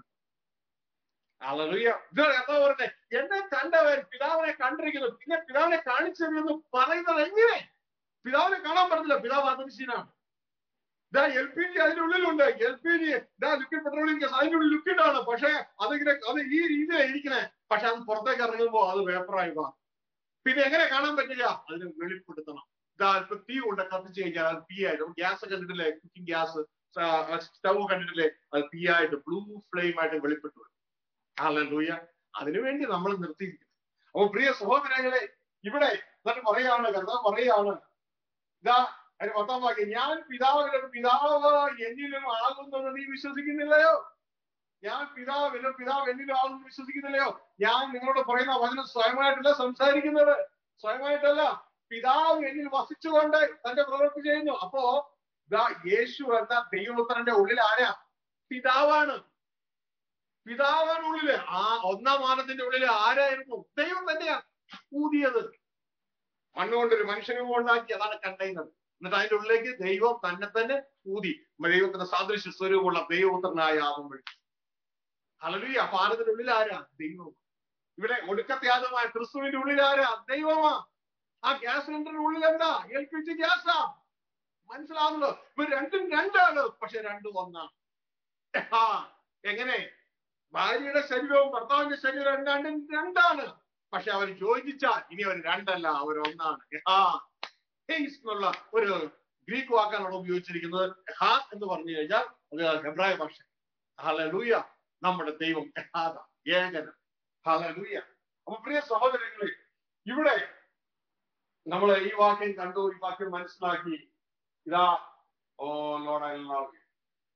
ഹല്ലേലൂയ. ഇത് എന്താ പറഞ്ഞേ? എന്നെ കണ്ടവൻ പിതാവിനെ കണ്ടിരിക്കുന്നു. പിന്നെ പിതാവിനെ കാണിച്ചതെന്ന് പറയുന്നത് എങ്ങനെ? പിതാവിനെ കാണാൻ പറ്റില്ല, പിതാവ് അദൃശ്യനാണ്. ഇതാ എൽ പി ജി അതിനുള്ളിലുണ്ട്, എൽ പി ജി ഇതാ ലിക്വിഡ് പെട്രോളിയം ഗ്യാസ് അതിന്റെ ഉള്ളിൽ ലിക്വിഡ് ആണ്. പക്ഷെ അതിങ്ങനെ അത് ഈ രീതിയിലാണ് ഇരിക്കണേ. പക്ഷെ അത് പുറത്തേക്ക് ഇറങ്ങുമ്പോ അത് വേപ്പറായി മാറും. പിന്നെ എങ്ങനെ കാണാൻ പറ്റില്ല? അതിനെ വെളിപ്പെടുത്തണം. ഇതാ ഇപ്പൊ തീ കൊണ്ട് കത്തിച്ചു കഴിഞ്ഞാൽ അത് തീയായിട്ട്, ഗ്യാസ് കണ്ടിട്ടില്ലേ, കുക്കിംഗ് ഗ്യാസ് സ്റ്റവ് കണ്ടിട്ടില്ലേ, അത് തീയായിട്ട് ബ്ലൂ ഫ്ലെയിം ആയിട്ട് വെളിപ്പെട്ടു വരും. ഹല്ലേലൂയ. അതിനുവേണ്ടി നമ്മൾ നിർത്തിയിരിക്കുന്നു. അപ്പൊ പ്രിയ സഹോദരങ്ങളെ, ഇവിടെ എന്നിട്ട് പറയാണ്, കർത്താവ് പറയാണ്, ഇതാ അതിന് പത്താം വാക്യം, ഞാൻ പിതാവിനും പിതാവ് എന്നിലും ആകുന്നത് നീ വിശ്വസിക്കുന്നില്ലയോ? ഞാൻ പിതാവിനും പിതാവ് എന്നിലും ആകുന്നത് വിശ്വസിക്കുന്നില്ലയോ? ഞാൻ നിങ്ങളോട് പറയുന്ന വചനം സ്വയമായിട്ടല്ല സംസാരിക്കുന്നത്, സ്വയമായിട്ടല്ല, പിതാവ് എന്നിൽ വസിച്ചുകൊണ്ട് തന്റെ പ്രവൃത്തി ചെയ്യുന്നു. അപ്പോ ഇതാ യേശു എന്ന ദൈവപുത്രന്റെ ഉള്ളിൽ ആരാ? പിതാവാണ്. പിതാവാണ് ഉള്ളില്. ആ ഒന്നാം മാനത്തിന്റെ ഉള്ളില് ആരായിരുന്നു? ദൈവം തന്നെയാ ഊതിയത്. മണ്ണുകൊണ്ടൊരു മനുഷ്യനെ ഉണ്ടാക്കി, അതാണ് കണ്ടെയ്നർ. എന്നിട്ട് അതിന്റെ ഉള്ളിലേക്ക് ദൈവം തന്നെ തന്നെ ഊതി. ദൈവത്തിന്റെ സാദൃശ്യ സ്വരൂപമുള്ള ദൈവപുത്രനായ ആദം വഴി. ഹല്ലേലൂയ. അപ്പൊ ആരതിന്റെ ഉള്ളിൽ ആരാ? ദൈവം. ഇവിടെ ഒടുക്കത്തെ ആദമായ ക്രിസ്തുവിന്റെ ഉള്ളിൽ ആരാ? ദൈവമാ. ആ ഗ്യാസ് സിലിണ്ടറിന്റെ ഉള്ളിൽ എന്താ? എൽ പി ജി ഗ്യാസാ. മനസ്സിലാവുന്നല്ലോ? ഇപ്പൊ രണ്ടും രണ്ടാണ്, പക്ഷെ രണ്ടും ഒന്നാണ്. ആ എങ്ങനെ? ഭാര്യയുടെ ശരീരവും ഭർത്താവിന്റെ ശരീരവും രണ്ടും രണ്ടാണ്, പക്ഷെ അവർ യോജിച്ചാൽ ഇനി അവർ രണ്ടല്ല, അവർ ഒന്നാണ്. ആ എന്നുള്ള ഒരു ഗ്രീക്ക് വാക്കാണ് അവിടെ ഉപയോഗിച്ചിരിക്കുന്നത്. ഹാ എന്ന് പറഞ്ഞു കഴിഞ്ഞാൽ അത് ഹെബ്രായ ഭാഷ. ഹല്ലേലൂയ. നമ്മുടെ ദൈവം യഥാത ഏകന. ഹല്ലേലൂയ. അപ്പൊ പ്രിയ സഹോദരങ്ങളെ, ഇവിടെ നമ്മൾ ഈ വാക്യം കണ്ടു, ഈ വാക്യം മനസ്സിലാക്കി. ഇതാ oh lord I love you.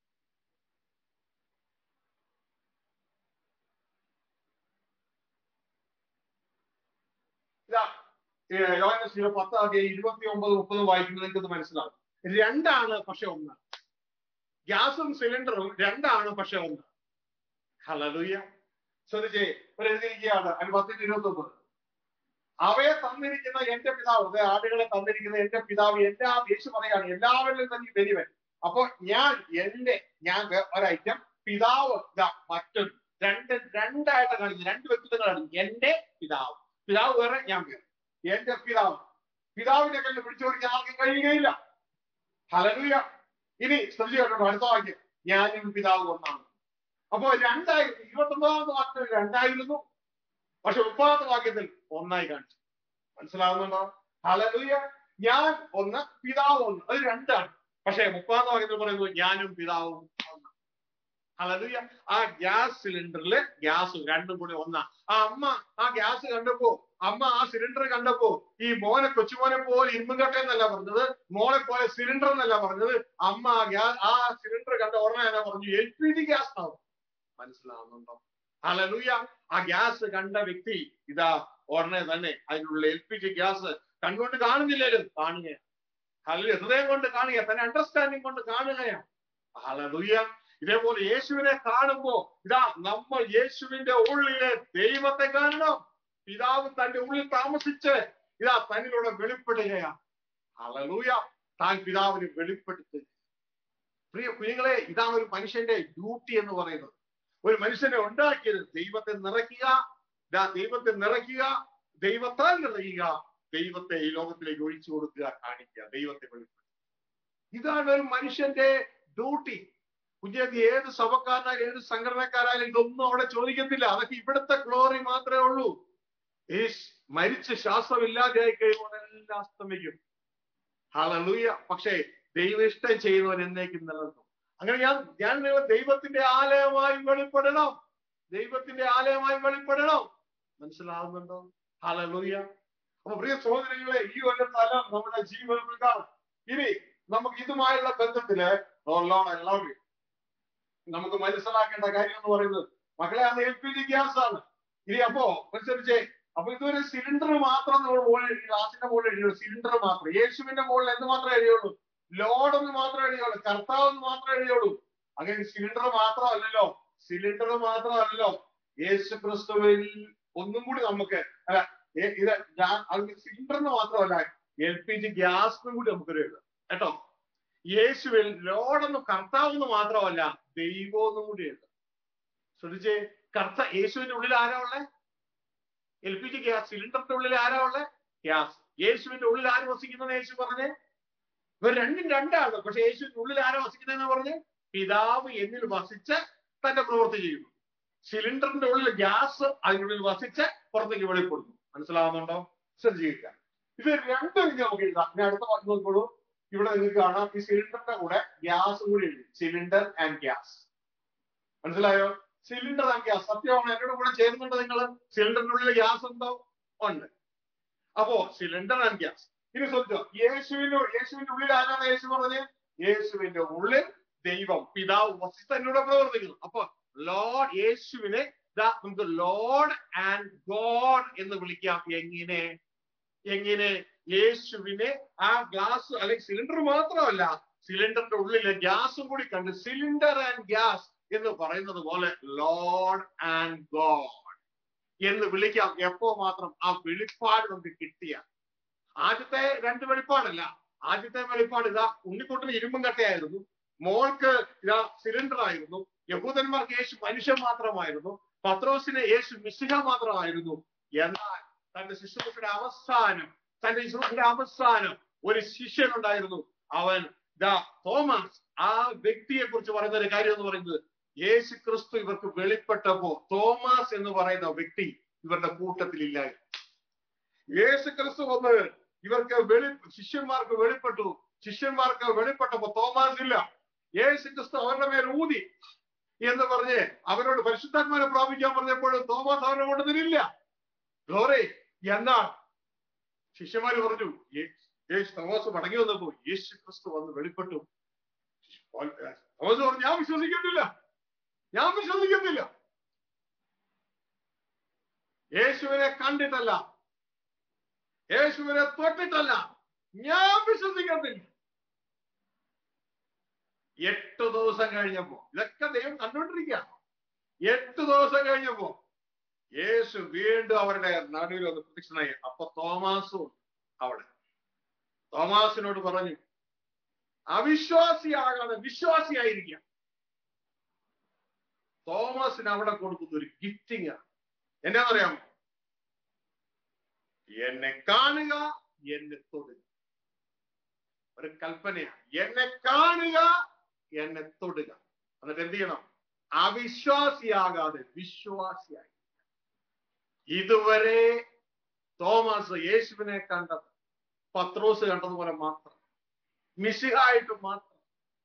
ഇതാ യോഹന്നാൻ പത്താം ഇരുപത്തി ഒമ്പത് മുപ്പത് വായിക്കുന്നത് നിങ്ങൾക്ക് മനസ്സിലാവും. രണ്ടാണ് പക്ഷെ ഒന്നാണ്. ഗ്യാസും സിലിണ്ടറും രണ്ടാണ് പക്ഷെ ഒന്ന്. ഹല്ലേലൂയ. ശ്രദ്ധിച്ചേ, എഴുതിയിരിക്കുകയാണ് അതിന് പത്തിന്റെ ഇരുപത്തി ഒമ്പത്. അവയെ തന്നിരിക്കുന്ന എന്റെ പിതാവ്, ആടുകളെ തന്നിരിക്കുന്ന എന്റെ പിതാവ് എല്ലാ, യേശു പറയാണ്, എല്ലാവരിലും തന്നെ വലിയവൻ. അപ്പൊ ഞാൻ എന്റെ ഞാൻ ഒരൈറ്റം, പിതാവ് മറ്റൊരു, രണ്ട് രണ്ടായിട്ട് കാണിക്കുന്നു, രണ്ട് വ്യക്തിത്വങ്ങളാണ്. എന്റെ പിതാവ്, പിതാവ് വേറെ, ഞാൻ വേറെ. എന്റെ പിതാവ്, പിതാവിന്റെ കല്ല് പിടിച്ചു പറിക്കാൻ ആർക്കും കഴിയുകയില്ല. ഹല്ലേലൂയ. ഇനി ശ്രദ്ധിച്ചു കേട്ടോ, അടുത്ത വാക്യം, ഞാനും പിതാവ് ഒന്നാണ്. അപ്പോ രണ്ടായിരുന്നു. ഇരുപത്തി ഒമ്പതാമത്തെ വാക്യത്തിൽ രണ്ടായിരുന്നു, പക്ഷെ മുപ്പതാമത്തെ വാക്യത്തിൽ ഒന്നായി കാണിച്ചു. മനസ്സിലാവുന്നുണ്ടോ? ഹല്ലേലൂയ. ഞാൻ ഒന്ന്, പിതാവ് ഒന്ന്, അത് രണ്ടാണ്. പക്ഷെ മുപ്പതാമത്തെ വാക്യത്തിൽ പറയുന്നത് ഞാനും പിതാവും ഒന്ന്. ഹല്ലേലൂയ. ആ ഗ്യാസ് സിലിണ്ടറില് ഗ്യാസും രണ്ടും കൂടി ഒന്നാ. ആ അമ്മ ആ ഗ്യാസ് കണ്ടപ്പോ, അമ്മ ആ സിലിണ്ടർ കണ്ടപ്പോ, ഈ മോനെ കൊച്ചുമോനെ പോലെ ഇരുമ്പുകട്ട എന്നല്ല പറഞ്ഞത്, മോളെ പോലെ സിലിണ്ടർ എന്നല്ല പറഞ്ഞത്. അമ്മ ആ ഗ്യാസ് ആ സിലിണ്ടർ കണ്ട ഓർമ്മ എന്നാ പറഞ്ഞു? എൽ പി ജി ഗ്യാസ് ആവും. മനസ്സിലാവുന്നുണ്ടോ? ഹല്ലേലൂയ. ആ ഗ്യാസ് കണ്ട വ്യക്തി ഇതാ ഉടനെ തന്നെ അതിനുള്ള എൽ പി ജി ഗ്യാസ് കണ്ടുകൊണ്ട് കാണുന്നില്ലേലും കാണുകയാണ്. ഹല്ലേലൂയ. ഹൃദയം കൊണ്ട് കാണുക, തന്നെ അണ്ടർസ്റ്റാൻഡിങ് കൊണ്ട് കാണുകയാണ്. ഹല്ലേലൂയ. ഇതേപോലെ യേശുവിനെ കാണുമ്പോ ഇതാ നമ്മൾ യേശുവിന്റെ ഉള്ളിലെ ദൈവത്തെ കാണണം. പിതാവ് തന്റെ ഉള്ളിൽ താമസിച്ച് ഇതാ തന്നിലൂടെ വെളിപ്പെടുകയാണ്. ഹല്ലേലൂയ. താൻ പിതാവിനെ വെളിപ്പെടുത്തുക. പ്രിയ കുഞ്ഞുങ്ങളെ, ഇതാണ് ഒരു മനുഷ്യന്റെ ഡ്യൂട്ടി എന്ന് പറയുന്നത്. ഒരു മനുഷ്യനെ ഉണ്ടാക്കിയത് ദൈവത്തെ നിറയ്ക്കുക, ദൈവത്തെ നിറയ്ക്കുക, ദൈവത്താൽ നിറയുക, ദൈവത്തെ ഈ ലോകത്തിലേക്ക് ഒഴിച്ചു കൊടുക്കുക, കാണിക്കുക, ദൈവത്തെ വെളിപ്പെടുത്തുക. ഇതാണ് ഒരു മനുഷ്യന്റെ ഡ്യൂട്ടി. കുഞ്ഞത് ഏത് സഭക്കാരനായാലും ഏത് സംഘടനക്കാരായാലും ഇതൊന്നും അവിടെ ചോദിക്കത്തില്ല. അതൊക്കെ ഇവിടുത്തെ ഗ്ലോറി മാത്രമേ ഉള്ളൂ. ഈ മരിച്ച് ശ്വാസമില്ലാതെയായി കഴിയുമ്പോൾ എല്ലാം അസ്തമിക്കും. ഹല്ലേലൂയ. പക്ഷേ ദൈവ ഇഷ്ടം ചെയ്യുന്നവൻ എന്നേക്കും നിലനിൽക്കും. അങ്ങനെ ഞാൻ ഞാൻ ദൈവത്തിന്റെ ആലയമായി വെളിപ്പെടണം. ദൈവത്തിന്റെ ആലയമായി വെളിപ്പെടണം. മനസ്സിലാവുന്നുണ്ടോ? ഹല്ലേലൂയ. അപ്പൊ പ്രിയ സഹോദരങ്ങളെ, ഈ ഒരു തലം നമ്മുടെ ജീവിതത്തിൽ കാണും. ഇനി നമുക്ക് ഇതുമായുള്ള ബന്ധത്തില് എല്ലാവരും നമുക്ക് മനസ്സിലാക്കേണ്ട കാര്യം എന്ന് പറയുന്നത്, മക്കളെ, അത് എൽ പി ജി ഗ്യാസ് ആണ്. ഇനി അപ്പോ അനുസരിച്ചേ, അപ്പൊ ഇതൊരു സിലിണ്ടർ മാത്രം നമ്മൾ മുകളിൽ ഗ്ലാസിന്റെ മുകളിൽ എഴുതിയുള്ളൂ. സിലിണ്ടർ മാത്രം. യേശുവിന്റെ മുകളിൽ എന്ത് മാത്രമേ എഴുതിയുള്ളൂ? ലോഡ് എന്ന് മാത്രമേ എഴുതിയുള്ളൂ. കർത്താവ് എന്ന് മാത്രമേ എഴുതിയുള്ളൂ. അങ്ങനെ സിലിണ്ടർ മാത്രമല്ലല്ലോ, സിലിണ്ടർ മാത്രമല്ലല്ലോ, യേശു ക്രിസ്തുവിൽ ഒന്നും കൂടി നമുക്ക് അല്ല ഇത് അത് സിലിണ്ടറിന് മാത്രമല്ല, എൽ പി ജി ഗ്യാസിനും കൂടി നമുക്കൊരു എഴുതാം കേട്ടോ. യേശുവിൽ ലോഡെന്ന് കർത്താവെന്ന് മാത്രമല്ല, ദൈവമെന്നും കൂടി എഴുതാം. ശ്രദ്ധിച്ചേ, കർത്ത യേശുവിന്റെ ഉള്ളിൽ ആരാ ഉള്ളേ? എൽ പി ജി ഗ്യാസ് സിലിണ്ടറിന്റെ ഉള്ളിൽ ആരാ ഉള്ളേ? ഗ്യാസ്. യേശുവിന്റെ ഉള്ളിൽ ആര് വസിക്കുന്നത്? യേശു പറഞ്ഞേ ഇവർ രണ്ടും രണ്ടാണ്. പക്ഷെ യേശുവിന്റെ ഉള്ളിൽ ആരാ വസിക്കുന്നതെന്ന് പറഞ്ഞ്, പിതാവ് എന്നിൽ വസിച്ച് തന്റെ പ്രവൃത്തി ചെയ്യുന്നു. സിലിണ്ടറിന്റെ ഉള്ളിൽ ഗ്യാസ് അതിനുള്ളിൽ വസിച്ച് പുറത്തേക്ക് വെളിപ്പെടുന്നു. മനസ്സിലാവുന്നുണ്ടോ? ശ്രദ്ധിക്കുക. ഇത് രണ്ടും ഇനി നമുക്ക് എഴുതാം. ഇനി അടുത്ത വാക്ക് നോക്കോളൂ. ഇവിടെ നിങ്ങൾക്ക് കാണാം, ഈ സിലിണ്ടറിന്റെ കൂടെ ഗ്യാസും കൂടി എഴുതി. Cylinder and gas. മനസ്സിലായോ? Cylinder and gas. സത്യമാണ്. എന്നോട് കൂടെ ചേരുന്നുണ്ട് നിങ്ങൾ? സിലിണ്ടറിന്റെ ഉള്ളിൽ ഗ്യാസ് ഉണ്ടോ? ഉണ്ട്. അപ്പോ സിലിണ്ടർ ആൻഡ് ഗ്യാസ്. ഇനി ശ്രദ്ധിച്ചോ, യേശുവിന്റെ യേശുവിന്റെ ഉള്ളിൽ ആരാണ് യേശു പറഞ്ഞത്? യേശുവിന്റെ ഉള്ളിൽ ദൈവം പിതാവ് വസിച്ച് എന്നോട് പ്രവർത്തിക്കുന്നു. അപ്പൊ ലോർഡ് യേശുവിനെ നമുക്ക് ലോർഡ് ആൻഡ് ഗോഡ് എന്ന് വിളിക്കാം. എങ്ങനെ എങ്ങനെ യേശുവിനെ ആ ഗ്ലാസ് അല്ലെങ്കിൽ സിലിണ്ടർ മാത്രമല്ല, സിലിണ്ടറിന്റെ ഉള്ളിലെ ഗ്യാസും കൂടി കണ്ട് സിലിണ്ടർ ആൻഡ് ഗ്യാസ് എന്ന് പറയുന്നത് പോലെ ലോർഡ് ആൻഡ് ഗോഡ് എന്ന് വിളിക്കാം. എപ്പോ മാത്രം? ആ വെളിപ്പാട് നമുക്ക് കിട്ടിയ. ആദ്യത്തെ രണ്ട് വെളിപ്പാടല്ല. ആദ്യത്തെ വെളിപ്പാട് ഇതാ ഉണ്ണിക്കുട്ടിന് ഇരുമ്പും കട്ടയായിരുന്നു, മോൾക്ക് ഇതാ സിലിണ്ടർ ആയിരുന്നു, യഹൂദന്മാർക്ക് യേശു മനുഷ്യൻ മാത്രമായിരുന്നു, പത്രോസിന് യേശു മിശിഹ മാത്രമായിരുന്നു. എന്നാൽ തന്റെ ശുശ്രൂഷയുടെ അവസാനം തന്റെ ശുശ്രൂഷയുടെ അവസാനം ഒരു ശിഷ്യൻ ഉണ്ടായിരുന്നു. അവൻ ദാ തോമസ്. ആ വ്യക്തിയെ കുറിച്ച് പറയുന്ന ഒരു കാര്യം എന്ന് പറയുന്നത്, യേശു ക്രിസ്തു ഇവർക്ക് വെളിപ്പെട്ടപ്പോ തോമസ് എന്ന് പറയുന്ന വ്യക്തി ഇവരുടെ കൂട്ടത്തിലില്ല. യേശു ക്രിസ്തു വന്ന് ഇവർക്ക് വെളി ശിഷ്യന്മാർക്ക് വെളിപ്പെട്ടു. ശിഷ്യന്മാർക്ക് വെളിപ്പെട്ടപ്പോ തോമസ് ഇല്ല. യേശു ക്രിസ്തു അവരുടെ മേൽ ഊതി എന്ന് പറഞ്ഞ് അവരോട് പരിശുദ്ധാത്മാവിനെ പ്രാപിക്കാൻ പറഞ്ഞപ്പോഴും തോമസ് അവരുടെ കൂട്ടത്തിലില്ല. ഗ്ലോറി. എന്നാൽ ശിഷ്യന്മാര് പറഞ്ഞു, യേശു തോമസ് മടങ്ങി വന്നപ്പോ യേശു ക്രിസ്തു വന്ന് വെളിപ്പെട്ടു. തോമസ് പറഞ്ഞു, ഞാൻ വിശ്വസിക്കുന്നില്ല, ഞാൻ വിശ്വസിക്കുന്നില്ല. യേശുവിനെ കണ്ടിട്ടല്ല, യേശുവിനെ തൊട്ടിട്ടല്ല, ഞാൻ വിശ്വസിക്കുന്നില്ല. എട്ട് ദിവസം കഴിഞ്ഞപ്പോ, ഇതൊക്കെ ദൈവം കണ്ടുകൊണ്ടിരിക്കുക. എട്ട് ദിവസം കഴിഞ്ഞപ്പോ യേശു വീണ്ടും അവരുടെ നടുവിൽ ഒന്ന് പ്രത്യക്ഷനായി. അപ്പൊ തോമാസും അവിടെ. തോമാസിനോട് പറഞ്ഞു, അവിശ്വാസിയാകാതെ വിശ്വാസിയായിരിക്കുക. തോമസിന് അവിടെ കൊടുക്കുന്ന ഒരു ഗിഫ്റ്റിംഗ് ആണ്. എന്നാന്നറിയാമോ? എന്നെ കാണുക, എന്നെ തൊടുക. ഒരു കൽപ്പനയാണ്. എന്നെ കാണുക, എന്നെ തൊടുക. എന്നിട്ട് എന്ത് ചെയ്യണം? അവിശ്വാസിയാകാതെ വിശ്വാസിയായി. ഇതുവരെ തോമസ് യേശുവിനെ കണ്ടത് പത്രോസ് കണ്ടതുപോലെ മാത്രം, മിശിഹായിട്ട് മാത്രം.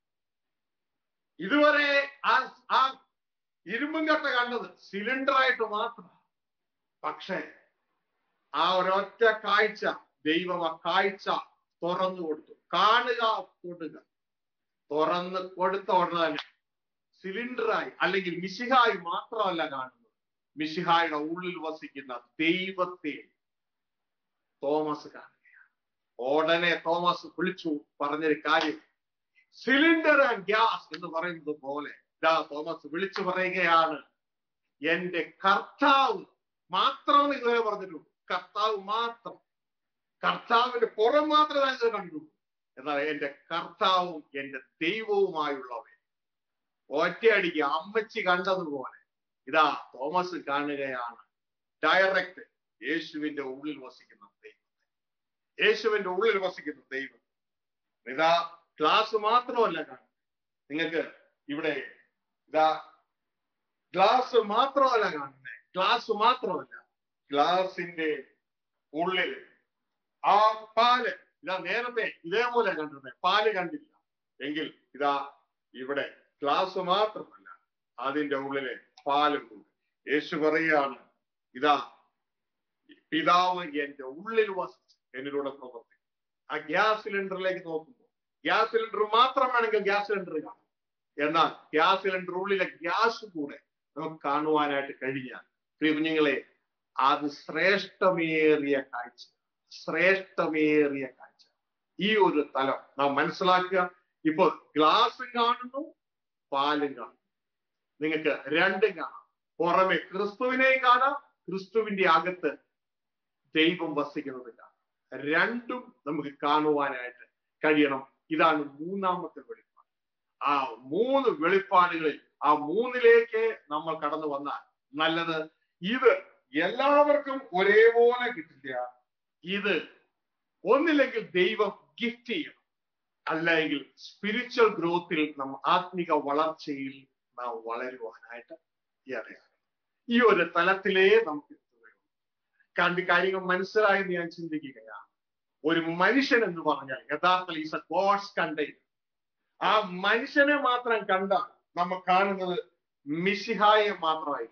ഇതുവരെ ആ ആ ഇരുമ്പും കട്ട കണ്ടത് സിലിണ്ടറായിട്ട് മാത്രം. പക്ഷേ ആ ഒരൊറ്റ കാഴ്ച ദൈവം ആ കാഴ്ച തുറന്നു കൊടുത്തു. കാണുക, തൊടുക. തുറന്ന് കൊടുത്ത ഉടനെ സിലിണ്ടറായി അല്ലെങ്കിൽ മിശിഹായി മാത്രമല്ല കാണുന്നത്, മിശിഹായുടെ ഉള്ളിൽ വസിക്കുന്ന ദൈവത്തെ തോമസ് കാണുകയാണ്. ഉടനെ തോമസ് വിളിച്ചു പറഞ്ഞൊരു കാര്യം, സിലിണ്ടർ ആൻഡ് ഗ്യാസ് എന്ന് പറയുന്നത് പോലെ ഇതാ തോമസ് വിളിച്ചു പറയുകയാണ്, എന്റെ കർത്താവ് മാത്രം ഇതുവരെ പറഞ്ഞിട്ടുള്ളൂ. കർത്താവ് മാത്രം, കർത്താവിന്റെ പുറം മാത്രമേ ഞാൻ കണ്ടുള്ളൂ. എന്നാൽ എന്റെ കർത്താവും എന്റെ ദൈവവുമായുള്ളവൻ ഒറ്റയടിക്ക് അമ്മച്ചി കണ്ടതുപോലെ ഇതാ തോമസ് കാണുകയാണ് ഡയറക്റ്റ് യേശുവിന്റെ ഉള്ളിൽ വസിക്കുന്ന ദൈവത്തെ. യേശുവിന്റെ ഉള്ളിൽ വസിക്കുന്ന ദൈവം ഇതാ ഗ്ലാസ് മാത്രമല്ല കാണുന്നത്. നിങ്ങൾക്ക് ഇവിടെ ഇതാ ഗ്ലാസ് മാത്രമല്ല കാണുന്നത്, ഗ്ലാസ് മാത്രമല്ല, ഗ്ലാസിന്റെ ഉള്ളിൽ ആ പാല് ഇതാ നേരത്തെ ഇതേപോലെ കണ്ടിരുന്നത്, പാല് കണ്ടില്ല എങ്കിൽ ഇതാ ഇവിടെ ഗ്ലാസ് മാത്രമല്ല അതിന്റെ ഉള്ളിലെ പാലും കൂടി. യേശു പറയുകയാണ്, ഇതാ പിതാവ് എന്റെ ഉള്ളിൽ വസിച്ച് എന്നിലൂടെ പ്രവർത്തിക്കും. ആ ഗ്യാസ് സിലിണ്ടറിലേക്ക് നോക്കുമ്പോൾ ഗ്യാസ് സിലിണ്ടർ മാത്രമാണെങ്കിൽ ഗ്യാസ് സിലിണ്ടർ കാണും. എന്നാൽ ഗ്യാസ് സിലിണ്ടർ ഉള്ളിലെ ഗ്യാസ് കൂടെ നമുക്ക് കാണുവാനായിട്ട് കഴിഞ്ഞാൽ പ്രിയ കുഞ്ഞുങ്ങളെ, അത് ശ്രേഷ്ഠമേറിയ കാഴ്ച, ശ്രേഷ്ഠമേറിയ കാഴ്ച. ഈ ഒരു തലം നാം മനസ്സിലാക്കുക. ഇപ്പോൾ ഗ്ലാസും കാണുന്നു, പാലും കാണുന്നു. നിങ്ങൾക്ക് രണ്ടും കാണാം. പുറമെ ക്രിസ്തുവിനെയും കാണാം, ക്രിസ്തുവിന്റെ അകത്ത് ദൈവം വസിക്കുന്നത് കാണാം. രണ്ടും നമുക്ക് കാണുവാനായിട്ട് കഴിയണം. ഇതാണ് മൂന്നാമത്തെ വെളിപ്പാട്. ആ മൂന്ന് വെളിപ്പാടുകളിൽ ആ മൂന്നിലേക്ക് നമ്മൾ കടന്നു വന്നാൽ നല്ലത്. ഇത് എല്ലാവർക്കും ഒരേപോലെ കിട്ടില്ല. ഇത് ഒന്നില്ലെങ്കിൽ ദൈവം ഗിഫ്റ്റ് ചെയ്യണം, അല്ലെങ്കിൽ സ്പിരിച്വൽ ഗ്രോത്തിൽ നാം ആത്മിക വളർച്ചയിൽ നാം വളരുവാനായിട്ട് ഇടയാണ്. ഈ ഒരു തലത്തിലേ നമുക്ക് എത്തുകയുള്ളൂ. കണ്ട് കാര്യങ്ങൾ മനസ്സിലായെന്ന് ഞാൻ ചിന്തിക്കുകയാണ്. ഒരു മനുഷ്യൻ എന്ന് പറഞ്ഞാൽ യഥാർത്ഥത്തിൽ ഈസ് എ ഗോഡ്സ് കണ്ടെയ്നർ. ആ മനുഷ്യനെ മാത്രം കണ്ടാൽ നമ്മൾ കാണുന്നത് മിശിഹായെ മാത്രമായിരിക്കും.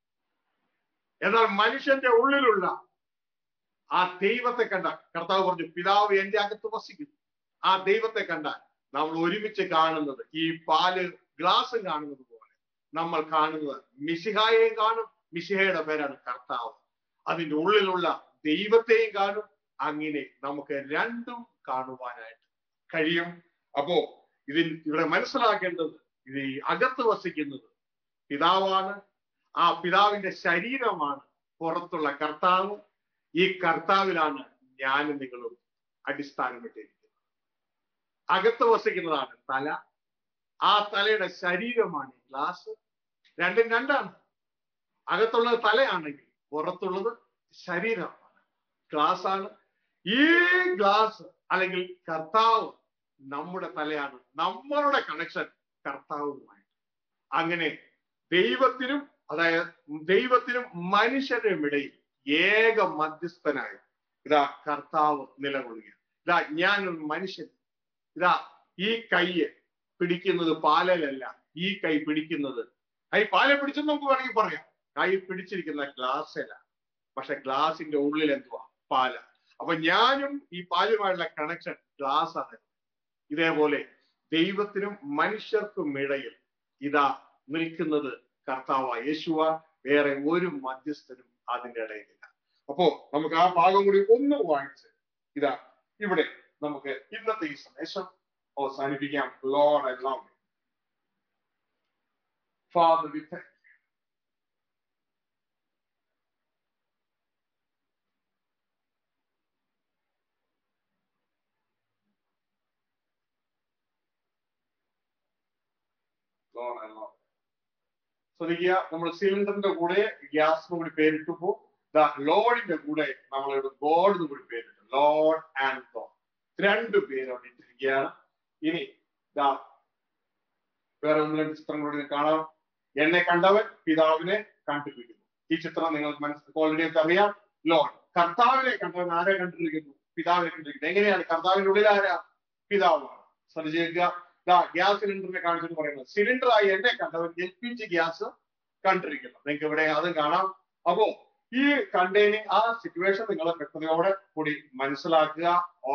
എന്നാൽ മനുഷ്യന്റെ ഉള്ളിലുള്ള ആ ദൈവത്തെ കണ്ടാൽ, കർത്താവ് പറഞ്ഞു പിതാവ് എന്റെ അകത്ത് വസിക്കുന്നു, ആ ദൈവത്തെ കണ്ടാൽ നമ്മൾ ഒരുമിച്ച് കാണുന്നത് ഈ പാല് ഗ്ലാസ് കാണുന്നത് പോലെ നമ്മൾ കാണുന്നത് മിശിഹായെയും കാണും. മിശിഹയുടെ പേരാണ് കർത്താവ്. അതിന്റെ ഉള്ളിലുള്ള ദൈവത്തെയും കാണും. അങ്ങനെ നമുക്ക് രണ്ടും കാണുവാനായിട്ട് കഴിയും. അപ്പോ ഇതിൽ ഇവിടെ മനസ്സിലാക്കേണ്ടത്, ഇത് ഈ അകത്ത് വസിക്കുന്നത് പിതാവാണ്. ആ പിതാവിന്റെ ശരീരമാണ് പുറത്തുള്ള കർത്താവ്. ഈ കർത്താവിലാണ് ഞാനും നിങ്ങളും അടിസ്ഥാനമിട്ടിരിക്കുന്നത്. അകത്ത് വസിക്കുന്നതാണ് തല. ആ തലയുടെ ശരീരമാണ് ഈ ഗ്ലാസ്. രണ്ടും രണ്ടാണ്. അകത്തുള്ളത് തലയാണെങ്കിൽ പുറത്തുള്ളത് ശരീരമാണ്, ഗ്ലാസ് ആണ്. ഈ ഗ്ലാസ് അല്ലെങ്കിൽ കർത്താവ് നമ്മുടെ തലയാണ്, നമ്മളുടെ കണക്ഷൻ കർത്താവുമായിട്ട്. അങ്ങനെ ദൈവത്തിനും അതായത് ദൈവത്തിനും മനുഷ്യനും ഇടയിൽ ഏക മധ്യസ്ഥനായി ഇതാ കർത്താവ് നിലകൊള്ളുക. ഇതാ ഞാനൊരു മനുഷ്യൻ, ഇതാ ഈ കൈ പിടിക്കുന്നത് പാലല്ല, ഈ കൈ പിടിക്കുന്നത് കൈ പാലെ പിടിച്ചെന്ന് നമുക്ക് വേണമെങ്കിൽ പറയാം. കൈ പിടിച്ചിരിക്കുന്ന ഗ്ലാസ്സില, പക്ഷെ ഗ്ലാസിന്റെ ഉള്ളിൽ എന്തുവാ? പാല. അപ്പൊ ഞാനും ഈ പാലുമായുള്ള കണക്ഷൻ ഗ്ലാസ് ആണ്. ഇതേപോലെ ദൈവത്തിനും മനുഷ്യർക്കും ഇടയിൽ ഇതാ നിൽക്കുന്നത് കർത്താവായ യേശുവ. വേറെ ഒരു മധ്യസ്ഥനും അതിന്റെ ഇടയിലില്ല. അപ്പോ നമുക്ക് ആ ഭാഗം കൂടി ഒന്ന് വായിച്ച് ഇതാ ഇവിടെ നമുക്ക് ഇന്നത്തെ ഈ സന്ദേശം അവസാനിപ്പിക്കാം. Lord, I love you. Father, we thank you. Lord, I love you. ശ്രദ്ധിക്കുക, നമ്മൾ സിലിണ്ടറിന്റെ കൂടെ ഗ്യാസിന് കൂടി പേരിട്ടപ്പോ ലോഡിന്റെ കൂടെ നമ്മൾ ഗോഡിന് കൂടി പേരിട്ടു. ലോഡ് ആൻഡ് ഗോഡ് രണ്ടു പേരോട് ഇട്ടിരിക്കുകയാണ്. ഇനി ഇതാ വേറെ ഒന്ന് രണ്ട് ചിത്രങ്ങളോട് കാണാം. എന്നെ കണ്ടവൻ പിതാവിനെ കണ്ടിരിക്കുന്നു. ഈ ചിത്രം നിങ്ങൾക്ക് മനസ്സിൽ ഓൾറെഡി ഒക്കെ അറിയാം. ലോഡ് കർത്താവിനെ കണ്ടവൻ ആരെ കണ്ടിരിക്കുന്നു? പിതാവിനെ കണ്ടിരിക്കുന്നു. എങ്ങനെയാണ്? കർത്താവിന്റെ ഉള്ളിൽ ആരാ? പിതാവാണ്. ശ്രദ്ധിക്കുക, ഗ്യാസ് സിലിണ്ടറിനെ കാണിച്ചിട്ട് പറയുന്നത് സിലിണ്ടറായി എന്നെ കണ്ടവൻ എൽ പി ജി ഗ്യാസ് കണ്ടിരിക്കുന്നു. നിങ്ങൾക്ക് ഇവിടെ അതും കാണാം. അപ്പോ ഈ കണ്ടെയ്നിങ് ആ സിറ്റുവേഷൻ നിങ്ങൾ വ്യക്തതയോടെ കൂടി മനസ്സിലാക്കുക.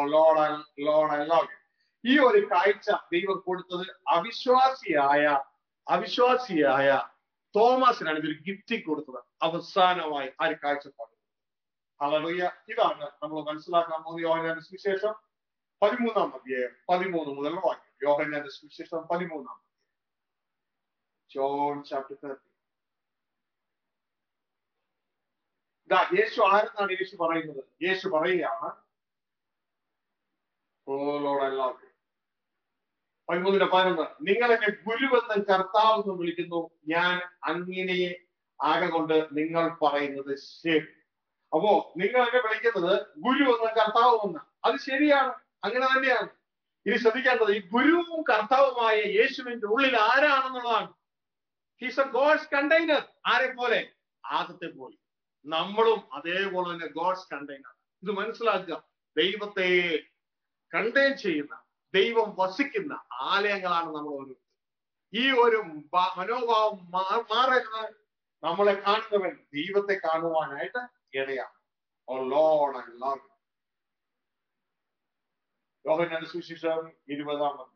ഈ ഒരു കാഴ്ച ദൈവം കൊടുത്തത് അവിശ്വാസിയായ അവിശ്വാസിയായ തോമസിനാണ് ഇതൊരു ഗിഫ്റ്റ് കൊടുത്തത്. അവസാനമായി ആ ഒരു കാഴ്ചപ്പാട്. ഹല്ലേലൂയ. ഇതാണ് നമ്മൾ മനസ്സിലാക്കാൻ പോകുന്ന യോഹന്നാന്റെ സുവിശേഷം പതിമൂന്നാം അധ്യായം പതിമൂന്ന് മുതൽ വാക്യം. യോഹന്നാന്റെ സുവിശേഷം പതിമൂന്നാം അധ്യായം. John chapter thirty. ഇതാ യേശു ആരെന്നാണ് യേശു പറയുന്നത്? യേശു പറയുകയാണ് പതിമൂന്നിന്റെ പതിനൊന്ന്, നിങ്ങൾ എന്നെ ഗുരുവെന്നും കർത്താവെന്നും വിളിക്കുന്നു, ഞാൻ അങ്ങനെ ആകൊണ്ട് നിങ്ങൾ പറയുന്നത് ശരി. അപ്പോ നിങ്ങൾ എന്നെ വിളിക്കുന്നത് ഗുരു എന്നും കർത്താവുമെന്ന്, അത് ശരിയാണ്, അങ്ങനെ തന്നെയാണ്. ഇനി ശ്രദ്ധിക്കേണ്ടത് ഈ ഗുരുവും കർത്താവുമായ യേശുവിന്റെ ഉള്ളിൽ ആരാണെന്നുള്ളതാണ്. He's a god's container. ആരെ പോലെ? ആദത്തെ പോലെ. നമ്മളും അതേപോലെ തന്നെ ഗോഡ്സ് കണ്ടെയ്നർ. ഇത് മനസ്സിലാക്കുക. ദൈവത്തെ കണ്ടെയ്ൻ ചെയ്യുന്ന, ദൈവം വസിക്കുന്ന ആലയങ്ങളാണ് നമ്മൾ ഓരോരുത്തരും. ഈ ഒരു മനോഭാവം മാറരുത്. നമ്മളെ കാണുന്നവൻ ദൈവത്തെ കാണുവാനായിട്ട് ഇടയാണ്. Oh lord, I love you. യോഹന്നാന്റെ സുവിശേഷം ഇരുപതാം അധ്യായം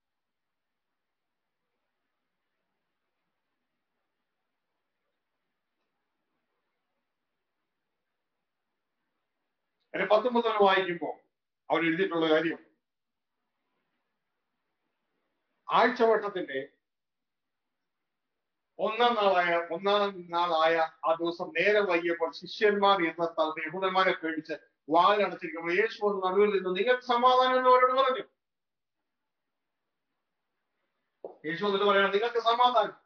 അതിന്റെ പത്തൊമ്പതിൽ വായിക്കുമ്പോൾ അവൻ എഴുതിയിട്ടുള്ള കാര്യം, ആഴ്ചവട്ടത്തിന്റെ ഒന്നാം നാളായ ഒന്നാം നാളായ ആ ദിവസം നേരം വൈകിയപ്പോൾ ശിഷ്യന്മാർ എന്ന സ്ഥലത്ത് യഹൂദന്മാരെ പേടിച്ച് വാതിലടച്ചിരിക്കുമ്പോൾ യേശു വന്ന് നടുവിൽ നിന്ന് നിങ്ങൾക്ക് സമാധാനം എന്ന് അവരോട് പറഞ്ഞു. യേശു വന്നിട്ട് പറയണം, നിങ്ങൾക്ക് സമാധാനം.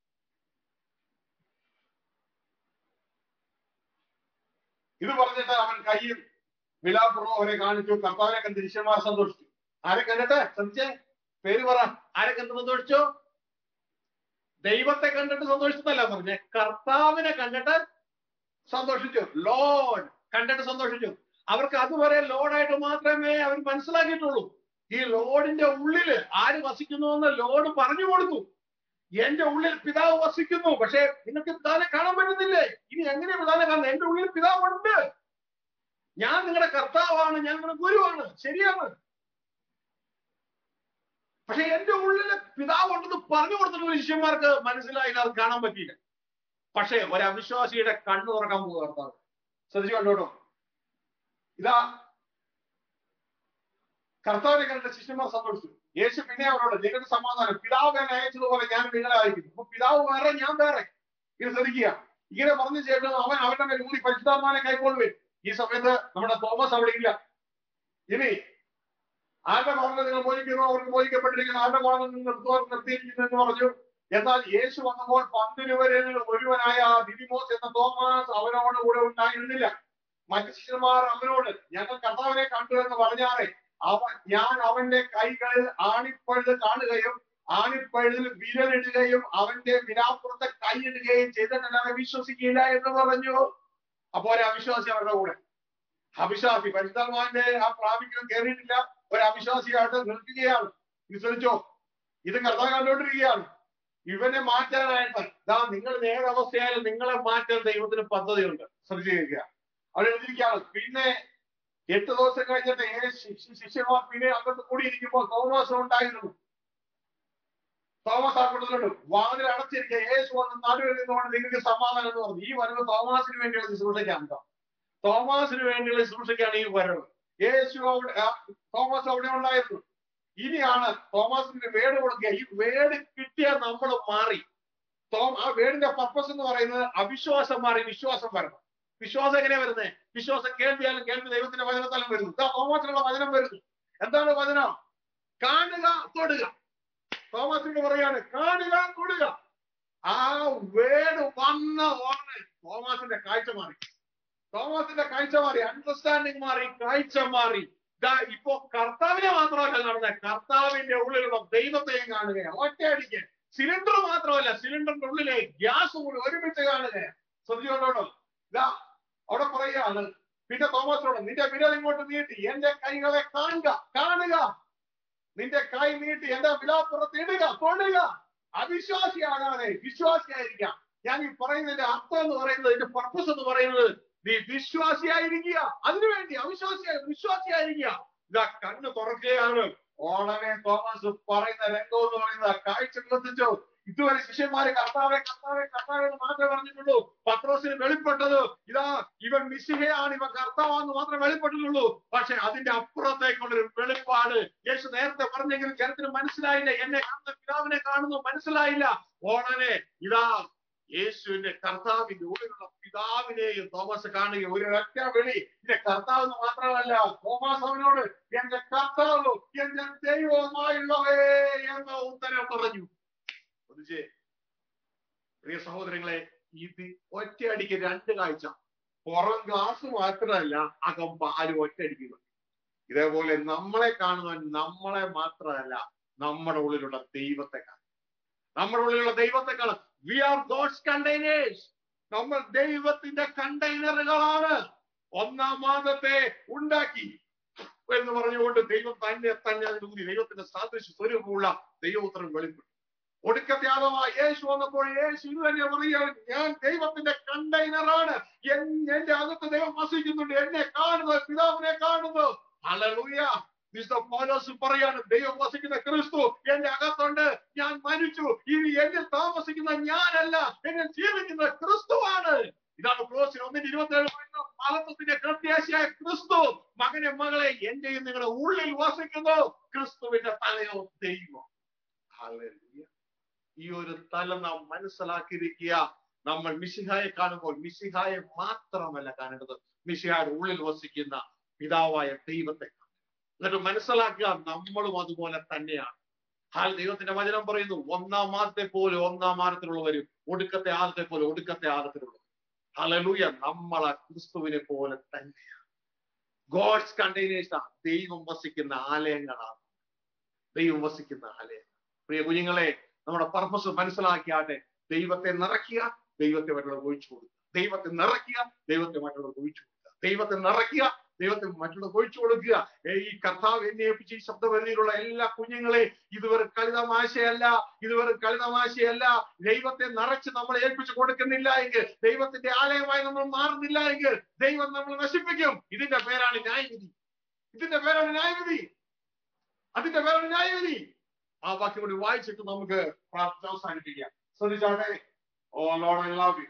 ഇത് പറഞ്ഞിട്ട് അവൻ കയ്യിൽ വിലാപ്പുറം അവരെ കാണിച്ചു. കർത്താവിനെ കണ്ട് ശിഷ്യന്മാർ സന്തോഷിച്ചു. ആരെ കണ്ടിട്ട്? ശ്രദ്ധിച്ചേ, പേര് പറ. ആരെ കണ്ട് സന്തോഷിച്ചു? ദൈവത്തെ കണ്ടിട്ട് സന്തോഷിച്ചതല്ല പറഞ്ഞേ, കർത്താവിനെ കണ്ടിട്ട് സന്തോഷിച്ചു. ലോർഡ് കണ്ടിട്ട് സന്തോഷിച്ചു. അവർക്ക് അതുവരെ ലോർഡായിട്ട് മാത്രമേ അവർ മനസ്സിലാക്കിയിട്ടുള്ളൂ. ഈ ലോർഡിന്റെ ഉള്ളില് ആര് വസിക്കുന്നു എന്ന് ലോർഡ് പറഞ്ഞു കൊടുത്തു. എന്റെ ഉള്ളിൽ പിതാവ് വസിക്കുന്നു, പക്ഷെ നിങ്ങൾക്ക് പിതാവിനെ കാണാൻ പറ്റുന്നില്ലേ? ഇനി എങ്ങനെ പിതാവിനെ കാണുന്നത്? എന്റെ ഉള്ളിൽ പിതാവുണ്ട്, ഞാൻ നിങ്ങളുടെ കർത്താവാണ്, ഞാൻ നിങ്ങളുടെ ഗുരുവാണ്, ശരിയാണ്. പക്ഷെ എന്റെ ഉള്ളില് പിതാവ് ഉണ്ടെന്ന് പറഞ്ഞു കൊടുത്തിട്ടുള്ള ശിഷ്യന്മാർക്ക് മനസ്സിലായില്ല, അത് കാണാൻ പറ്റിയില്ല. പക്ഷെ ഒരു അവിശ്വാസിയുടെ കണ്ണ് തുറക്കാൻ പോകുക കർത്താവ്. ശ്രദ്ധിച്ചു കണ്ടോട്ടോ. ഇതാ കർത്താവിനെ കണ്ടിട്ട് ശിഷ്യന്മാർ സന്തോഷിച്ചു. യേശു പിന്നെ അവരോട്, നിങ്ങൾക്ക് സമാധാനം, പിതാവ് എന്നെ അയച്ചതുപോലെ ഞാൻ നിങ്ങളെ അയക്കുന്നു. അപ്പൊ പിതാവ് വേറെ, ഞാൻ വേറെ. ഇത് ശ്രദ്ധിക്കുക. ഇങ്ങനെ പറഞ്ഞു ചേട്ടൻ അവൻ അവരുടെ മേൽ ഊരി പരിശുദ്ധാത്മാവിനെ കൈക്കൊള്ളുവേ. ഈ സമയത്ത് നമ്മുടെ തോമസ് അവിടെ ഇല്ല. ഇനി ആരുടെ ഭാഗങ്ങൾ നിങ്ങൾ മോചിക്കുന്നു, അവർക്ക് മോചിക്കപ്പെട്ടിരിക്കുന്നു, ആരുടെ ഭാഗങ്ങൾ നിങ്ങൾ നിർത്തിയിരിക്കുന്നു എന്ന് പറഞ്ഞു. എന്നാൽ യേശു വന്നപ്പോൾ പന്തിരുവരിൽ ഒരുവനായ ദിദിമോസ് എന്ന തോമസ് അവനോട് കൂടെ ഉണ്ടായിരുന്നില്ല. മറ്റു ശിഷ്യന്മാർ അവനോട്, ഞങ്ങൾ കർത്താവിനെ കണ്ടു എന്ന് പറഞ്ഞാറേ, അവൻ ഞാൻ അവന്റെ കൈകളിൽ ആണിപ്പഴുത് കാണുകയും ആണിപ്പഴുതിൽ വിരലിടുകയും അവന്റെ വിരാപ്പുറത്തെ കൈയിടുകയും ചെയ്തിട്ടല്ലാതെ വിശ്വസിക്കില്ല എന്ന് പറഞ്ഞു. അപ്പൊ ഒരു അവിശ്വാസി അവരുടെ കൂടെ, അവിശ്വാസി പരിശുദ്ധാത്മാവിന്റെ ആ പ്രാപിക്കണം കയറിയിട്ടില്ല, ഒരു അവിശ്വാസിയായിട്ട് നിൽക്കുകയാണ്. വിശ്വസിച്ചോ, ഇത് കർത്താവ് കണ്ടുകൊണ്ടിരിക്കുകയാണ്. ഇവനെ മാറ്റാനായിട്ട് ഇതാ നിങ്ങൾ നേരവസ്ഥയായാലും നിങ്ങളെ മാറ്റാൻ ദൈവത്തിന് പദ്ധതിയുണ്ട്. ശ്രദ്ധിച്ചിരിക്കുക. അവിടെ എഴുതിയിരിക്കുകയാണ്. പിന്നെ എട്ട് ദിവസം കഴിഞ്ഞിട്ട് ശിഷ്യന്മാർ പിന്നെ അകത്ത് കൂടിയിരിക്കുമ്പോൾ തോമസ് ഉണ്ടായിരുന്നു. തോമസ് ആ കൂട്ടത്തിലുണ്ട്. വാതിൽ അടച്ചിരിക്കുക. യേശു വന്ന് നടുവിൽ നിന്നുകൊണ്ട് നിങ്ങൾക്ക് സമാധാനം എന്ന് പറഞ്ഞു. ഈ വരവ് തോമസിന് വേണ്ടിയുള്ള ശുശ്രൂഷയ്ക്കാണ് കേട്ടോ. തോമസിന് വേണ്ടിയുള്ള ശുശ്രൂഷയ്ക്കാണ് ഈ വരവ്. യേശു അവിടെ, തോമസ് അവിടെ ഉണ്ടായിരുന്നു. ഇനിയാണ് തോമസിന്റെ വേട് കൊടുക്കുക. ഈ വേട് കിട്ടിയ നമ്മൾ മാറി. ആ വേടിന്റെ പർപ്പസ് എന്ന് പറയുന്നത് അവിശ്വാസം മാറി വിശ്വാസം വരണം. വിശ്വാസം എങ്ങനെയാ വരുന്നത്? വിശ്വാസം കേൾവിയാലും കേൾവി ദൈവത്തിന്റെ വചനത്താലും വരുന്നു. ഇതാ തോമസിനുള്ള വചനം വരുന്നു. എന്താണ് വചനം? കാണുക, തൊടുക. തോമസിനോട് പറയാണ് കാണുക, തൊടുക. ആ വേട് വന്ന ഓർമ്മ തോമസിന്റെ കാഴ്ച മാറി. തോമസിന്റെ കാഴ്ച മാറി, അണ്ടർസ്റ്റാൻഡിങ് മാറി, കാഴ്ച മാറി. ഇതാ ഇപ്പോ കർത്താവിനെ മാത്രമല്ല കാണുന്നത്, കർത്താവിന്റെ ഉള്ളിലുള്ള ദൈവത്തെയും കാണുകയാണ്. ഒറ്റയടിക്ക് സിലിണ്ടർ മാത്രമല്ല, സിലിണ്ടറിന്റെ ഉള്ളിലെ ഗ്യാസ് കൂടി ഒരുമിച്ച് കാണുകയാണ്. ശ്രദ്ധിച്ചോട്ടോ. ഇതാ അവിടെ പറയുകയാണ്, പിന്നെ തോമസിനോട്, നിന്റെ വിരൽ ഇങ്ങോട്ട് നീട്ടി എന്റെ കൈകളെ കാണുക, കാണുക. നിന്റെ കൈ നീട്ടി എന്റെ വിലാപ്പുറത്ത് ഇടുക, തൊടുക. അവിശ്വാസിയാകാതെ വിശ്വാസിയായിരിക്കാം. ഞാൻ ഈ പറയുന്നതിന്റെ അർത്ഥം എന്ന് പറയുന്നത്, ഇതിന്റെ പർപ്പസ് എന്ന് പറയുന്നത്, നീ വിശ്വാസിയായിരിക്കുക. അതിനുവേണ്ടി അവിശ്വാസിയായി വിശ്വാസിയായിരിക്കുക. ഇതാ കണ്ണ് തുറക്കുകയാണ്. ഓളനെ തോമസ് പറയുന്ന രംഗം എന്ന് പറയുന്നത് കാഴ്ച ശ്രദ്ധിച്ചോ. ഇതുവരെ ശിഷ്യന്മാര് കർത്താവെ കർത്താവെ കർത്താവെ എന്ന് മാത്രമേ പറഞ്ഞിട്ടുള്ളൂ. പത്രോസിന് വെളിപ്പെട്ടത് ഇതാ ഇവൻ മിശിഹയാണ്, ഇവൻ കർത്താവാന്ന് മാത്രമേ വെളിപ്പെട്ടിട്ടുള്ളൂ. പക്ഷെ അതിന്റെ അപ്പുറത്തേക്കുള്ളൊരു വെളിപ്പാട് യേശു നേരത്തെ പറഞ്ഞെങ്കിലും ജനത്തിന് മനസ്സിലായില്ല. എന്നെ കാണുന്ന പിതാവിനെ കാണുന്നു മനസ്സിലായില്ല. ഓണനെ ഇതാ യേശുവിന്റെ കർത്താവിന്റെ ഉള്ളിലുള്ള പിതാവിനെയും തോമസ് കാണുകയും ഒരു ഒറ്റ വിളി, എന്റെ കർത്താവ് എന്ന് മാത്രമല്ല, തോമസ് അവനോട് എന്റെ കർത്താവ് എന്റെ ദൈവമായുള്ളവേ എന്ന ഉത്തരം പറഞ്ഞു. പ്രിയ സഹോദരങ്ങളെ, ഇത് ഒറ്റയടിക്ക് രണ്ട് കാഴ്ച. പുറം ഗ്ലാസ് മാത്രമല്ല, അകം പാല് ഒറ്റയടിക്കുക. ഇതേപോലെ നമ്മളെ കാണുന്നവൻ നമ്മളെ മാത്രമല്ല, നമ്മുടെ ഉള്ളിലുള്ള ദൈവത്തെ കാണും. നമ്മുടെ ഉള്ളിലുള്ള ദൈവത്തെ കാണും. We are god's containers. നമ്മൾ ദൈവത്തിന്റെ കണ്ടെയ്നറുകളാണ്. ഒന്നാം മാസത്തെ ഉണ്ടാക്കി എന്ന് പറഞ്ഞുകൊണ്ട് ദൈവം തന്നെ തന്നെ അതിലൂതി ദൈവത്തിന്റെ സാദൃശ്യ സ്വരൂപമുള്ള ദൈവോത്തരം വെളിപ്പെട്ടു. ഒടുക്കത്തെ ആദമായ യേശു വന്നപ്പോൾ യേശു ഇത് തന്നെ പറയുകയാണ്, ഞാൻ ദൈവത്തിന്റെ കണ്ടെയ്നറാണ്, എന്റെ അകത്ത് ദൈവം വസിക്കുന്നുണ്ട്, എന്നെ കാണുന്നത് പിതാവിനെ കാണുന്നു. ഹല്ലേലൂയ. വിശുദ്ധ പൗലോസ് പറയാണ്, ദൈവം വസിക്കുന്ന ക്രിസ്തു എന്റെ അകത്തുണ്ട്, ഞാൻ മരിച്ചു, ഇനി എന്നിൽ താമസിക്കുന്ന ഞാനല്ല, എന്നിൽ ജീവിക്കുന്ന ക്രിസ്തുവാണ്. ഇതാണ് ക്ലോസിൽ ഒന്നിന്റെ ഇരുപത്തിയേഴ് പറയുന്നത്, മഹത്വത്തിന്റെ പ്രത്യാശയായ ക്രിസ്തു മകനെ മകളെ എന്റെയും നിങ്ങളുടെ ഉള്ളിൽ വസിക്കുന്നു, ക്രിസ്തുവിന്റെ തലയോ ദൈവം. ഹല്ലേലൂയ. ഈ ഒരു തല നാം മനസ്സിലാക്കിയിരിക്കുക. നമ്മൾ മിശിഹായെ കാണുമ്പോൾ മിശിഹായെ മാത്രമല്ല കാണേണ്ടത്, മിശിഹായുടെ ഉള്ളിൽ വസിക്കുന്ന പിതാവായ ദൈവത്തെ. എന്നിട്ട് മനസ്സിലാക്കുക, നമ്മളും അതുപോലെ തന്നെയാണ്. ഹാൽ ദൈവത്തിന്റെ വചനം പറയുന്നു, ഒന്നാം മാസത്തെ പോലെ ഒന്നാം മാസത്തിലുള്ളവരും ഒടുക്കത്തെ ആദത്തെ പോലെ ഒടുക്കത്തെ ആദത്തിലുള്ളവർ. ഹല്ലേലൂയ. നമ്മളെ ക്രിസ്തുവിനെ പോലെ തന്നെയാണ്. ഗോഡ്സ് കണ്ടെയ്നേഴ്സ് ആണ്, ദൈവം വസിക്കുന്ന ആലയങ്ങളാണ്, ദൈവം വസിക്കുന്ന ആലയങ്ങൾ. പ്രിയ കുഞ്ഞുങ്ങളെ, നമ്മുടെ പർപ്പസ് മനസ്സിലാക്കിയാട്ടെ. ദൈവത്തെ നിറയ്ക്കുക, ദൈവത്തെ മറ്റുള്ളവർ ഒഴിച്ചു കൊടുക്കുക. ദൈവത്തെ നിറയ്ക്കുക, ദൈവത്തെ മറ്റുള്ളവർ ഒഴിച്ചു കൊടുക്കുക. ദൈവത്തെ നിറയ്ക്കുക, ദൈവത്തെ മറ്റുള്ളവർ ഒഴിച്ചു കൊടുക്കുക. ഈ കർത്താവ് എന്നെ ഏൽപ്പിച്ച് ഈ ശബ്ദവരിയിലുള്ള എല്ലാ കുഞ്ഞുങ്ങളെ, ഇതുവരെ കളിതമാശയല്ല, ഇതുവരെ കളിതമാശയല്ല. ദൈവത്തെ നിറച്ച് നമ്മൾ ഏൽപ്പിച്ചു കൊടുക്കുന്നില്ല എങ്കിൽ, ദൈവത്തിന്റെ ആലയമായി നമ്മൾ മാറുന്നില്ല എങ്കിൽ, ദൈവം നമ്മൾ നശിപ്പിക്കും. ഇതിന്റെ പേരാണ് ന്യായവിധി. ഇതിന്റെ പേരാണ് ന്യായവിധി. അതിന്റെ പേരാണ് ന്യായവിധി. ആ വാക്യം കൂടി വായിച്ചിട്ട് നമുക്ക് പ്രാർത്ഥന അവസാനിപ്പിക്കാം. ശ്രദ്ധിച്ചാട്ടെ. Oh lord, I love you.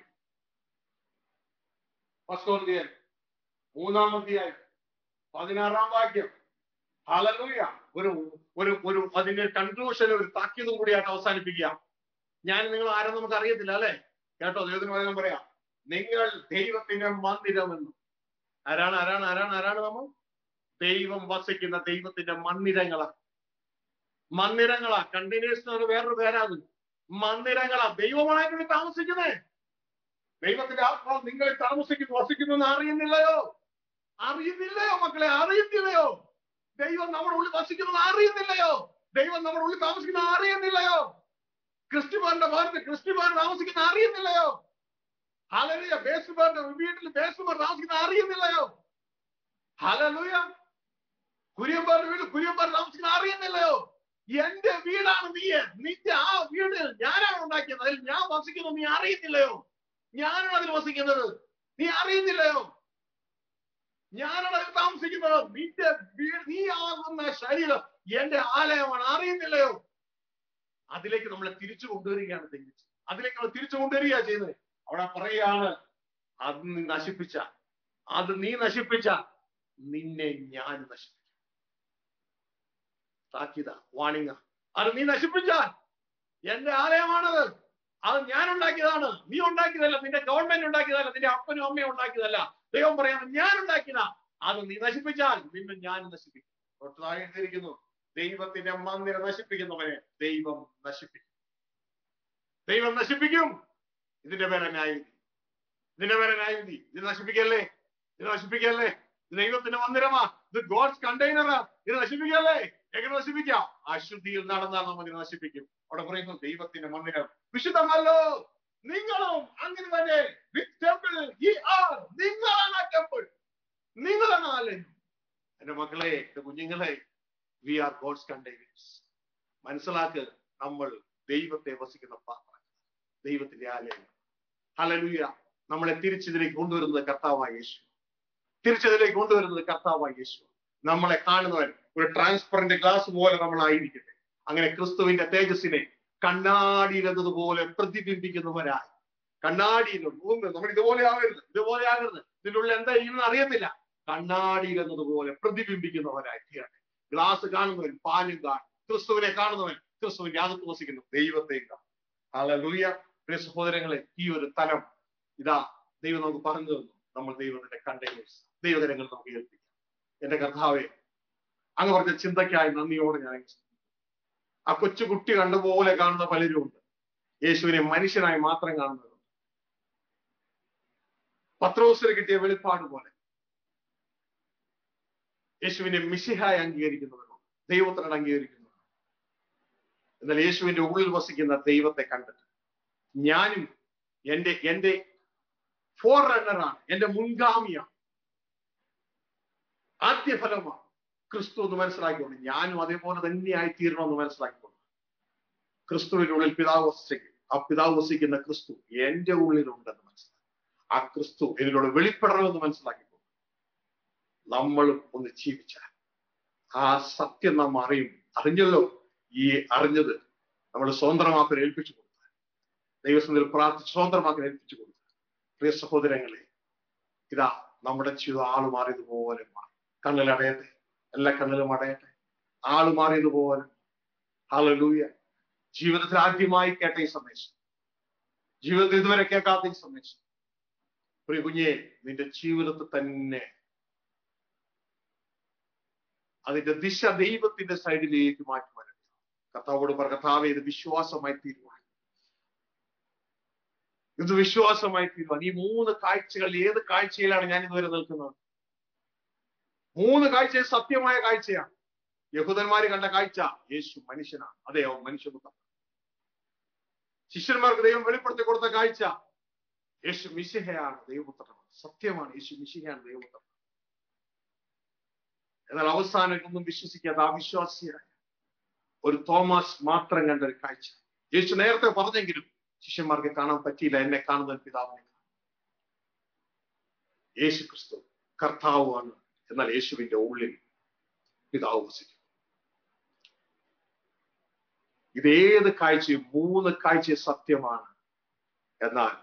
First Corinthian മൂന്നാം അധ്യായം പതിനാറാം വാക്യം. ഹല്ലേലൂയ. ഒരു ഒരു ഒരു അതിന്റെ കൺക്ലൂഷൻ, ഒരു താക്കീതും കൂടിയായിട്ട് അവസാനിപ്പിക്കുക. ഞാൻ നിങ്ങൾ ആരും നമുക്ക് അറിയത്തില്ല അല്ലെ? കേട്ടോ, ദൈവത്തിന് വചനം പറയാം, നിങ്ങൾ ദൈവത്തിന്റെ മന്ദിരമെന്ന്. ആരാണ് ആരാണ് ആരാണ് ആരാണ് നമ്മൾ? ദൈവം വസിക്കുന്ന ദൈവത്തിന്റെ മന്ദിരങ്ങളാണ്. മന്ദിരങ്ങളാ. കണ്ടെയ്നേഴ്സ് വേറൊരു പേരാണ്. മന്ദിരങ്ങളാ. ദൈവമായിട്ട് താമസിക്കുന്നേ. ദൈവത്തിന്റെ ആത്മാവ് നിങ്ങളിൽ താമസിക്കുന്നു, വസിക്കുന്നു എന്ന് അറിയുന്നില്ലയോ? അറിയുന്നില്ലയോ മക്കളെ? അറിയുന്നില്ലയോ? ദൈവം നമ്മുടെ ഉള്ളിൽ വസിക്കുന്നത് അറിയുന്നില്ലയോ? ദൈവം നമ്മുടെ ഉള്ളിൽ താമസിക്കുന്നത് അറിയുന്നില്ലയോ? ക്രിസ്തുമാരുടെ ഭാരത് ക്രിസ്തുമാർ താമസിക്കുന്ന അറിയുന്നില്ലയോ? ഹല്ലേലൂയ. ബേസ്മാരുടെ വീട്ടിൽ ബേസ്മാർ താമസിക്കുന്ന അറിയുന്നില്ലയോ? ഹല്ലേലൂയ. കുര്യന്മാരുടെ വീട്ടിൽ കുര്യന്മാർ താമസിക്കുന്ന അറിയുന്നില്ലയോ? എന്റെ വീടാണ് നീ. നിന്റെ ആ വീട് ഞാനാണ് ഉണ്ടാക്കിയത്, അതിൽ ഞാൻ വസിക്കുന്നു, നീ അറിയുന്നില്ലയോ? ഞാനാണ് അതിൽ വസിക്കുന്നത്, നീ അറിയുന്നില്ലയോ? ഞാനാണ് അതിൽ താമസിക്കുന്നത്. നിന്റെ വീട്, നീ ആകുന്ന ശരീരം എന്റെ ആലയമാണ്, അറിയുന്നില്ലയോ? അതിലേക്ക് നമ്മളെ തിരിച്ചു കൊണ്ടുവരികയാണ് ദൈവം. അതിലേക്ക് നമ്മൾ തിരിച്ചു കൊണ്ടുവരിക ചെയ്യുന്നത്. അവിടെ പറയുകയാണ്, അത് നീ നശിപ്പിച്ച അത് നീ നശിപ്പിച്ച നിന്നെ ഞാൻ നശിപ്പിക്കും. താക്കീത, വാണിങ്ങ. അത് നീ നശിപ്പിച്ചാൽ എന്റെ ആലയമാണത്, അത് ഞാൻ ഉണ്ടാക്കിയതാണ്, നീ ഉണ്ടാക്കിയതല്ല, നിന്റെ ഗവൺമെന്റ് ഉണ്ടാക്കിയതല്ല, നിന്റെ അപ്പനും അമ്മയും ഉണ്ടാക്കിയതല്ല. ദൈവം പറയാണ്, ഞാൻ ഉണ്ടാക്കിയതാ. അത് നീ നശിപ്പിച്ചാൽ നിന്നെ ഞാൻ നശിപ്പിക്കും. തൊട്ടായിരിക്കുന്നു, ദൈവത്തിന്റെ മന്ദിരം നശിപ്പിക്കുന്നവനെ ദൈവം നശിപ്പിക്കും. ദൈവം നശിപ്പിക്കും. ഇതിന്റെ പേരെ ന്യായവിധി. ഇതിന്റെ പേരെ ന്യായവിധി. ഇത് നശിപ്പിക്കല്ലേ, ഇത് നശിപ്പിക്കല്ലേ. ഇത് ദൈവത്തിന്റെ മന്ദിരമാ, ഇത് ഗോഡ്സ് കണ്ടെയ്നറാ. ഇത് നശിപ്പിക്കല്ലേ. എങ്ങനെ നശിപ്പിക്കാം? അശുദ്ധിയിൽ നടന്നാൽ നമ്മൾ ഇത് നശിപ്പിക്കും. അവിടെ പറയുന്നു, ദൈവത്തിന്റെ മന്ദിരം വിശുദ്ധമല്ലോ, നിങ്ങളും അങ്ങനെ തന്നെ. നിങ്ങളാണ് ആ ടെമ്പിൾ, നിങ്ങളാണ് ആലയം. എന്റെ മക്കളെ, എന്റെ കുഞ്ഞുങ്ങളെ, വി ആർ ഗോഡ്സ് കണ്ടെയ്നേഴ്സ്. മനസ്സിലാക്കുക, നമ്മൾ ദൈവത്തെ വസിക്കുന്ന പാത്രം, ദൈവത്തിന്റെ ആലയം. ഹല്ലേലൂയ. നമ്മളെ തിരിച്ചതിലേക്ക് കൊണ്ടുവരുന്നത് കർത്താവായ യേശു. തിരിച്ചതിലേക്ക് കൊണ്ടുവരുന്നത് കർത്താവായ യേശു. നമ്മളെ കാണുന്നവൻ ഒരു ട്രാൻസ്പെറന്റ് ഗ്ലാസ് പോലെ നമ്മളായിരിക്കട്ടെ. അങ്ങനെ ക്രിസ്തുവിന്റെ തേജസ്സിനെ കണ്ണാടിയിലെന്നതുപോലെ പ്രതിബിംബിക്കുന്നവരായി. കണ്ണാടിയിലും നമ്മൾ ഇതുപോലെ ആകരുത്, ഇതുപോലെ ആകരുത്. ഇതിൻ്റെ ഉള്ളിൽ എന്താ ചെയ്യുന്നത് അറിയത്തില്ല. കണ്ണാടിയിലെന്നതുപോലെ പ്രതിബിംബിക്കുന്നവരായി തീരട്ടെ. ഗ്ലാസ് കാണുന്നവൻ പാലും കാണും, ക്രിസ്തുവിനെ കാണുന്നവൻ ക്രിസ്തുവിന്റെ അകത്ത് വസിക്കുന്നു, ദൈവത്തെയും കാണും. ഹല്ലേലൂയ. പ്രിയ സഹോദരങ്ങളെ, ഈ ഒരു തലം ഇതാ ദൈവം നമുക്ക് പറഞ്ഞു തന്നു. നമ്മൾ ദൈവത്തിന്റെ കണ്ടെയ്നേഴ്സ്, ദൈവജനങ്ങൾ നമുക്ക് ഏൽപ്പിക്കാം. എന്റെ കർത്താവേ, അങ്ങ് പറഞ്ഞ ചിന്തയ്ക്കായി നന്ദിയോടെ ഞാൻ ആ കൊച്ചു കുട്ടി കണ്ടുപോലെ കാണുന്ന പലരും ഉണ്ട്. യേശുവിനെ മനുഷ്യനായി മാത്രം കാണുന്നവരുണ്ട്. പത്രോസിന് കിട്ടിയ വെളിപ്പാട് പോലെ യേശുവിനെ മിശിഹായി അംഗീകരിക്കുന്നവരുണ്ട്, ദൈവത്തിനോട് അംഗീകരിക്കുന്നവരുണ്ട്. എന്നാൽ യേശുവിന്റെ ഉള്ളിൽ വസിക്കുന്ന ദൈവത്തെ കണ്ടിട്ട് ഞാനും എന്റെ എന്റെ ഫോർ റണ്ണറാണ്, എന്റെ മുൻഗാമിയാണ്, ആദ്യഫലമാണ് ക്രിസ്തു എന്ന് മനസ്സിലാക്കിക്കൊണ്ട് ഞാനും അതേപോലെ തന്നെയായി തീരണമെന്ന് മനസ്സിലാക്കിക്കൊണ്ട് ക്രിസ്തുവിന്റെ ഉള്ളിൽ പിതാവ് വസിക്കും. ആ പിതാവ് വസിക്കുന്ന ക്രിസ്തു എന്റെ ഉള്ളിലുണ്ടെന്ന് മനസ്സിലാക്കി. ആ ക്രിസ്തു ഇതിലൂടെ വെളിപ്പെടണമെന്ന് മനസ്സിലാക്കിക്കോ. നമ്മളും ഒന്ന് ജീവിച്ചാൽ ആ സത്യം നാം അറിയും. അറിഞ്ഞല്ലോ, ഈ അറിഞ്ഞത് നമ്മൾ സ്വതന്ത്രമാക്കാൻ ഏൽപ്പിച്ചു കൊടുത്താൽ, ദൈവസന്നിധിയിൽ പ്രാർത്ഥിച്ച് സ്വതന്ത്രമാക്കാൻ ഏൽപ്പിച്ചു കൊടുത്താൽ, പ്രിയ സഹോദരങ്ങളെ, ഇതാ നമ്മുടെ ജീവിതം ആള് മാറിയതുപോലെ മാറി. കണ്ണിലടയട്ടെ, എല്ലാ കണ്ണിലും അടയട്ടെ. ആള് മാറിയതുപോലെ. ഹല്ലേലൂയ. ജീവിതത്തിൽ ആദ്യമായി കേട്ട ഈ സന്ദേശം, ജീവിതത്തിൽ ഇതുവരെ കേൾക്കാത്ത ഈ സന്ദേശം, പ്രിയ കുഞ്ഞെ, നിന്റെ ജീവിതത്തിൽ തന്നെ അതിന്റെ ദിശ ദൈവത്തിന്റെ സൈഡിലേക്ക് മാറ്റുവാൻ കർത്താവോട് പറ, കർത്താവേ, ഇത് വിശ്വാസമായി തീരുവാൻ, ഇത് വിശ്വാസമായി തീരുവാൻ. ഈ മൂന്ന് കാഴ്ചകൾ, ഏത് കാഴ്ചയിലാണ് ഞാൻ ഇതുവരെ നിൽക്കുന്നത്? മൂന്ന് കാഴ്ച സത്യമായ കാഴ്ചയാണ്. യഹൂദന്മാര് കണ്ട കാഴ്ച, യേശു മനുഷ്യനാണ്, അതെ, അവൻ മനുഷ്യപുത്രൻ. ശിഷ്യന്മാർക്ക് ദൈവം വെളിപ്പെടുത്തി കൊടുത്ത കാഴ്ച, യേശു മിശിഹയാണ്, ദൈവപുത്രനാണ്. സത്യമാണ്, യേശു മിശിഹയാണ്, ദൈവപുത്രൻ. എന്നാൽ അവസാനം ഒന്നും വിശ്വസിക്കാതെ അവിശ്വാസിയായ ഒരു തോമസ് മാത്രം കണ്ട ഒരു കാഴ്ച. യേശു നേരത്തെ പറഞ്ഞെങ്കിലും ശിഷ്യന്മാർക്ക് കാണാൻ പറ്റിയില്ല. എന്നെ കാണുന്ന പിതാവിനെ കാണും. യേശു ക്രിസ്തു കർത്താവാണ്. എന്നാൽ യേശുവിന്റെ ഉള്ളിൽ പിതാവ് വസിക്കും. ഇതേത് കാഴ്ചയും, മൂന്ന് കാഴ്ച സത്യമാണ്. എന്നാൽ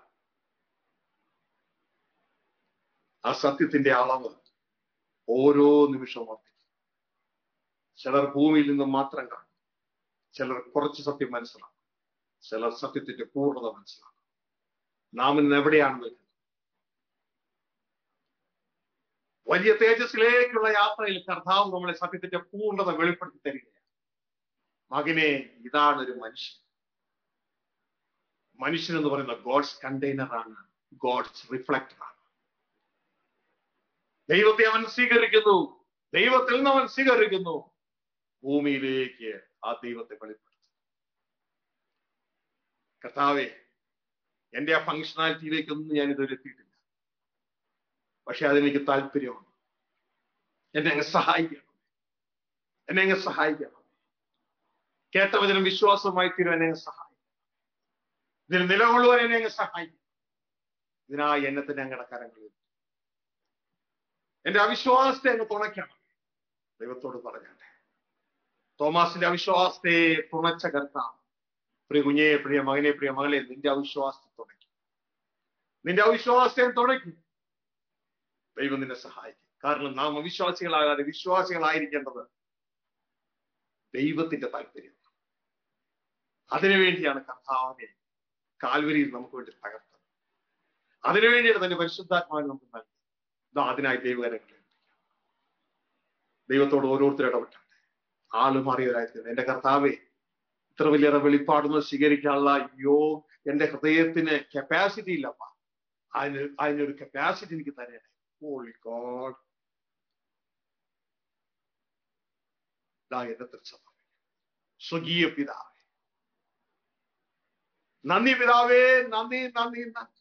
ആ സത്യത്തിന്റെ അളവ് ഓരോ നിമിഷവും വർദ്ധിക്കും. ചിലർ ഭൂമിയിൽ നിന്നും മാത്രം കാണും, ചിലർ കുറച്ച് സത്യം മനസ്സിലാക്കും, ചിലർ സത്യത്തിന്റെ പൂർണ്ണത മനസ്സിലാക്കും. നാം ഇന്ന് എവിടെയാണ് നിൽക്കുന്നത്? വലിയ തേജസ്സിലേക്കുള്ള യാത്രയിൽ കർത്താവ് നമ്മളെ സത്യത്തിന്റെ പൂർണ്ണത വെളിപ്പെടുത്തി തരികയാണ്. മകനെ, ഇതാണ് ഒരു മനുഷ്യൻ. മനുഷ്യൻ എന്ന് പറയുന്ന ഗോഡ്സ് കണ്ടെയ്നർ ആണ്, ഗോഡ്സ് റിഫ്ലക്ടർ ആണ്. ദൈവത്തെ അവൻ സ്വീകരിക്കുന്നു, ദൈവത്തിൽ നിന്ന് അവൻ സ്വീകരിക്കുന്നു, ഭൂമിയിലേക്ക് ആ ദൈവത്തെ വെളിപ്പെടുത്തും. കർത്താവെ, എന്റെ ആ ഫങ്ഷണാലിറ്റിയിലേക്കൊന്നും ഞാൻ ഇതുവരെ എത്തിയിട്ടില്ല, പക്ഷെ അതിനെനിക്ക് താല്പര്യമാണ്. എന്നെ അങ്ങ് സഹായിക്കണം, എന്നെ അങ്ങ് സഹായിക്കണം. കേട്ട വചനം വിശ്വാസമായി തീരുവാൻ എന്നെ അങ്ങ് സഹായിക്കണം. ഇതിൽ നിലകൊള്ളുവാൻ എന്നെ അങ്ങ് സഹായിക്കണം. ഇതിനായി എന്നെ തന്നെ അങ്ങയുടെ കരങ്ങളിൽ എന്റെ അവിശ്വാസത്തെ അങ്ങ് തുണയ്ക്കണം. ദൈവത്തോട് പറഞ്ഞാട്ടെ, തോമാസിന്റെ അവിശ്വാസത്തെ തുണച്ച കർത്താവ്, പ്രിയ കുഞ്ഞെ, പ്രിയ മകനെ, പ്രിയ മകളെ, നിന്റെ അവിശ്വാസത്തെ തുണയ്ക്കും. നിന്റെ അവിശ്വാസത്തെ തുണയ്ക്കും. ദൈവം നിന്നെ സഹായിക്കും. കാരണം നാം അവിശ്വാസികളാകാതെ വിശ്വാസികളായിരിക്കേണ്ടത് ദൈവത്തിന്റെ താല്പര്യം. അതിനുവേണ്ടിയാണ് കർത്താവിനെ കാൽവരിയിൽ നമുക്ക് വേണ്ടി തകർത്തത്. അതിനുവേണ്ടിയാണ് തന്റെ പരിശുദ്ധാത്മാവിനെ നമുക്ക് നൽകി. ഇതാ അതിനായി ദൈവകരങ്ങളെ ദൈവത്തോട് ഓരോരുത്തരും ഇടപെട്ടെ. ആള് മാറിയവരായിരിക്കും. എന്റെ കർത്താവെ, ഇത്ര വലിയ വെളിപ്പാടുന്നത് സ്വീകരിക്കാനുള്ള യോ എന്റെ ഹൃദയത്തിന് കപ്പാസിറ്റി ഇല്ലപ്പ. അതിന് അതിനൊരു കപ്പാസിറ്റി എനിക്ക് തരണേ. ഹോളി ഗോഡ്, എന്നെ തിരിച്ചറിയാം. സ്വകീയ പിതാവേ, നന്ദി പിതാവേ, നന്ദി നന്ദി നന്ദി.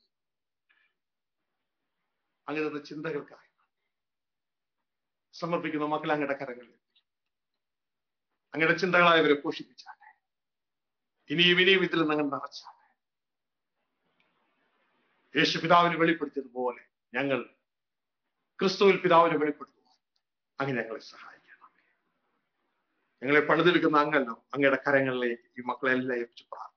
അങ്ങനത്തെ ചിന്തകൾക്കായി സമർപ്പിക്കുന്ന മക്കൾ അങ്ങയുടെ കരങ്ങളിൽ അങ്ങയുടെ ചിന്തകളായവരെ പോഷിപ്പിച്ചാട്ടെ. ഇനിയും ഇനിയും ഇതിൽ നിങ്ങൾ നിറച്ചാട്ടെ. യേശു പിതാവിനെ വെളിപ്പെടുത്തിയതുപോലെ ഞങ്ങൾ ക്രിസ്തുവിൽ പിതാവിനെ വെളിപ്പെടുത്തുക. അങ്ങനെ ഞങ്ങളെ സഹായിക്കണം. ഞങ്ങളെ പണിതെടുക്കുന്ന അങ്ങല്ലോ, അങ്ങയുടെ കരങ്ങളിലേക്ക് ഈ മക്കളെല്ലാം ഏൽപ്പിച്ചു പ്രാർത്ഥിക്കും.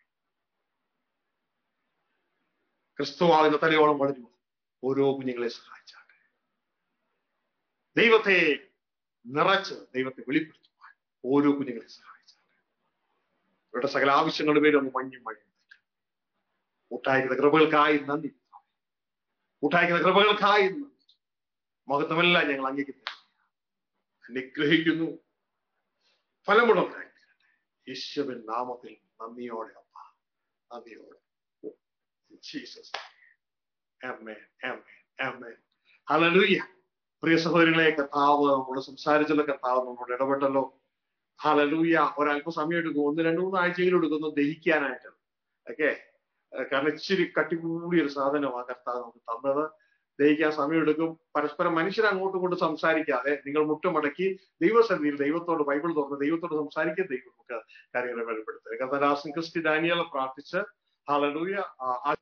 ക്രിസ്തുവാകുന്ന തലയോളം വളരുക. ഓരോ കുഞ്ഞുങ്ങളെ സഹായിച്ചാട്ടെ. ദൈവത്തെ നിറച്ച് ദൈവത്തെ വെളിപ്പെടുത്തുവാൻ ഓരോ കുഞ്ഞുങ്ങളെ സഹായിച്ചാട്ടെ. ഇവരുടെ സകല ആവശ്യങ്ങളുടെ പേരും ഒന്ന് മഞ്ഞും മഴയും കൂട്ടായിക്കുന്ന കൃപകൾക്കായി നന്ദി. കൂട്ടായിക്കുന്ന കൃപകൾക്കായി നന്ദി. മഹത്വമെല്ലാം ഞങ്ങൾ അംഗീകരിക്കുന്നു, അനുഗ്രഹിക്കുന്നു. ഫലമുള്ളവരായി യേശുവിൻ നാമത്തിൽ നന്ദിയോടെ അപ്പ, നന്ദിയോടെ. ജീസസ്. ആമേൻ, ആമേൻ, ആമേൻ. ഹല്ലേലൂയ. പ്രിയ സഹോദരങ്ങളെ, കർത്താവ് നമ്മളോട് സംസാരിച്ചല്ലോ, കർത്താവ് നമ്മളോട് ഇടപെട്ടല്ലോ. ഹല്ലേലൂയ. ഒരല്പസമയം എടുക്കും, ഒന്ന് രണ്ടു മൂന്ന് ആഴ്ചയിൽ എടുക്കുന്നു ദഹിക്കാനായിട്ട്. ഓക്കെ, കാരണം ഇച്ചിരി കട്ടികൂടിയൊരു സാധനമാണ് കർത്താവ് നമുക്ക് തന്നത്. ദഹിക്കാൻ സമയമെടുക്കും. പരസ്പരം മനുഷ്യർ അങ്ങോട്ടും കൊണ്ട് സംസാരിക്കാതെ നിങ്ങൾ മുട്ടുമടക്കി ദൈവസന്നിധിയിൽ ദൈവത്തോട് ബൈബിൾ തുറന്ന് ദൈവത്തോട് സംസാരിക്കുക. ദൈവം നമുക്ക് കാര്യങ്ങളെ വെളിപ്പെടുത്തുക. കർത്താദാസൻ ക്രിസ്റ്റി ഡാനിയേൽ പ്രാർത്ഥിച്ച് ഹല്ലേലൂയ.